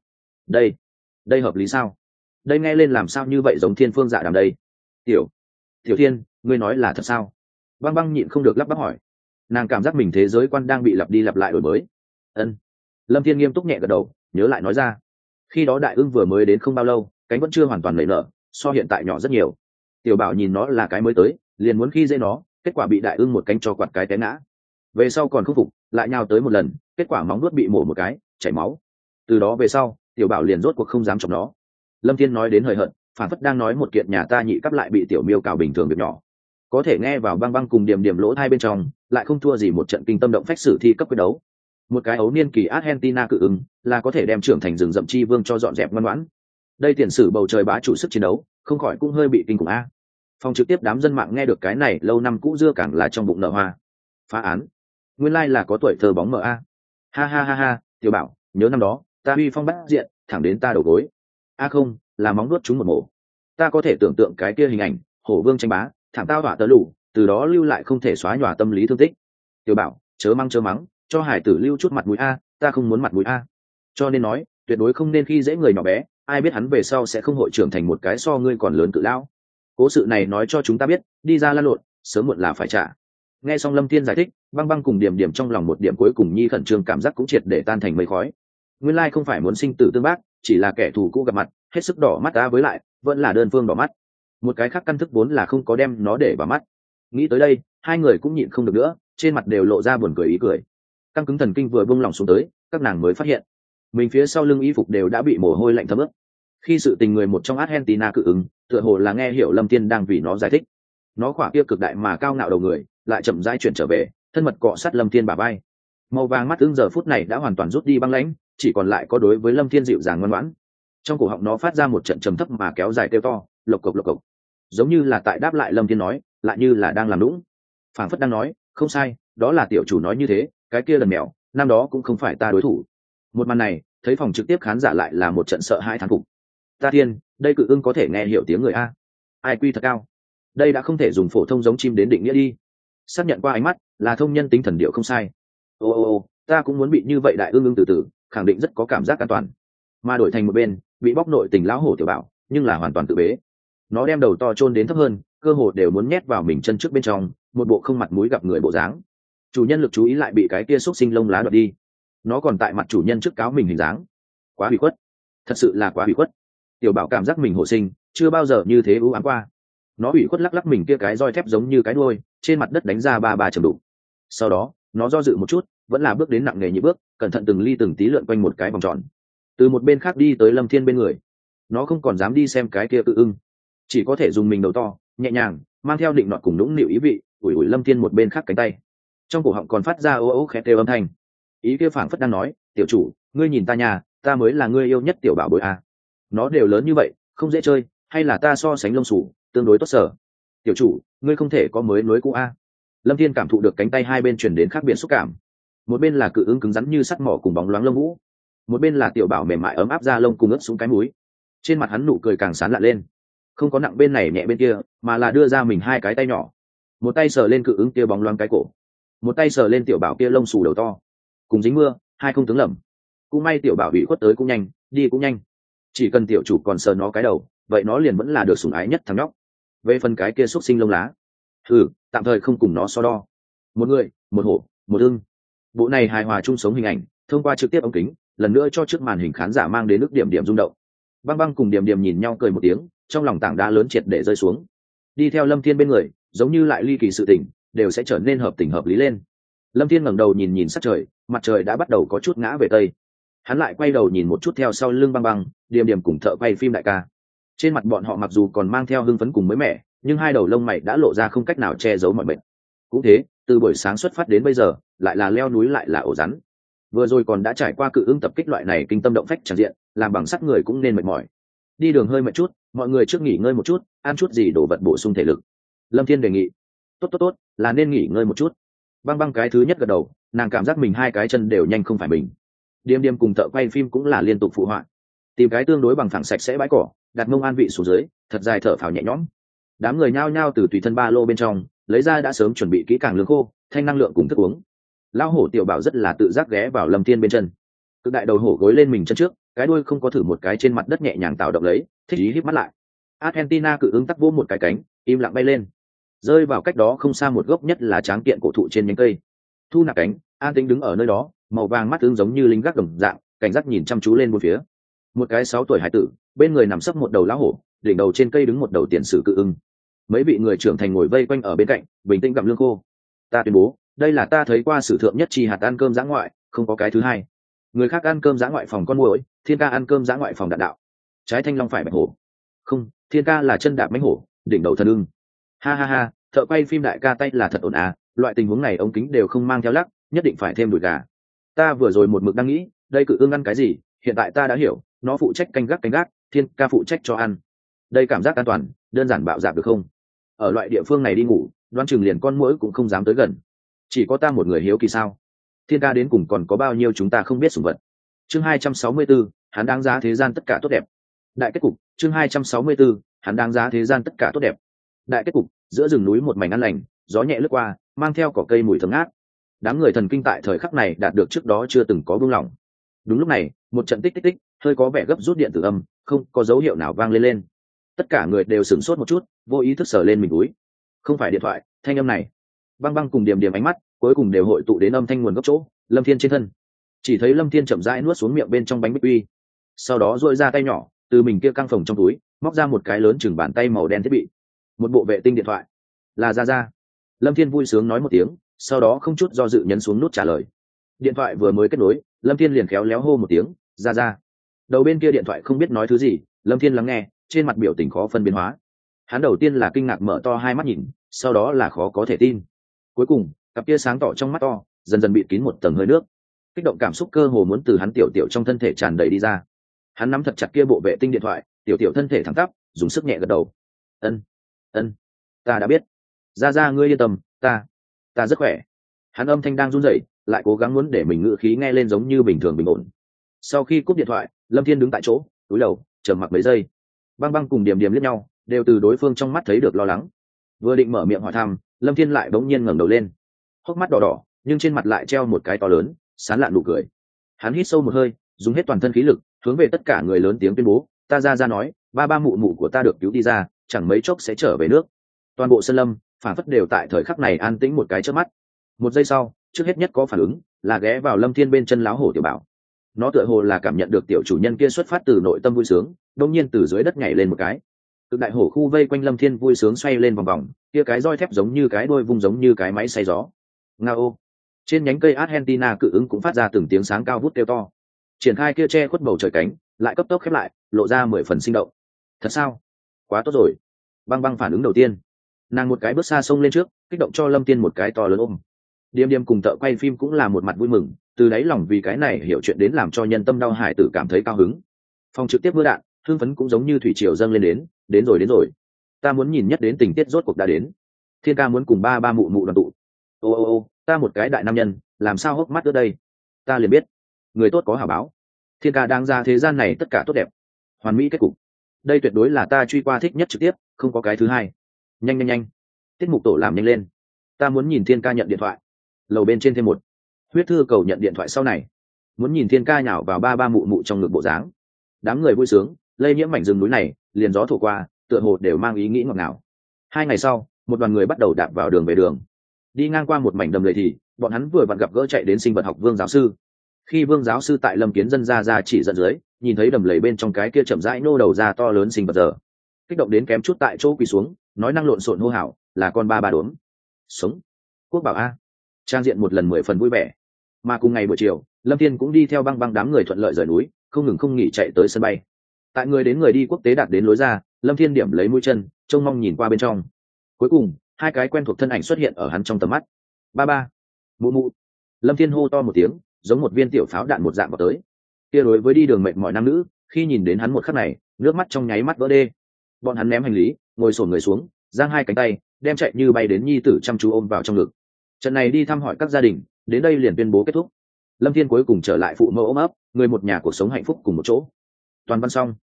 Đây hợp lý sao? Đây nghe lên làm sao như vậy giống Thiên Phương Dạ Đàm đây? Tiểu Thiên, ngươi nói là thật sao? Băng Băng nhịn không được lắp bắp hỏi. Nàng cảm giác mình thế giới quan đang bị lặp đi lặp lại đổi mới. Ân. Lâm Thiên nghiêm túc nhẹ gật đầu, nhớ lại nói ra. Khi đó Đại Ưng vừa mới đến không bao lâu, cánh vẫn chưa hoàn toàn nảy nở, so hiện tại nhỏ rất nhiều. Tiểu Bảo nhìn nó là cái mới tới, liền muốn khi dễ nó, kết quả bị Đại Ưng một cánh cho quạt cái té ngã. Về sau còn không phục, lại nhào tới một lần, kết quả móng nuốt bị mổ một cái, chảy máu. Từ đó về sau, Tiểu Bảo liền rốt cuộc không dám chọc nó. Lâm Thiên nói đến hời hợt, phản phất đang nói một kiện nhà ta nhị cấp lại bị tiểu miêu cào bình thường việc nhỏ, có thể nghe vào Băng Băng cùng Điểm Điểm lỗ hai bên trong, lại không thua gì một trận kinh tâm động phách sử thi cấp quyết đấu. Một cái ấu niên kỳ Argentina Cự Ưng là có thể đem trưởng thành rừng rậm chi vương cho dọn dẹp ngoan ngoãn. Đây tiền sử bầu trời bá chủ sức chiến đấu, không khỏi cũng hơi bị kinh khủng a. Phòng trực tiếp đám dân mạng nghe được cái này lâu năm cũ dưa càng là trong bụng nở hoa. Phá án, nguyên lai là có tuổi thơ bóng mờ a. Ha ha ha ha, Tiểu Bảo, nhớ năm đó, ta uy phong bát diện, thẳng đến ta đầu gối. A không, là móng nuốt chúng một mổ. Ta có thể tưởng tượng cái kia hình ảnh, hổ vương tranh bá, thảm tao hỏa tớ lù, từ đó lưu lại không thể xóa nhòa tâm lý thương tích. Tiểu Bảo, chớ mắng, cho hải tử lưu chút mặt mũi a, ta không muốn mặt mũi a. Cho nên nói, tuyệt đối không nên khi dễ người nhỏ bé, ai biết hắn về sau sẽ không hội trưởng thành một cái so ngươi còn lớn cự lão. Cố sự này nói cho chúng ta biết, đi ra lăn lộn, sớm muộn là phải trả. Nghe xong Lâm Thiên giải thích, Băng Băng cùng Điểm Điểm trong lòng một điểm cuối cùng nhi khẩn trương cảm giác cũng triệt để tan thành mây khói. Nguyên lai không phải muốn sinh tử tương bác, chỉ là kẻ thù cũ gặp mặt, hết sức đỏ mắt ta, với lại vẫn là đơn phương đỏ mắt. Một cái khác căn thức vốn là không có đem nó để vào mắt. Nghĩ tới đây, hai người cũng nhịn không được nữa, trên mặt đều lộ ra buồn cười ý cười. Căng cứng thần kinh vừa buông lỏng xuống tới, các nàng mới phát hiện mình phía sau lưng y phục đều đã bị mồ hôi lạnh thấm ướt. Khi sự tình người một trong Argentina Cự Ưng, tựa hồ là nghe hiểu Lâm Thiên đang vì nó giải thích. Nó khỏa kia cực đại mà cao ngạo đầu người, lại chậm rãi chuyển trở về, thân mật cọ sát Lâm Thiên bả vai. Màu vàng mắt ưng giờ phút này đã hoàn toàn rút đi băng lãnh, chỉ còn lại có đối với Lâm Thiên dịu dàng ngoan ngoãn. Trong cổ họng nó phát ra một trận trầm thấp mà kéo dài kêu to, lộc cộc, giống như là tại đáp lại Lâm Thiên nói, lại như là đang làm nũng. Phảng phất đang nói, không sai, đó là tiểu chủ nói như thế, cái kia lần mèo, năm đó cũng không phải ta đối thủ. Một màn này, thấy phòng trực tiếp khán giả lại là một trận sợ hãi thán phục. Ta thiên, đây Cự Ưng có thể nghe hiểu tiếng người a. Ai quy thật cao. Đây đã không thể dùng phổ thông giống chim đến định nghĩa đi. Xác nhận qua ánh mắt, là thông nhân tính thần điệu không sai. Ô, ta cũng muốn bị như vậy đại ưng từ từ, khẳng định rất có cảm giác an toàn. Mà đổi thành một bên, bị bóc nội tình lão hổ Tiểu Bảo, nhưng là hoàn toàn tự bế. Nó đem đầu to chôn đến thấp hơn, cơ hồ đều muốn nhét vào mình chân trước bên trong, một bộ không mặt mũi gặp người bộ dáng. Chủ nhân lực chú ý lại bị cái kia xúc sinh lông lá đoạt đi. Nó còn tại mặt chủ nhân trước cáo mình hình dáng, quá hủy khuất, thật sự là quá hủy khuất. Tiểu Bảo cảm giác mình hộ sinh chưa bao giờ như thế ưu ám qua. Nó hủy khuất lắc mình kia cái roi thép giống như cái đuôi trên mặt đất đánh ra ba trầm đục. Sau đó nó do dự một chút, vẫn là bước đến nặng nề như bước, cẩn thận từng ly từng tí lượn quanh một cái vòng tròn, từ một bên khác đi tới Lâm Thiên bên người. Nó không còn dám đi xem cái kia Cự Ưng, chỉ có thể dùng mình đầu to nhẹ nhàng mang theo định nọt cùng nũng nịu ý vị ủi Lâm Thiên một bên khác cánh tay, trong cổ họng còn phát ra ô ô khẽ kêu âm thanh. Ý kia phảng phất đang nói, tiểu chủ, ngươi nhìn ta nhà, ta mới là ngươi yêu nhất tiểu bảo bối à. Nó đều lớn như vậy, không dễ chơi, hay là ta so sánh lông sủ tương đối tốt sở. Tiểu chủ, ngươi không thể có mới nối cũ a. Lâm Thiên cảm thụ được cánh tay hai bên truyền đến khác biệt xúc cảm. Một bên là Cự Ưng cứng rắn như sắt mỏ cùng bóng loáng lông vũ, một bên là Tiểu Bảo mềm mại ấm áp da lông cùng ướt xuống cái mũi. Trên mặt hắn nụ cười càng sán lạ lên, không có nặng bên này nhẹ bên kia, mà là đưa ra mình hai cái tay nhỏ, một tay sờ lên Cự Ưng kia bóng loáng cái cổ, một tay sờ lên Tiểu Bảo kia lông xù đầu to. Cùng dính mưa, hai không tướng lầm. Cũng may Tiểu Bảo bị khuất tới cũng nhanh, đi cũng nhanh. Chỉ cần tiểu chủ còn sờ nó cái đầu, vậy nó liền vẫn là được sủng ái nhất thằng nhóc. Về phần cái kia xúc sinh lông lá, tạm thời không cùng nó so đo. Một người, một hổ, một ưng, bộ này hài hòa chung sống hình ảnh thông qua trực tiếp ống kính lần nữa cho trước màn hình khán giả mang đến nước điểm điểm rung động. Băng Băng cùng Điểm Điểm nhìn nhau cười một tiếng, trong lòng tảng đá lớn triệt để rơi xuống. Đi theo Lâm Thiên bên người, giống như lại ly kỳ sự tình đều sẽ trở nên hợp tình hợp lý lên. Lâm Thiên ngẩng đầu nhìn sắc trời, mặt trời đã bắt đầu có chút ngã về tây. Hắn lại quay đầu nhìn một chút theo sau lưng Băng Băng, Điểm Điểm cùng thợ quay phim đại ca. Trên mặt bọn họ mặc dù còn mang theo hưng phấn cùng mới mẻ, nhưng hai đầu lông mày đã lộ ra không cách nào che giấu mọi bệnh. Cũng thế, từ buổi sáng xuất phát đến bây giờ, lại là leo núi lại là ổ rắn. Vừa rồi còn đã trải qua cự ưng tập kích loại này kinh tâm động phách tràn diện, làm bằng sắt người cũng nên mệt mỏi. Đi đường hơi mệt chút, mọi người trước nghỉ ngơi một chút, ăn chút gì đồ vật bổ sung thể lực. Lâm Thiên đề nghị. Tốt, là nên nghỉ ngơi một chút. Băng Băng cái thứ nhất gật đầu, nàng cảm giác mình hai cái chân đều nhanh không phải mình. Điềm Điềm cùng thợ quay phim cũng là liên tục phụ họa. Tìm cái tương đối bằng phẳng sạch sẽ bãi cỏ, đặt mông an vị xuống dưới, thật dài thở phào nhẹ nhõm. Đám người nhao nhao từ tùy thân ba lô bên trong lấy ra đã sớm chuẩn bị kỹ càng lương khô, thanh năng lượng cùng thức uống. Lão hổ Tiểu Bảo rất là tự giác ghé vào Lâm Thiên bên chân. Cực đại đầu hổ gối lên mình chân trước, cái đuôi không có thử một cái trên mặt đất nhẹ nhàng tạo động lấy, thích ý híp mắt lại. Argentina cự ứng tắc vỗ một cái cánh, im lặng bay lên, rơi vào cách đó không xa một gốc nhất là tráng kiện cổ thụ trên nhánh cây. Thu nạp cánh, an tĩnh đứng ở nơi đó, màu vàng mắt tương giống như lính gác đồng dạng, cảnh giác nhìn chăm chú lên bốn phía. Một cái 6 tuổi hải tử, bên người nằm sấp một đầu lão hổ, đỉnh đầu trên cây đứng một đầu tiền sử cự ưng. Mấy vị người trưởng thành ngồi vây quanh ở bên cạnh, bình tĩnh gặm lương khô. Ta tuyên bố, đây là ta thấy qua sử thượng nhất chi hạt ăn cơm dã ngoại, không có cái thứ hai. Người khác ăn cơm dã ngoại phòng con muỗi, Thiên ca ăn cơm dã ngoại phòng đạn đạo. Trái thanh long phải bạch hổ. Không, Thiên ca là chân đạp mãnh hổ, đỉnh đầu thần ưng. Ha ha ha, thợ quay phim đại ca tay là thật ổn à, loại tình huống này ống kính đều không mang theo lắc, nhất định phải thêm đùi gà. Ta vừa rồi một mực đang nghĩ, đây cự ưng ăn cái gì, hiện tại ta đã hiểu, nó phụ trách canh gác, Thiên ca phụ trách cho ăn. Đây cảm giác an toàn, đơn giản bạo dạn được không? Ở loại địa phương này đi ngủ, đoán chừng liền con muỗi cũng không dám tới gần. Chỉ có ta một người hiếu kỳ sao? Thiên ca đến cùng còn có bao nhiêu chúng ta không biết sủng vật. Chương 264, hắn đáng giá thế gian tất cả tốt đẹp. Đại kết cục, chương 264, hắn đáng giá thế gian tất cả tốt đẹp. Đại kết cục, giữa rừng núi một mảnh an lành, gió nhẹ lướt qua, mang theo cỏ cây mùi thơm ngát. Đám người thần kinh tại thời khắc này đạt được trước đó chưa từng có vương lòng. Đúng lúc này, một trận tích tích tích, hơi có vẻ gấp rút điện tử âm, không có dấu hiệu nào vang lên. Tất cả người đều sửng sốt một chút, vô ý thức sờ lên mình túi. Không phải điện thoại, thanh âm này. Băng Băng cùng Điềm Điềm ánh mắt cuối cùng đều hội tụ đến âm thanh nguồn gốc chỗ, Lâm Thiên trên thân. Chỉ thấy Lâm Thiên chậm rãi nuốt xuống miệng bên trong bánh bích quy, sau đó duỗi ra tay nhỏ, từ mình kia căng phồng trong túi, móc ra một cái lớn chừng bàn tay màu đen thiết bị, một bộ vệ tinh điện thoại. Là ra. Lâm Thiên vui sướng nói một tiếng, sau đó không chút do dự nhấn xuống nút trả lời. Điện thoại vừa mới kết nối, Lâm Thiên liền khéo léo hô một tiếng, ra. Đầu bên kia điện thoại không biết nói thứ gì, Lâm Thiên lắng nghe, trên mặt biểu tình khó phân biến hóa. Hắn đầu tiên là kinh ngạc mở to hai mắt nhìn, sau đó là khó có thể tin. Cuối cùng, cặp kia sáng tỏ trong mắt to dần dần bịt kín một tầng hơi nước, kích động cảm xúc cơ hồ muốn từ hắn tiểu tiểu trong thân thể tràn đầy đi ra. Hắn nắm thật chặt kia bộ vệ tinh điện thoại, tiểu tiểu thân thể thẳng tắp, dùng sức nhẹ gật đầu. Ân, ta đã biết. Ra ngươi yên tâm, ta rất khỏe. Hắn âm thanh đang run rẩy, lại cố gắng muốn để mình ngữ khí nghe lên giống như bình thường bình ổn. Sau khi cúp điện thoại, Lâm Thiên đứng tại chỗ, cúi đầu, trầm mặc mấy giây. Băng Băng cùng Điềm Điềm liếc nhau, đều từ đối phương trong mắt thấy được lo lắng. Vừa định mở miệng hỏi thăm, Lâm Thiên lại bỗng nhiên ngẩng đầu lên, hốc mắt đỏ đỏ, nhưng trên mặt lại treo một cái to lớn, sán lạn nụ cười. Hắn hít sâu một hơi, dùng hết toàn thân khí lực, hướng về tất cả người lớn tiếng tuyên bố, ta ra nói, ba mụ mụ của ta được cứu đi ra, chẳng mấy chốc sẽ trở về nước. Toàn bộ sơn lâm phản phất đều tại thời khắc này an tĩnh một cái chớp mắt. Một giây sau, trước hết nhất có phản ứng là ghé vào Lâm Thiên bên chân láo hổ Tiểu Bảo. Nó tựa hồ là cảm nhận được tiểu chủ nhân kia xuất phát từ nội tâm vui sướng, đột nhiên từ dưới đất nhảy lên một cái. Cực đại hổ khu vây quanh Lâm Thiên vui sướng xoay lên vòng vòng, kia cái roi thép giống như cái đuôi vung giống như cái máy xay gió. Ngao. Trên nhánh cây Argentina cự ứng cũng phát ra từng tiếng sáng cao vút kêu to. Triển khai kia che khuất bầu trời cánh, lại cấp tốc khép lại, lộ ra 10 phần sinh động. Thật sao? Quá tốt rồi. Băng Băng phản ứng đầu tiên, nàng một cái bước xa xông lên trước, kích động cho Lâm Thiên một cái to lớn ôm. Điềm Điềm cùng thợ quay phim cũng là một mặt vui mừng, từ đáy lòng vì cái này hiểu chuyện đến làm cho nhân tâm đau hải tử cảm thấy cao hứng. Phòng trực tiếp mưa đạn, hương phấn cũng giống như thủy triều dâng lên đến rồi. Ta muốn nhìn nhất đến tình tiết rốt cuộc đã đến. Thiên ca muốn cùng ba mụ mụ đoàn tụ. Ô, ta một cái đại nam nhân, làm sao hốc mắt ở đây? Ta liền biết, người tốt có hảo báo. Thiên ca đang ra thế gian này tất cả tốt đẹp, hoàn mỹ kết cục. Đây tuyệt đối là ta truy qua thích nhất trực tiếp, không có cái thứ hai. Nhanh, tiết mục tổ làm nhanh lên. Ta muốn nhìn Thiên ca nhận điện thoại. Lầu bên trên thêm một. Huyết thư cầu nhận điện thoại sau này. Muốn nhìn Thiên ca nhào vào ba mụ mụ trong ngực bộ dáng. Đám người vui sướng, lây nhiễm mảnh rừng núi này, liền gió thổi qua, tựa hồ đều mang ý nghĩ ngọt ngào. 2 ngày sau, một đoàn người bắt đầu đạp vào đường về đường. Đi ngang qua một mảnh đầm lầy thì, bọn hắn vừa vặn gặp gỡ chạy đến sinh vật học Vương giáo sư. Khi Vương giáo sư tại Lâm Kiến Dân ra chỉ dẫn dưới, nhìn thấy đầm lầy bên trong cái kia chậm rãi nô đầu ra to lớn sinh vật giờ, kích động đến kém chút tại chỗ quỳ xuống, nói năng lộn xộn hô hào, là con ba đốm. Sống. Quốc bảo a. Trang diện một lần 10 phần vui vẻ. Mà cùng ngày buổi chiều, Lâm Thiên cũng đi theo Băng đám người thuận lợi rời núi, không ngừng không nghỉ chạy tới sân bay. Tại người đến người đi quốc tế đạt đến lối ra, Lâm Thiên điểm lấy mũi chân trông mong nhìn qua bên trong. Cuối cùng hai cái quen thuộc thân ảnh xuất hiện ở hắn trong tầm mắt. Ba ba, mụ mụ. Lâm Thiên hô to một tiếng, giống một viên tiểu pháo đạn một dạng vào tới. Kia đối với đi đường mệt mỏi nam nữ, khi nhìn đến hắn một khắc này, nước mắt trong nháy mắt vỡ đê. Bọn hắn ném hành lý, ngồi xổm người xuống, giang hai cánh tay, đem chạy như bay đến nhi tử chăm chú ôm vào trong ngực. Trận này đi thăm hỏi các gia đình, đến đây liền tuyên bố kết thúc. Lâm Thiên cuối cùng trở lại phụ mẫu ôm ấp, người một nhà cuộc sống hạnh phúc cùng một chỗ. Toàn văn xong.